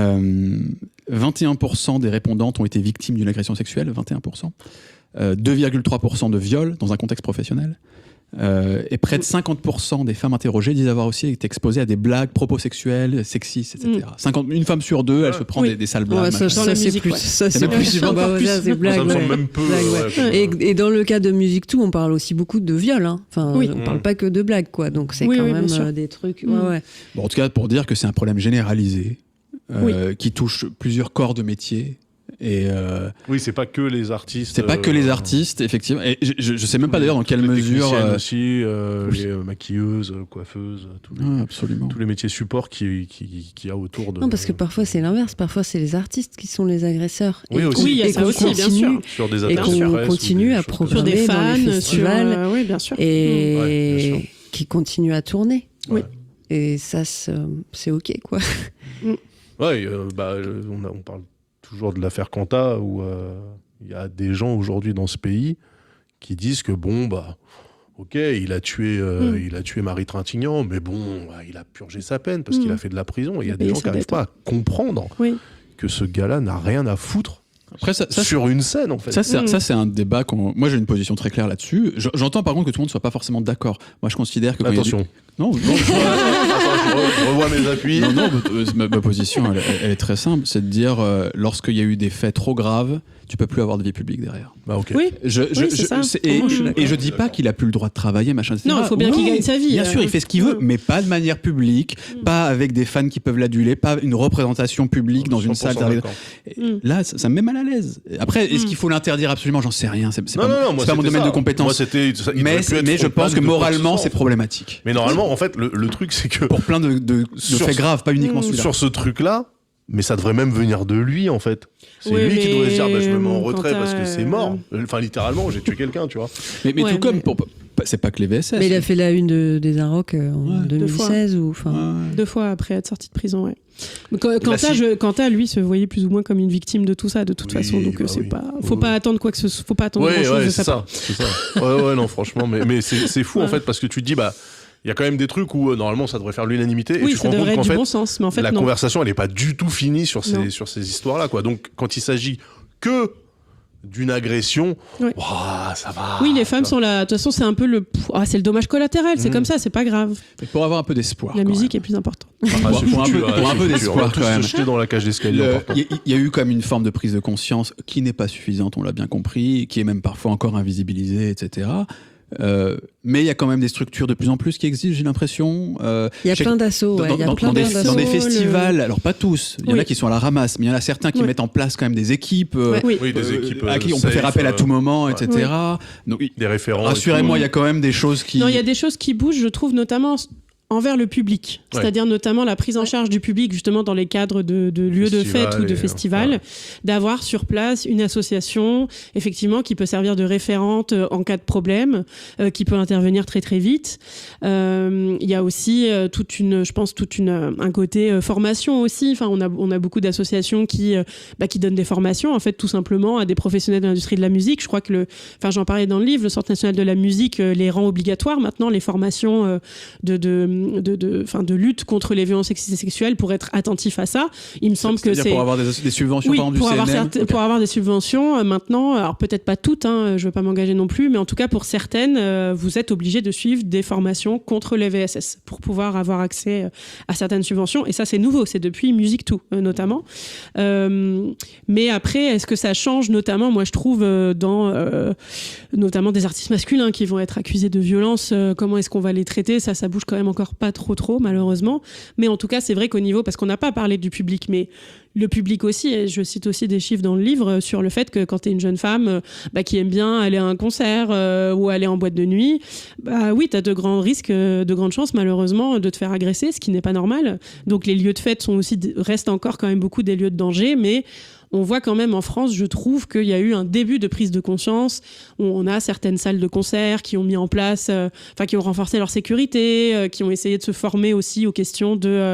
21% des répondantes ont été victimes d'une agression sexuelle. 21%. 2,3% de viol dans un contexte professionnel. Et près de 50% des femmes interrogées disent avoir aussi été exposées à des blagues, propos sexuels, sexistes, etc. Une femme sur deux, elle se prend des sales blagues. Ça, c'est plus. Ça, c'est plus. Ça me semble même peu. Et dans le cas de Musique Tout, on parle aussi beaucoup de viol. On parle pas que de blagues, quoi. Donc c'est quand même des trucs. Bon, en tout cas, pour dire que c'est un problème généralisé qui touche plusieurs corps de métier. Oui, c'est pas que les artistes. C'est pas que les artistes, effectivement. Et je sais même pas d'ailleurs dans quelle mesure. Aussi, les maquilleuses, coiffeuses, tous les métiers support qu'il y a autour de. Non, parce que parfois c'est l'inverse. Parfois c'est les artistes qui sont les agresseurs. Oui, aussi. Oui, il y a ça aussi, bien sûr. Sur des et qu'on continue à programmer sur des fans, dans les festivals. Oui, bien sûr. Et qui continuent à tourner. Oui. Et ça, c'est OK, quoi. Ouais, on parle toujours de l'affaire Kanta, où il y a des gens aujourd'hui dans ce pays qui disent que ok, il a tué Marie Trintignant, mais il a purgé sa peine parce qu'il a fait de la prison. Et il y a des gens qui n'arrivent pas à comprendre que ce gars-là n'a rien à foutre. Après, sur une scène, en fait. Ça, c'est un débat. Moi, j'ai une position très claire là-dessus. J'entends par contre que tout le monde ne soit pas forcément d'accord. Moi, je considère que. Attention. Non. je revois mes appuis. Non, ma position, elle est très simple. C'est de dire, lorsqu'il y a eu des faits trop graves, tu peux plus avoir de vie publique derrière. Bah, ok. Oui, je dis pas qu'il a plus le droit de travailler, machin, etc. Non, il faut bien qu'il gagne sa vie. Bien sûr, il fait ce qu'il veut, mais pas de manière publique, pas avec des fans qui peuvent l'aduler, pas une représentation publique dans une salle. Là, ça me met mal à l'aise. Après, est-ce qu'il faut l'interdire absolument? J'en sais rien. C'est pas mon domaine de compétence. Mais je pense que moralement, c'est problématique. Mais normalement, en fait, le truc, c'est que pour plein de faits graves, pas uniquement celui-là. Sur ce truc-là. Mais ça devrait même venir de lui, en fait. C'est lui qui doit se dire, je me mets en retrait parce que c'est mort. Enfin, littéralement, j'ai tué quelqu'un, tu vois. Mais tout comme, c'est pas que les VSS. Mais il a fait la une des Inrocks en 2016 ou enfin. 2 fois après être sorti de prison, ouais. Quentin, lui, se voyait plus ou moins comme une victime de tout ça, de toute façon. Donc, faut pas attendre quoi que ce soit. Faut pas attendre grand-chose de sa part. C'est ça. Ouais, non, franchement. Mais c'est fou, en fait, parce que tu te dis, il y a quand même des trucs où normalement ça devrait faire l'unanimité. Oui, et tu te rends compte qu'en fait, fait, bon sens, mais en fait, la conversation elle est pas du tout finie sur ces histoires-là, quoi. Donc quand il s'agit que d'une agression, ça va. Oui, les femmes sont là. De toute façon, c'est un peu c'est le dommage collatéral. C'est comme ça, c'est pas grave. Mais pour avoir un peu d'espoir. La musique est plus importante. Pour un peu d'espoir, quand même. Se jeter dans la cage d'escalier. Il y a eu comme une forme de prise de conscience qui n'est pas suffisante, on l'a bien compris, qui est même parfois encore invisibilisée, etc. Mais il y a quand même des structures de plus en plus qui existent, j'ai l'impression. Il y a plein d'assauts, dans des festivals, alors pas tous, il y en a qui sont à la ramasse, mais il y en a certains qui mettent en place quand même des équipes, des équipes à qui on peut faire appel à tout moment, etc. Donc, des référents. Rassurez-moi, il y a quand même des choses qui... Non, il y a des choses qui bougent, je trouve, notamment envers le public, c'est-à-dire notamment la prise en charge du public justement dans les cadres de lieux de fête ou de festivals, d'avoir sur place une association effectivement qui peut servir de référente en cas de problème, qui peut intervenir très très vite. Il y a aussi un côté formation aussi. Enfin, on a beaucoup d'associations qui donnent des formations en fait tout simplement à des professionnels de l'industrie de la musique. Je crois que j'en parlais dans le livre, le Centre national de la musique les rend obligatoires maintenant, les formations de lutte contre les violences sexistes et sexuelles, pour être attentif à ça. Il me semble que c'est... pour avoir des subventions, par exemple, du CNM. Pour avoir des subventions, maintenant, alors peut-être pas toutes, je ne veux pas m'engager non plus, mais en tout cas pour certaines, vous êtes obligé de suivre des formations contre les VSS pour pouvoir avoir accès à certaines subventions. Et ça, c'est nouveau, c'est depuis Musique2, notamment. Mais après, est-ce que ça change, notamment, moi je trouve, dans notamment des artistes masculins qui vont être accusés de violence, comment est-ce qu'on va les traiter? Ça bouge quand même encore pas trop malheureusement, mais en tout cas c'est vrai qu'au niveau, parce qu'on n'a pas parlé du public, mais le public aussi, et je cite aussi des chiffres dans le livre sur le fait que quand tu es une jeune femme qui aime bien aller à un concert ou aller en boîte de nuit, oui, tu as de grands risques, de grandes chances malheureusement de te faire agresser, ce qui n'est pas normal. Donc les lieux de fête restent encore quand même beaucoup des lieux de danger, mais on voit quand même en France, je trouve qu'il y a eu un début de prise de conscience. On a certaines salles de concert qui ont mis en place, qui ont renforcé leur sécurité, qui ont essayé de se former aussi aux questions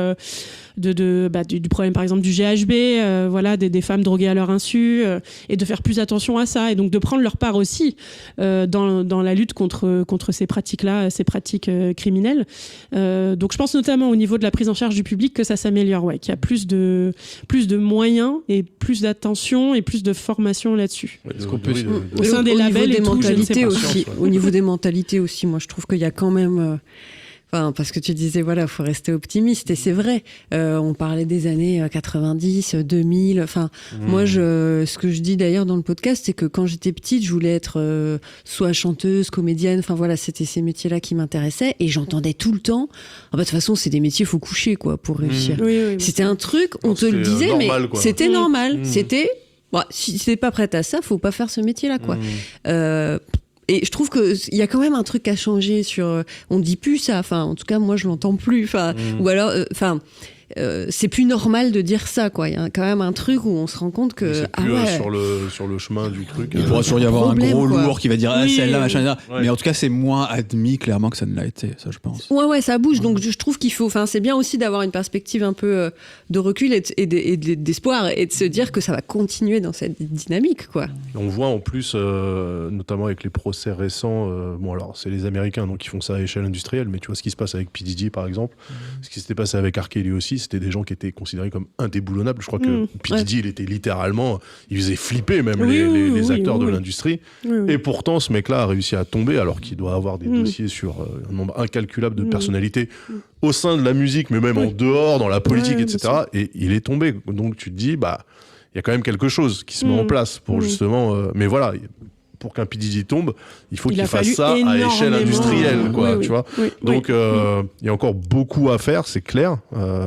du problème par exemple du GHB, des femmes droguées à leur insu, et de faire plus attention à ça, et donc de prendre leur part aussi dans la lutte contre ces pratiques-là, ces pratiques criminelles. Donc je pense notamment au niveau de la prise en charge du public que ça s'améliore, qu'il y a plus de moyens et plus d'attention et plus de formation là-dessus. Au sein des labels et tout, au niveau des mentalités aussi, moi je trouve qu'il y a quand même... parce que tu disais, voilà, faut rester optimiste, et c'est vrai. On parlait des années 90, 2000. Moi, ce que je dis d'ailleurs dans le podcast, c'est que quand j'étais petite, je voulais être soit chanteuse, comédienne. C'était ces métiers-là qui m'intéressaient, et j'entendais tout le temps. De toute façon, c'est des métiers, faut coucher, quoi, pour réussir. Oui, c'était un truc, on te le disait, normal, mais c'était normal. C'était, si t'es pas prête à ça, faut pas faire ce métier-là, quoi. Et je trouve qu'il y a quand même un truc à changer sur... on dit plus ça, en tout cas moi je l'entends plus, ou alors... c'est plus normal de dire ça, quoi. Il y a quand même un truc où on se rend compte que c'est plus, sur le chemin du truc. Il pourra toujours y avoir un gros lourd qui va dire celle-là, machin. Ouais. Mais en tout cas, c'est moins admis clairement que ça ne l'a été, ça je pense. Ouais, ça bouge. Donc je trouve qu'il faut. C'est bien aussi d'avoir une perspective un peu de recul et d'espoir, et de se dire que ça va continuer dans cette dynamique, quoi. On voit en plus, notamment avec les procès récents. Alors c'est les Américains donc qui font ça à échelle industrielle, mais tu vois ce qui se passe avec P. Diddy par exemple, ce qui s'était passé avec R. Kelly aussi. aussi, c'était des gens qui étaient considérés comme indéboulonnables. Je crois que P. Diddy, il était littéralement, il faisait flipper même les acteurs de l'industrie. Et pourtant, ce mec-là a réussi à tomber, alors qu'il doit avoir des dossiers sur un nombre incalculable de personnalités au sein de la musique, mais même en dehors, dans la politique, etc. Et il est tombé. Donc tu te dis, bah, il y a quand même quelque chose qui se met en place pour justement. Mais voilà. Pour qu'un P. Diddy tombe, il faut qu'il fasse ça à échelle industrielle, quoi, tu vois. Donc, il y a encore beaucoup à faire, c'est clair.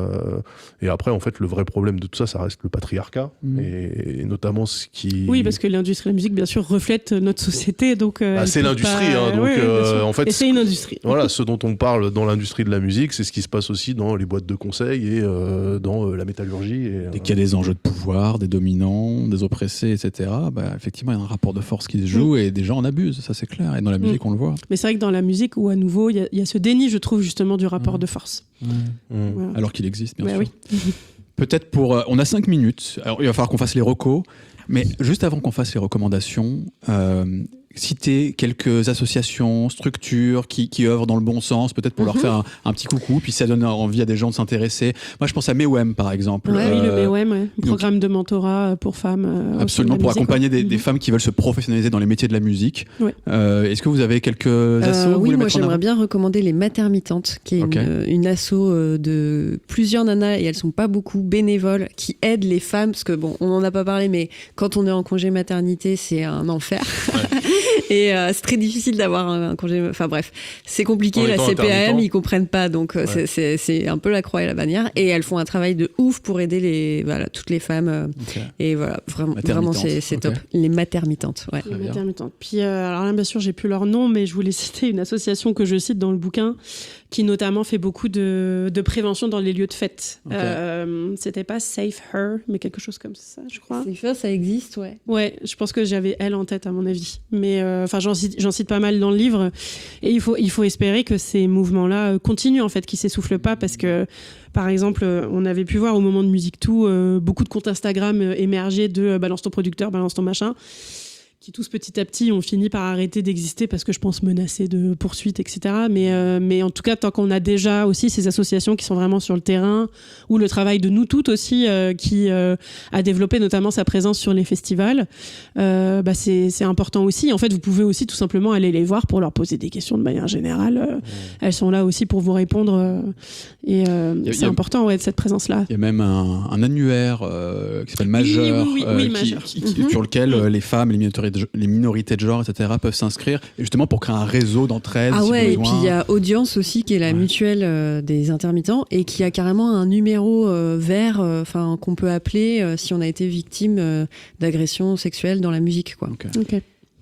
Et après, en fait, le vrai problème de tout ça, ça reste le patriarcat, et notamment ce qui... Oui, parce que l'industrie de la musique, bien sûr, reflète notre société, donc... c'est l'industrie, donc en fait... Et c'est une industrie. Voilà, ce dont on parle dans l'industrie de la musique, c'est ce qui se passe aussi dans les boîtes de conseil et dans la métallurgie. Dès qu'il y a des enjeux de pouvoir, des dominants, des oppressés, etc., bah, effectivement, il y a un rapport de force qui se joue, et des gens en abusent, ça c'est clair. Et dans la musique, on le voit. Mais c'est vrai que dans la musique, où à nouveau, il y a ce déni, je trouve, justement, du rapport de force. Voilà. Alors qu'il existe, bien sûr. Oui. Peut-être pour... on a 5 minutes. Alors, il va falloir qu'on fasse les recos. Mais juste avant qu'on fasse les recommandations, citer quelques associations, structures qui œuvrent dans le bon sens, peut-être pour leur faire un petit coucou, puis ça donne envie à des gens de s'intéresser. Moi, je pense à MEWEM, par exemple. Oui, le MEWEM, programme de mentorat pour femmes. Absolument, pour accompagner des femmes qui veulent se professionnaliser dans les métiers de la musique. Ouais. Est-ce que vous avez quelques assos Oui, moi, j'aimerais bien recommander les Matermitantes, qui est une asso de plusieurs nanas, et elles sont pas beaucoup bénévoles, qui aident les femmes, parce que bon, on n'en a pas parlé, mais quand on est en congé maternité, c'est un enfer. Ouais. Et c'est très difficile d'avoir un congé. Enfin bref, c'est compliqué. La CPAM, ils comprennent pas, donc c'est un peu la croix et la bannière. Et elles font un travail de ouf pour aider toutes les femmes. Et voilà, vraiment c'est top. Les Matermitantes. Ouais. Les Matermitantes. Puis alors là, bien sûr, j'ai plus leur nom, mais je voulais citer une association que je cite dans le bouquin, qui notamment fait beaucoup de prévention dans les lieux de fête. C'était pas Safe Her, mais quelque chose comme ça, je crois. Safe Her, ça existe, ouais. Ouais, je pense que j'avais elle en tête, à mon avis. Mais j'en cite pas mal dans le livre. Et il faut espérer que ces mouvements-là continuent, en fait, qu'ils s'essoufflent pas, parce que, par exemple, on avait pu voir au moment de Musique Tout, beaucoup de comptes Instagram émerger de balance ton producteur, balance ton machin, qui tous petit à petit ont fini par arrêter d'exister parce que je pense menacés de poursuites, etc. Mais en tout cas, tant qu'on a déjà aussi ces associations qui sont vraiment sur le terrain, ou le travail de Nous Toutes aussi, qui a développé notamment sa présence sur les festivals, c'est important aussi. En fait, vous pouvez aussi tout simplement aller les voir pour leur poser des questions de manière générale. Elles sont là aussi pour vous répondre. C'est important, cette présence-là. Il y a même un annuaire qui s'appelle Majeur, Majeur. Sur lequel les femmes, les minorités de genre, etc., peuvent s'inscrire, et justement pour créer un réseau d'entraide. Ah ouais, et puis il y a Audience aussi, qui est la mutuelle des intermittents, et qui a carrément un numéro vert qu'on peut appeler si on a été victime d'agressions sexuelles dans la musique, quoi. Ok.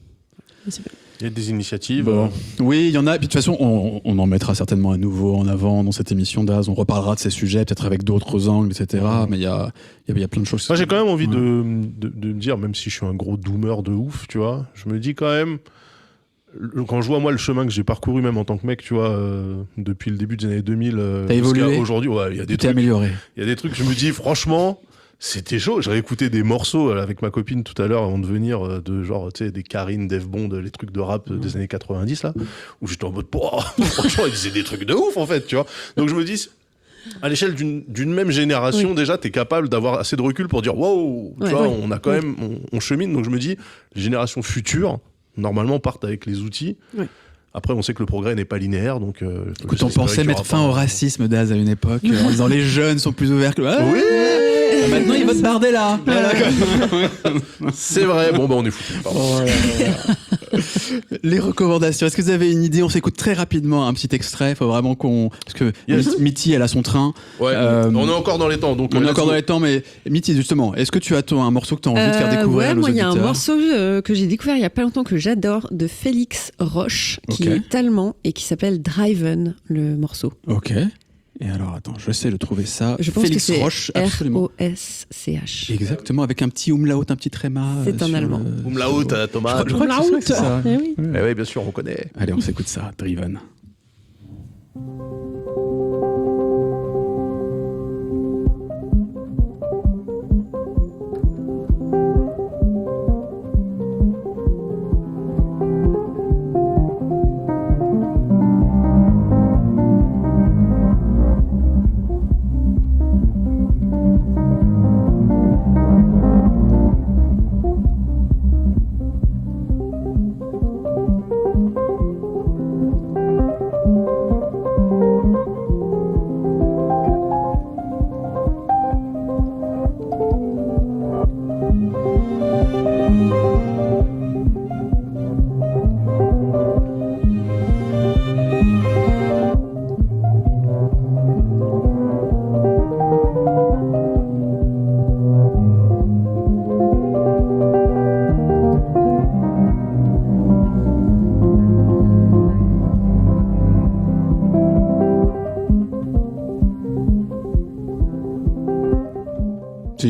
Il y a des initiatives. Bon. Oui, il y en a. Puis de toute façon, on en mettra certainement à nouveau en avant dans cette émission d'Az. On reparlera de ces sujets, peut-être avec d'autres angles, etc. Mais il y a plein de choses. Moi, j'ai quand même envie de me dire, même si je suis un gros doomer de ouf, tu vois, je me dis quand même, quand je vois moi le chemin que j'ai parcouru même en tant que mec, tu vois, depuis le début des années 2000 jusqu'à aujourd'hui, il y a des trucs amélioré. Il y a des trucs, je me dis franchement, c'était chaud. J'ai réécouté des morceaux avec ma copine tout à l'heure avant de venir, de genre, tu sais, des Karine, Def Bond, les trucs de rap des années 90 là, où j'étais en mode, franchement, ils disaient des trucs de ouf en fait, tu vois. Donc je me dis, à l'échelle d'une même génération, déjà, t'es capable d'avoir assez de recul pour dire, wow, tu vois, on a quand même, on chemine. Donc je me dis, les générations futures, normalement, partent avec les outils. Ouais. Après, on sait que le progrès n'est pas linéaire, donc... Écoute, on pensait mettre fin au racisme d'Az à une époque, en disant les jeunes sont plus ouverts que... Oui. Maintenant, ils votent Bardella. C'est vrai. Bon, on est foutus. Les recommandations. Est-ce que vous avez une idée? On s'écoute très rapidement un petit extrait. Il faut vraiment parce que Mitty, elle a son train. Ouais. On est encore dans les temps. Donc on est encore dans les temps, mais Mitty, justement, est-ce que tu as un morceau que tu as envie de faire découvrir à nos auditeurs? Moi, il y a un morceau que j'ai découvert il y a pas longtemps, que j'adore, de Félix Roche, qui est allemand et qui s'appelle Driven, le morceau. Ok. Et alors, attends, je sais de trouver ça. Je pense Félix que c'est Roche, absolument. R-O-S-C-H. Exactement, avec un petit umlaut, un petit tréma. C'est un allemand. Umlaut, Thomas. Je crois que c'est ça. Oui, bien sûr, on connaît. Allez, on s'écoute ça, Driven.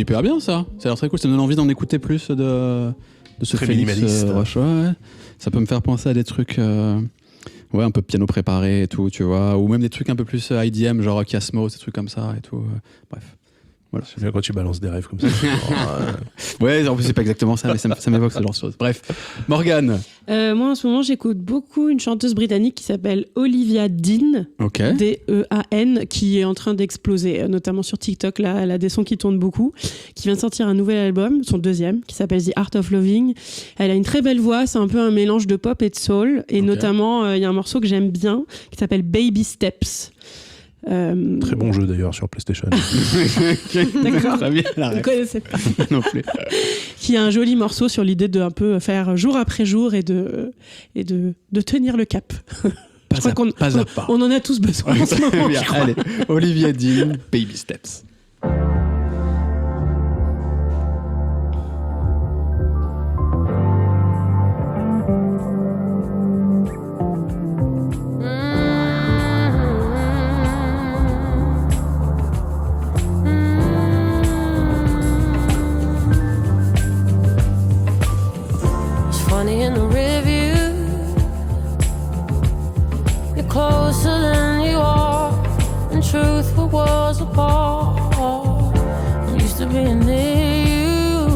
hyper bien ça. Ça a l'air très cool. Ça me donne envie d'en écouter plus de ce très Félix minimaliste. Roche. Ouais. Ça peut me faire penser à des trucs un peu piano préparé et tout, tu vois. Ou même des trucs un peu plus IDM, genre Kiasmo, ces trucs comme ça et tout. Bref. Voilà. C'est bien quand tu balances des rêves comme ça. Ouais, en plus c'est pas exactement ça, mais ça m'évoque ce genre de choses. Bref, Morgane. Moi en ce moment j'écoute beaucoup une chanteuse britannique qui s'appelle Olivia Dean, D-E-A-N, qui est en train d'exploser, notamment sur TikTok. Là, elle a des sons qui tournent beaucoup, qui vient de sortir un nouvel album, son deuxième, qui s'appelle The Art of Loving. Elle a une très belle voix, c'est un peu un mélange de pop et de soul, et notamment il y a un morceau que j'aime bien qui s'appelle Baby Steps. Très bon jeu d'ailleurs sur PlayStation. D'accord. Très bien, Je ne connaissais pas. non plus. Qui a un joli morceau sur l'idée de un peu faire jour après jour et de tenir le cap. Je crois qu'on on en a tous besoin en ce moment. Bien. Allez, Olivia Dean, Baby Steps. In the review, you're closer than you are. In truth, we're worlds apart. I'm used to being near you.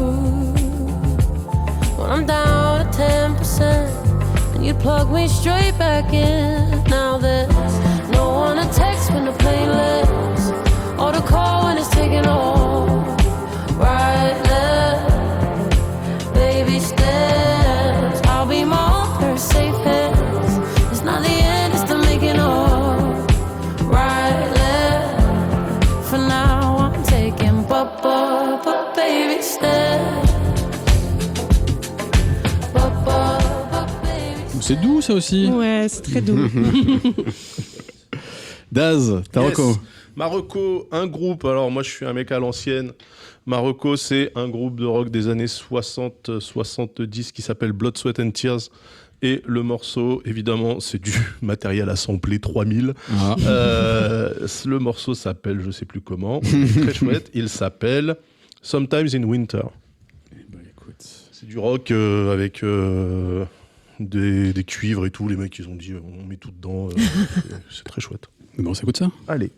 When I'm down at 10%, and you plug me straight back in. Now there's no one to text when the plane lands, or to call when it's taking off. Right there, baby, stay. I'll be my own safe hands. It's not the end, it's the making of. Right there. For now I'm taking but baby steps. C'est doux ça aussi. Ouais, c'est très doux. Daz, ta reco. Marocco, un groupe. Alors moi je suis un mec à l'ancienne. Marocco, c'est un groupe de rock des années 60-70 qui s'appelle Blood, Sweat and Tears. Et le morceau, évidemment, c'est du matériel à sampler 3000. Ah. Le morceau s'appelle, je sais plus comment, très chouette. Il s'appelle Sometimes in Winter. Écoute. C'est du rock avec des cuivres et tout. Les mecs, ils ont dit, on met tout dedans. C'est très chouette. Bon, on s'écoute ça. Allez.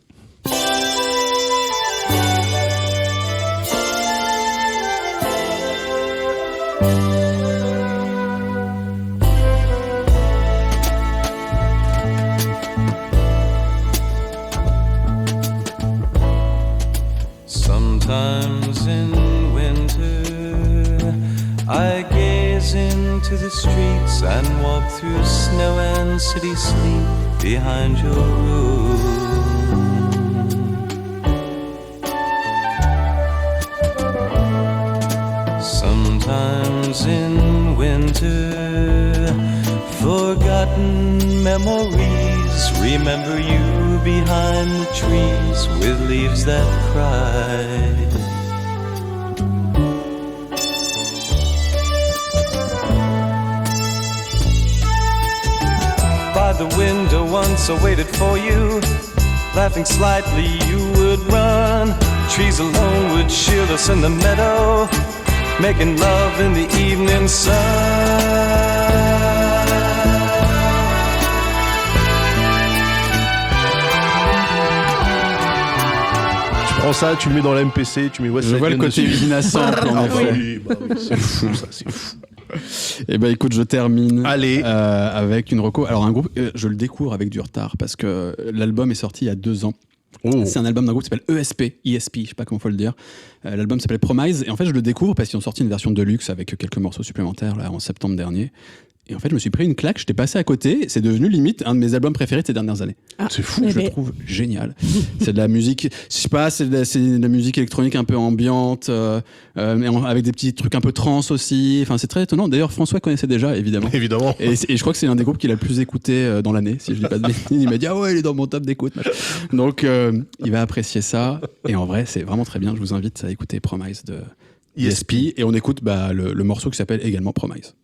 Sometimes in winter I gaze into the streets and walk through snow and city sleep behind your room. Sometimes in winter forgotten memories remember you behind the trees with leaves that cry. By the window once I waited for you, laughing slightly you would run. Trees alone would shield us in the meadow, making love in the evening sun. Prends ça, tu le mets dans la MPC, tu mets Westside. Je vois le côté usine à sample en effet. Oui, c'est fou ça, c'est fou. Eh ben écoute, je termine Allez. Avec une reco. Alors un groupe, je le découvre avec du retard parce que l'album est sorti il y a 2 ans. Oh. C'est un album d'un groupe qui s'appelle ESP, je sais pas comment faut le dire. L'album s'appelait Promise et en fait je le découvre parce qu'ils ont sorti une version de luxe avec quelques morceaux supplémentaires là en septembre dernier. Et en fait, je me suis pris une claque, j'étais passé à côté, c'est devenu limite un de mes albums préférés de ces dernières années. Ah, c'est fou, je le trouve génial. C'est de la musique, je sais pas, c'est de la musique électronique un peu ambiante, mais avec des petits trucs un peu trans aussi. Enfin, c'est très étonnant. D'ailleurs, François connaissait déjà, évidemment. Évidemment. Et je crois que c'est un des groupes qu'il a le plus écouté dans l'année, si je dis pas de bêtises. Il m'a dit, ah ouais, il est dans mon top d'écoute. Donc, il va apprécier ça. Et en vrai, c'est vraiment très bien. Je vous invite à écouter Promise de ESP. Et on écoute le morceau qui s'appelle également Promise.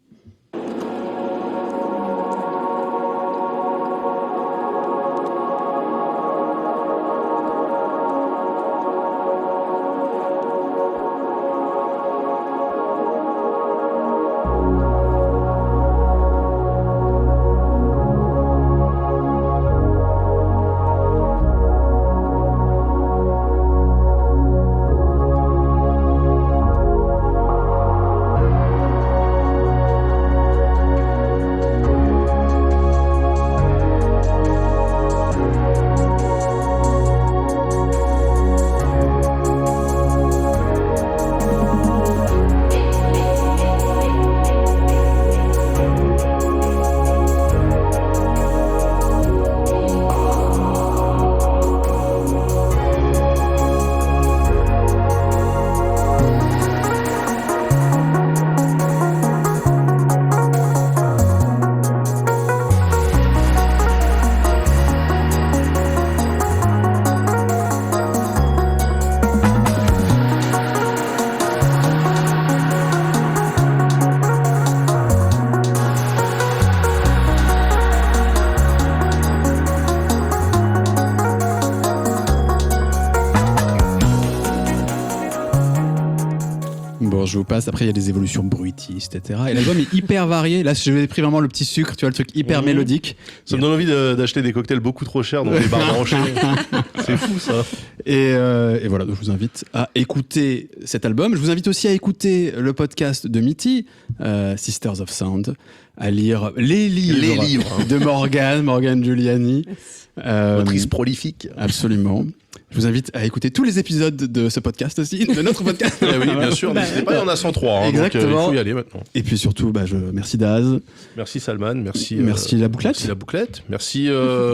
Je vous passe. Après, il y a des évolutions bruitistes, etc. Et l'album est hyper varié. Là, je vais pris vraiment le petit sucre, tu vois, le truc hyper mélodique. Ça me donne envie d'acheter des cocktails beaucoup trop chers dans des bars branchés. C'est fou, ça. Et voilà, donc je vous invite à écouter cet album. Je vous invite aussi à écouter le podcast de Mitty, Sisters of Sound, à lire les livres de Morgane Giuliani. Autrice prolifique. Absolument. Je vous invite à écouter tous les épisodes de ce podcast aussi, de notre podcast. Oui, bien sûr. N'hésitez pas, il y en a 103. Exactement. Donc, il faut y aller maintenant. Et puis surtout, merci Daz. Merci Salman. Merci la bouclette. Merci la bouclette. Merci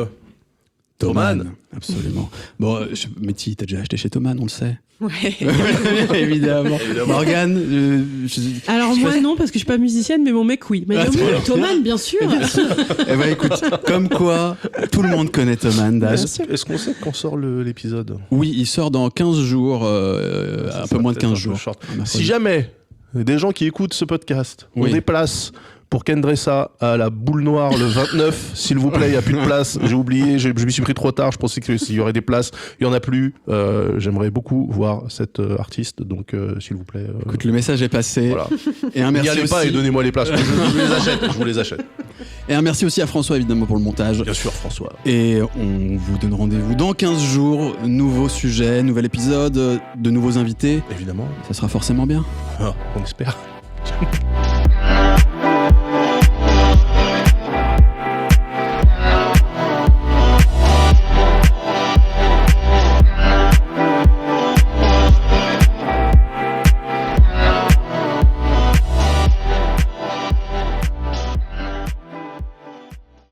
Thomann. Absolument. Bon, Mitty, t'as déjà acheté chez Thomann, on le sait. Ouais. Évidemment. Morgane. Alors moi non, parce que je suis pas musicienne, mais mon mec oui. Mais Thomann, bien sûr. Eh ben écoute, comme quoi, tout le monde connaît Thomann, Daz. Est-ce qu'on sait quand sort l'épisode ? Oui, il sort dans 15 jours, un peu moins de 15 jours. Si jamais des gens qui écoutent ce podcast ont des places pour Kendressa à la Boule Noire le 29, s'il vous plaît, il n'y a plus de place. J'ai oublié, je m'y suis pris trop tard. Je pensais qu'il y aurait des places. Il n'y en a plus. J'aimerais beaucoup voir cette artiste. Donc, s'il vous plaît. Écoute, le message est passé. Voilà. Et un merci N'y allez aussi. pas et donnez-moi les places. Je vous les achète. Et un merci aussi à François, évidemment, pour le montage. Bien sûr, François. Et on vous donne rendez-vous dans 15 jours. Nouveau sujet, nouvel épisode, de nouveaux invités. Évidemment. Ça sera forcément bien. On espère.